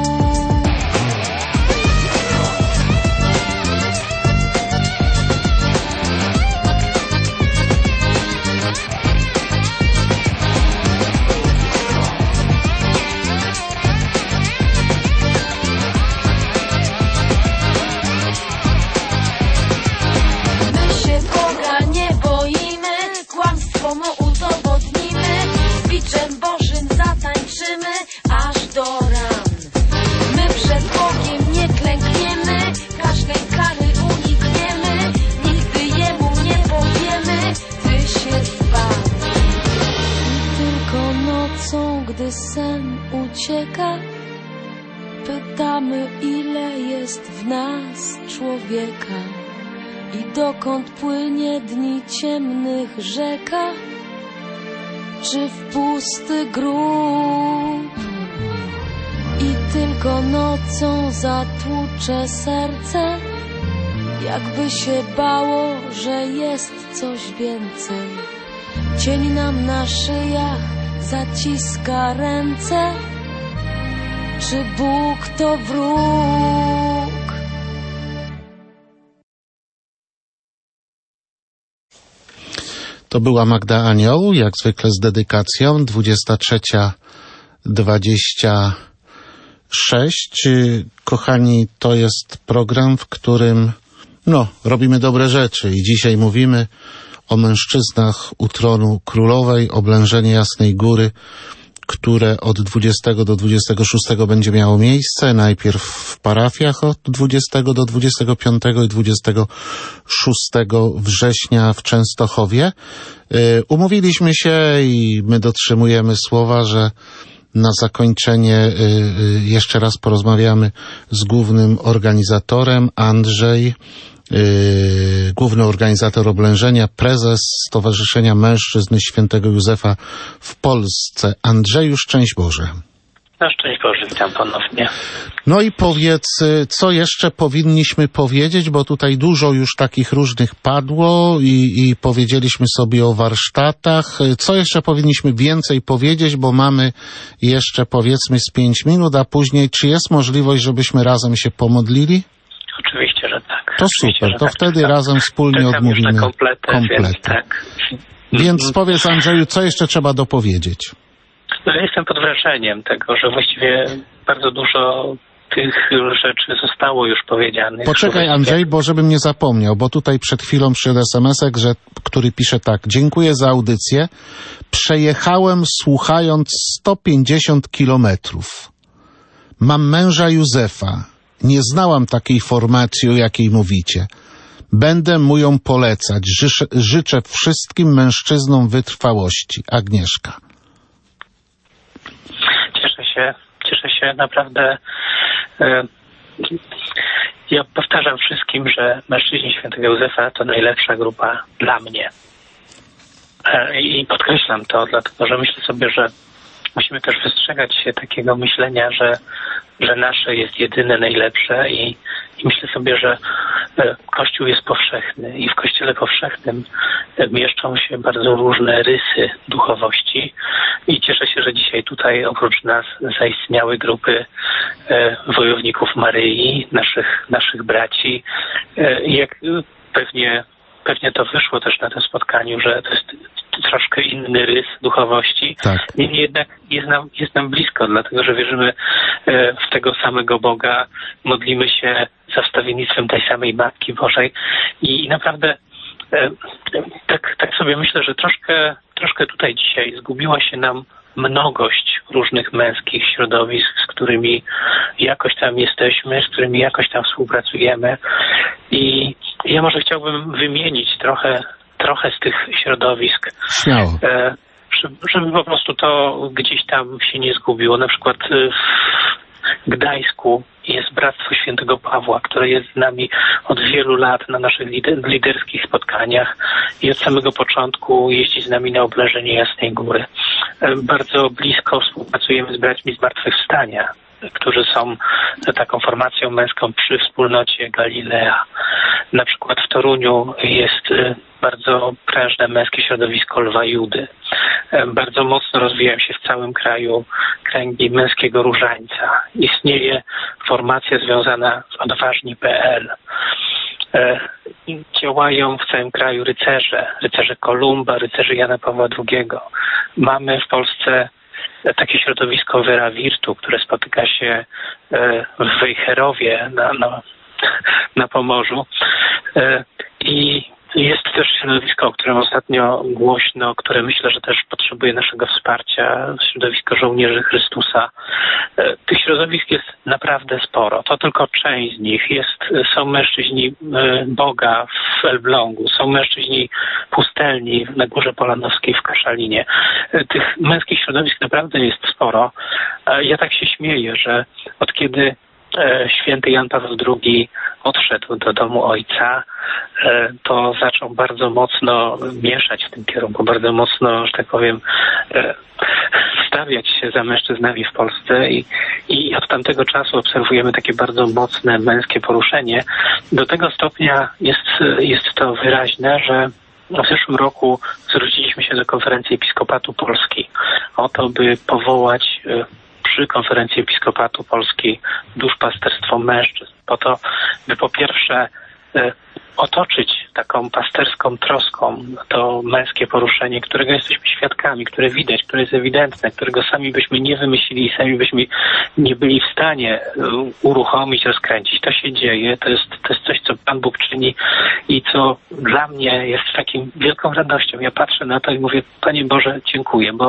Aż do ran. My przed Bogiem nie klękniemy, każdej kary unikniemy, nigdy Jemu nie powiemy, Ty się zbaw. I tylko nocą, gdy sen ucieka, pytamy, ile jest w nas człowieka i dokąd płynie dni ciemnych rzeka, czy w pusty grób. I tylko nocą zatłucze serce, jakby się bało, że jest coś więcej. Cień nam na szyjach zaciska ręce, czy Bóg to wróg? To była Magda Anioł, jak zwykle z dedykacją, dwudziesta trzecia dwadzieścia sześć. Kochani, to jest program, w którym no, robimy dobre rzeczy i dzisiaj mówimy o mężczyznach u tronu królowej, oblężenie Jasnej Góry, które od dwudziestego do dwudziestego szóstego będzie miało miejsce. Najpierw w parafiach od dwudziestego do dwudziestego piątego i dwudziestego szóstego września w Częstochowie. Yy, umówiliśmy się i my dotrzymujemy słowa, że na zakończenie yy, jeszcze raz porozmawiamy z głównym organizatorem. Andrzej, Yy, główny organizator oblężenia, prezes Stowarzyszenia Mężczyzn Świętego Józefa w Polsce. Andrzeju, szczęść Boże. Na szczęść Boże, witam ponownie. No i powiedz, co jeszcze powinniśmy powiedzieć, bo tutaj dużo już takich różnych padło i, i powiedzieliśmy sobie o warsztatach. Co jeszcze powinniśmy więcej powiedzieć, bo mamy jeszcze powiedzmy z pięć minut, a później czy jest możliwość, żebyśmy razem się pomodlili? Oczywiście, że tak. To super, to tak, wtedy tak. razem wspólnie Czekam odmówimy już na kompletę. kompletę. Więc, tak. Więc powiedz, Andrzeju, co jeszcze trzeba dopowiedzieć? No, jestem pod wrażeniem tego, że właściwie bardzo dużo tych rzeczy zostało już powiedzianych. Poczekaj, Andrzej, bo żebym nie zapomniał, bo tutaj przed chwilą przyszedł es em esek, że, który pisze tak: dziękuję za audycję. Przejechałem słuchając sto pięćdziesiąt kilometrów. Mam męża Józefa. Nie znałam takiej formacji, o jakiej mówicie. Będę mu ją polecać. Życzę, życzę wszystkim mężczyznom wytrwałości. Agnieszka. Cieszę się, cieszę się naprawdę. E, ja powtarzam wszystkim, że mężczyźni świętego Józefa to najlepsza grupa dla mnie. E, I podkreślam to, dlatego że myślę sobie, że musimy też wystrzegać się takiego myślenia, że, że nasze jest jedyne najlepsze i, i myślę sobie, że Kościół jest powszechny i w Kościele powszechnym mieszczą się bardzo różne rysy duchowości i cieszę się, że dzisiaj tutaj oprócz nas zaistniały grupy e, wojowników Maryi, naszych, naszych braci. E, jak pewnie, pewnie to wyszło też na tym spotkaniu, że to jest troszkę inny rys duchowości. Tak. Niemniej jednak jest nam, jest nam blisko, dlatego że wierzymy w tego samego Boga, modlimy się za wstawiennictwem tej samej Matki Bożej i naprawdę tak, tak sobie myślę, że troszkę, troszkę tutaj dzisiaj zgubiła się nam mnogość różnych męskich środowisk, z którymi jakoś tam jesteśmy, z którymi jakoś tam współpracujemy i ja może chciałbym wymienić trochę trochę z tych środowisk, Śmiało. E, żeby, żeby po prostu to gdzieś tam się nie zgubiło. Na przykład w Gdańsku jest Bractwo Świętego Pawła, które jest z nami od wielu lat na naszych lider, liderskich spotkaniach i od samego początku jeździ z nami na oblężenie Jasnej Góry. E, bardzo blisko współpracujemy z braćmi Zmartwychwstania, którzy są taką formacją męską przy wspólnocie Galilea. Na przykład w Toruniu jest bardzo prężne męskie środowisko Lwa Judy. Bardzo mocno rozwijają się w całym kraju kręgi męskiego różańca. Istnieje formacja związana z odważni kropka pe el. Działają w całym kraju rycerze, rycerze Kolumba, rycerze Jana Pawła drugiego. Mamy w Polsce takie środowisko Vera Virtu, które spotyka się w Wejherowie na, na, na Pomorzu. I jest też środowisko, o którym ostatnio głośno, które myślę, że też potrzebuje naszego wsparcia, środowisko żołnierzy Chrystusa. Tych środowisk jest naprawdę sporo. To tylko część z nich. Jest, są mężczyźni Boga w Elblągu, są mężczyźni pustelni na Górze Polanowskiej w Kaszalinie. Tych męskich środowisk naprawdę jest sporo. Ja tak się śmieję, że od kiedy święty Jan Paweł drugi odszedł do domu ojca, to zaczął bardzo mocno mieszać w tym kierunku, bardzo mocno, że tak powiem, wstawiać się za mężczyznami w Polsce i, i od tamtego czasu obserwujemy takie bardzo mocne męskie poruszenie. Do tego stopnia jest, jest to wyraźne, że w zeszłym roku zwróciliśmy się do Konferencji Episkopatu Polski o to, by powołać przy Konferencji Episkopatu Polski duszpasterstwo mężczyzn, po to, by po pierwsze y, otoczyć taką pasterską troską to męskie poruszenie, którego jesteśmy świadkami, które widać, które jest ewidentne, którego sami byśmy nie wymyślili, sami byśmy nie byli w stanie uruchomić, rozkręcić. To się dzieje, to jest, to jest coś, co Pan Bóg czyni i co dla mnie jest taką wielką radością. Ja patrzę na to i mówię: Panie Boże, dziękuję, bo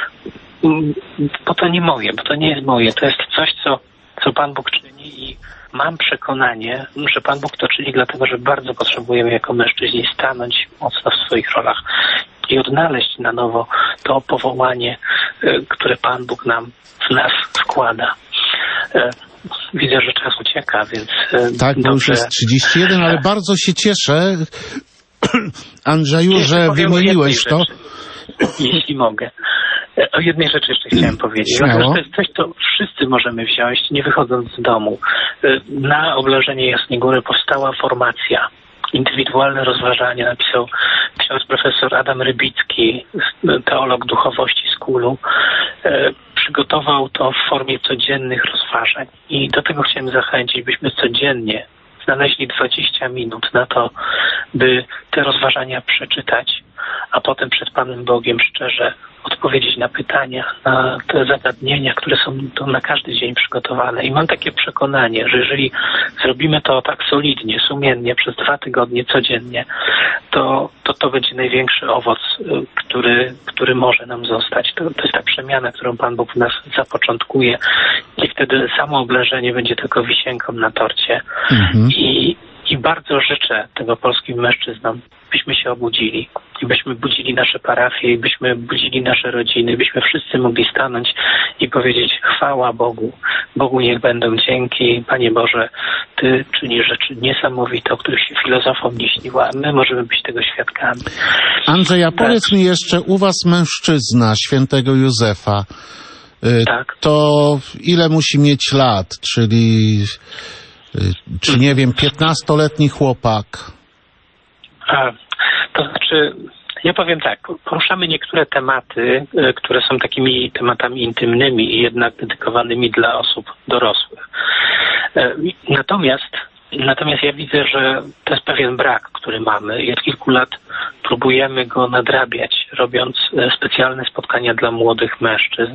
bo to nie moje, bo to nie jest moje. To jest coś, co, co Pan Bóg czyni i mam przekonanie, że Pan Bóg to czyni dlatego, że bardzo potrzebujemy jako mężczyźni stanąć mocno w swoich rolach i odnaleźć na nowo to powołanie, które Pan Bóg nam w nas wkłada. Widzę, że czas ucieka, więc tak, bo już jest trzydzieści jeden, ale bardzo się cieszę, Andrzeju, że wymieniłeś to. Jeśli mogę. o jednej rzeczy jeszcze chciałem powiedzieć. Śmiało. To jest coś, co wszyscy możemy wziąć, nie wychodząc z domu. Na obleżenie Jasnej Góry powstała formacja. Indywidualne rozważania napisał ksiądz profesor Adam Rybicki, teolog duchowości z Kulu. E, przygotował to w formie codziennych rozważań i do tego chciałem zachęcić, byśmy codziennie znaleźli dwadzieścia minut na to, by te rozważania przeczytać, a potem przed Panem Bogiem szczerze odpowiedzieć na pytania, na te zagadnienia, które są to na każdy dzień przygotowane. I mam takie przekonanie, że jeżeli zrobimy to tak solidnie, sumiennie, przez dwa tygodnie codziennie, to to, to będzie największy owoc, który, który może nam zostać. To, to jest ta przemiana, którą Pan Bóg w nas zapoczątkuje i wtedy samo obleżenie będzie tylko wisienką na torcie. Mhm. I I bardzo życzę tego polskim mężczyznom, byśmy się obudzili i byśmy budzili nasze parafie, i byśmy budzili nasze rodziny, byśmy wszyscy mogli stanąć i powiedzieć chwała Bogu. Bogu niech będą dzięki. Panie Boże, Ty czynisz rzeczy niesamowite, o których się filozofom nie śniło, a my możemy być tego świadkami. Andrzej, a powiedz mi jeszcze, u was mężczyzna, świętego Józefa, tak. To ile musi mieć lat, czyli... Czy nie wiem, piętnastoletni chłopak? A, to znaczy, ja powiem tak, poruszamy niektóre tematy, które są takimi tematami intymnymi i jednak dedykowanymi dla osób dorosłych. Natomiast, natomiast ja widzę, że to jest pewien brak, który mamy i od kilku lat próbujemy go nadrabiać, robiąc specjalne spotkania dla młodych mężczyzn.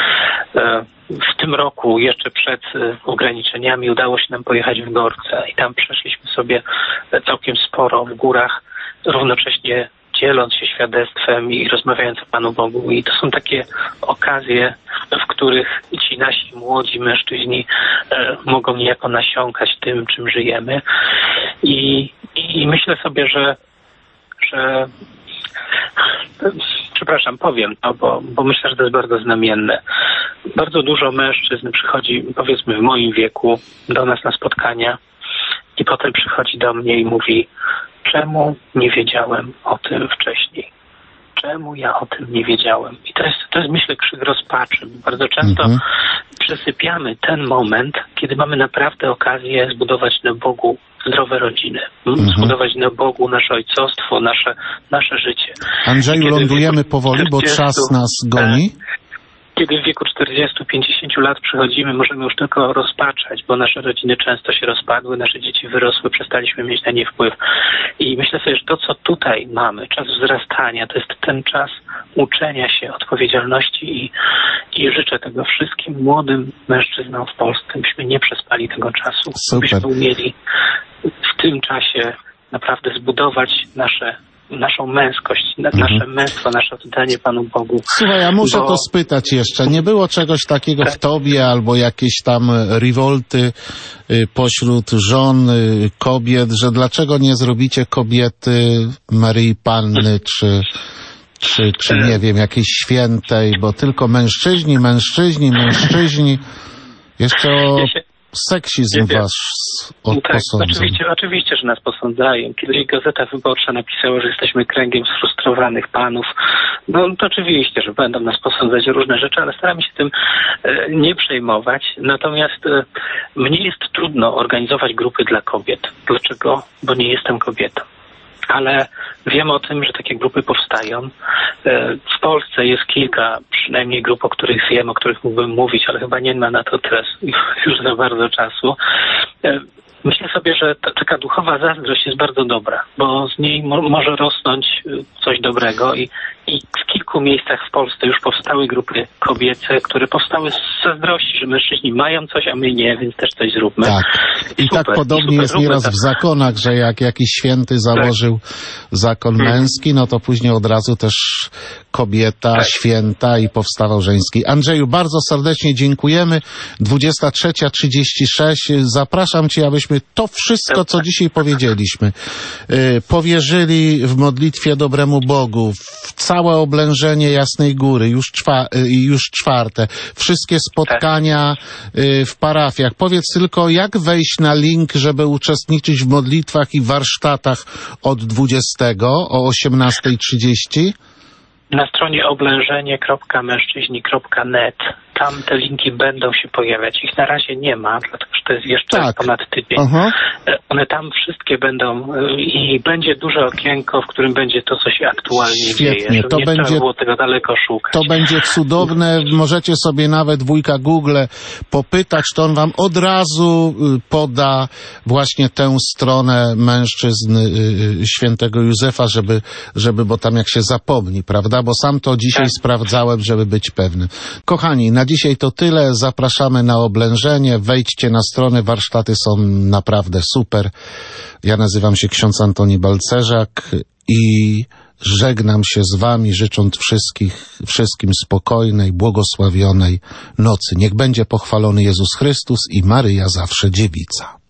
W tym roku, jeszcze przed ograniczeniami, udało się nam pojechać w Gorce i tam przeszliśmy sobie całkiem sporo w górach, równocześnie dzieląc się świadectwem i rozmawiając o Panu Bogu. I to są takie okazje, w których ci nasi młodzi mężczyźni e, mogą niejako nasiąkać tym, czym żyjemy. I, i myślę sobie, że, że przepraszam, powiem to, bo, bo myślę, że to jest bardzo znamienne. Bardzo dużo mężczyzn przychodzi, powiedzmy w moim wieku, do nas na spotkania i potem przychodzi do mnie i mówi: czemu nie wiedziałem o tym wcześniej? Czemu ja o tym nie wiedziałem? I to jest, to jest myślę, krzyk rozpaczy. Bardzo często mhm. przesypiamy ten moment, kiedy mamy naprawdę okazję zbudować na Bogu zdrowe rodziny. Mhm. Zbudować na Bogu nasze ojcostwo, nasze, nasze życie. Andrzeju, lądujemy powoli, bo czas nas goni. Kiedy w wieku czterdziestu pięćdziesięciu lat przychodzimy, możemy już tylko rozpaczać, bo nasze rodziny często się rozpadły, nasze dzieci wyrosły, przestaliśmy mieć na nie wpływ. I myślę sobie, że to, co tutaj mamy, czas wzrastania, to jest ten czas uczenia się odpowiedzialności i, i życzę tego wszystkim młodym mężczyznom w Polsce, byśmy nie przespali tego czasu, Super. byśmy umieli w tym czasie naprawdę zbudować nasze naszą męskość, nasze mhm. męstwo, nasze oddanie Panu Bogu. Słuchaj, ja muszę bo... to spytać jeszcze. Nie było czegoś takiego tak. w tobie albo jakieś tam rewolty y, pośród żon, y, kobiet, że dlaczego nie zrobicie kobiety Maryi Panny czy, czy, czy nie wiem, jakiejś świętej, bo tylko mężczyźni, mężczyźni, mężczyźni. Jeszcze o seksizm was no tak, oczywiście, oczywiście, że nas posądzają. Kiedyś Gazeta Wyborcza napisała, że jesteśmy kręgiem sfrustrowanych panów. No to oczywiście, że będą nas posądzać o różne rzeczy, ale staramy się tym e, nie przejmować. Natomiast e, mnie jest trudno organizować grupy dla kobiet. Dlaczego? Bo nie jestem kobietą. Ale wiem o tym, że takie grupy powstają. W Polsce jest kilka przynajmniej grup, o których wiem, o których mógłbym mówić, ale chyba nie ma na to teraz już za bardzo czasu. Myślę sobie, że ta, taka duchowa zazdrość jest bardzo dobra, bo z niej mo- może rosnąć coś dobrego i, i w kilku miejscach w Polsce już powstały grupy kobiece, które powstały z zazdrości, że mężczyźni mają coś, a my nie, więc też coś zróbmy. Tak. I super, tak podobnie super, jest nieraz tak. w zakonach, że jak jakiś święty założył tak. zakon hmm. męski, no to później od razu też kobieta, tak. święta i powstawał żeński. Andrzeju, bardzo serdecznie dziękujemy. dwudziesta trzecia trzydzieści sześć. Zapraszam Cię, abyśmy to wszystko, co dzisiaj powiedzieliśmy, yy, powierzyli w modlitwie dobremu Bogu, w całe oblężenie Jasnej Góry, już, czwa, yy, już czwarte, wszystkie spotkania yy, w parafiach. Powiedz tylko, jak wejść na link, żeby uczestniczyć w modlitwach i warsztatach od dwudziestego o osiemnasta trzydzieści? na stronie oblężenie kropka mężczyźni kropka net. Tam te linki będą się pojawiać. Ich na razie nie ma, dlatego że to jest jeszcze tak. ponad tydzień. Aha. One tam wszystkie będą i będzie duże okienko, w którym będzie to, co się aktualnie Świetnie. dzieje. To nie będzie, trzeba było tego daleko szukać. To będzie cudowne. Możecie sobie nawet wujka Google popytać, to on wam od razu poda właśnie tę stronę mężczyzn świętego Józefa, żeby, żeby, bo tam jak się zapomni, prawda? Bo sam to dzisiaj tak. sprawdzałem, żeby być pewny. Kochani, na dzisiaj to tyle. Zapraszamy na oblężenie. Wejdźcie na stronę. Warsztaty są naprawdę super. Ja nazywam się ksiądz Antoni Balcerzak i żegnam się z wami, życząc wszystkich, wszystkim spokojnej, błogosławionej nocy. Niech będzie pochwalony Jezus Chrystus i Maryja zawsze dziewica.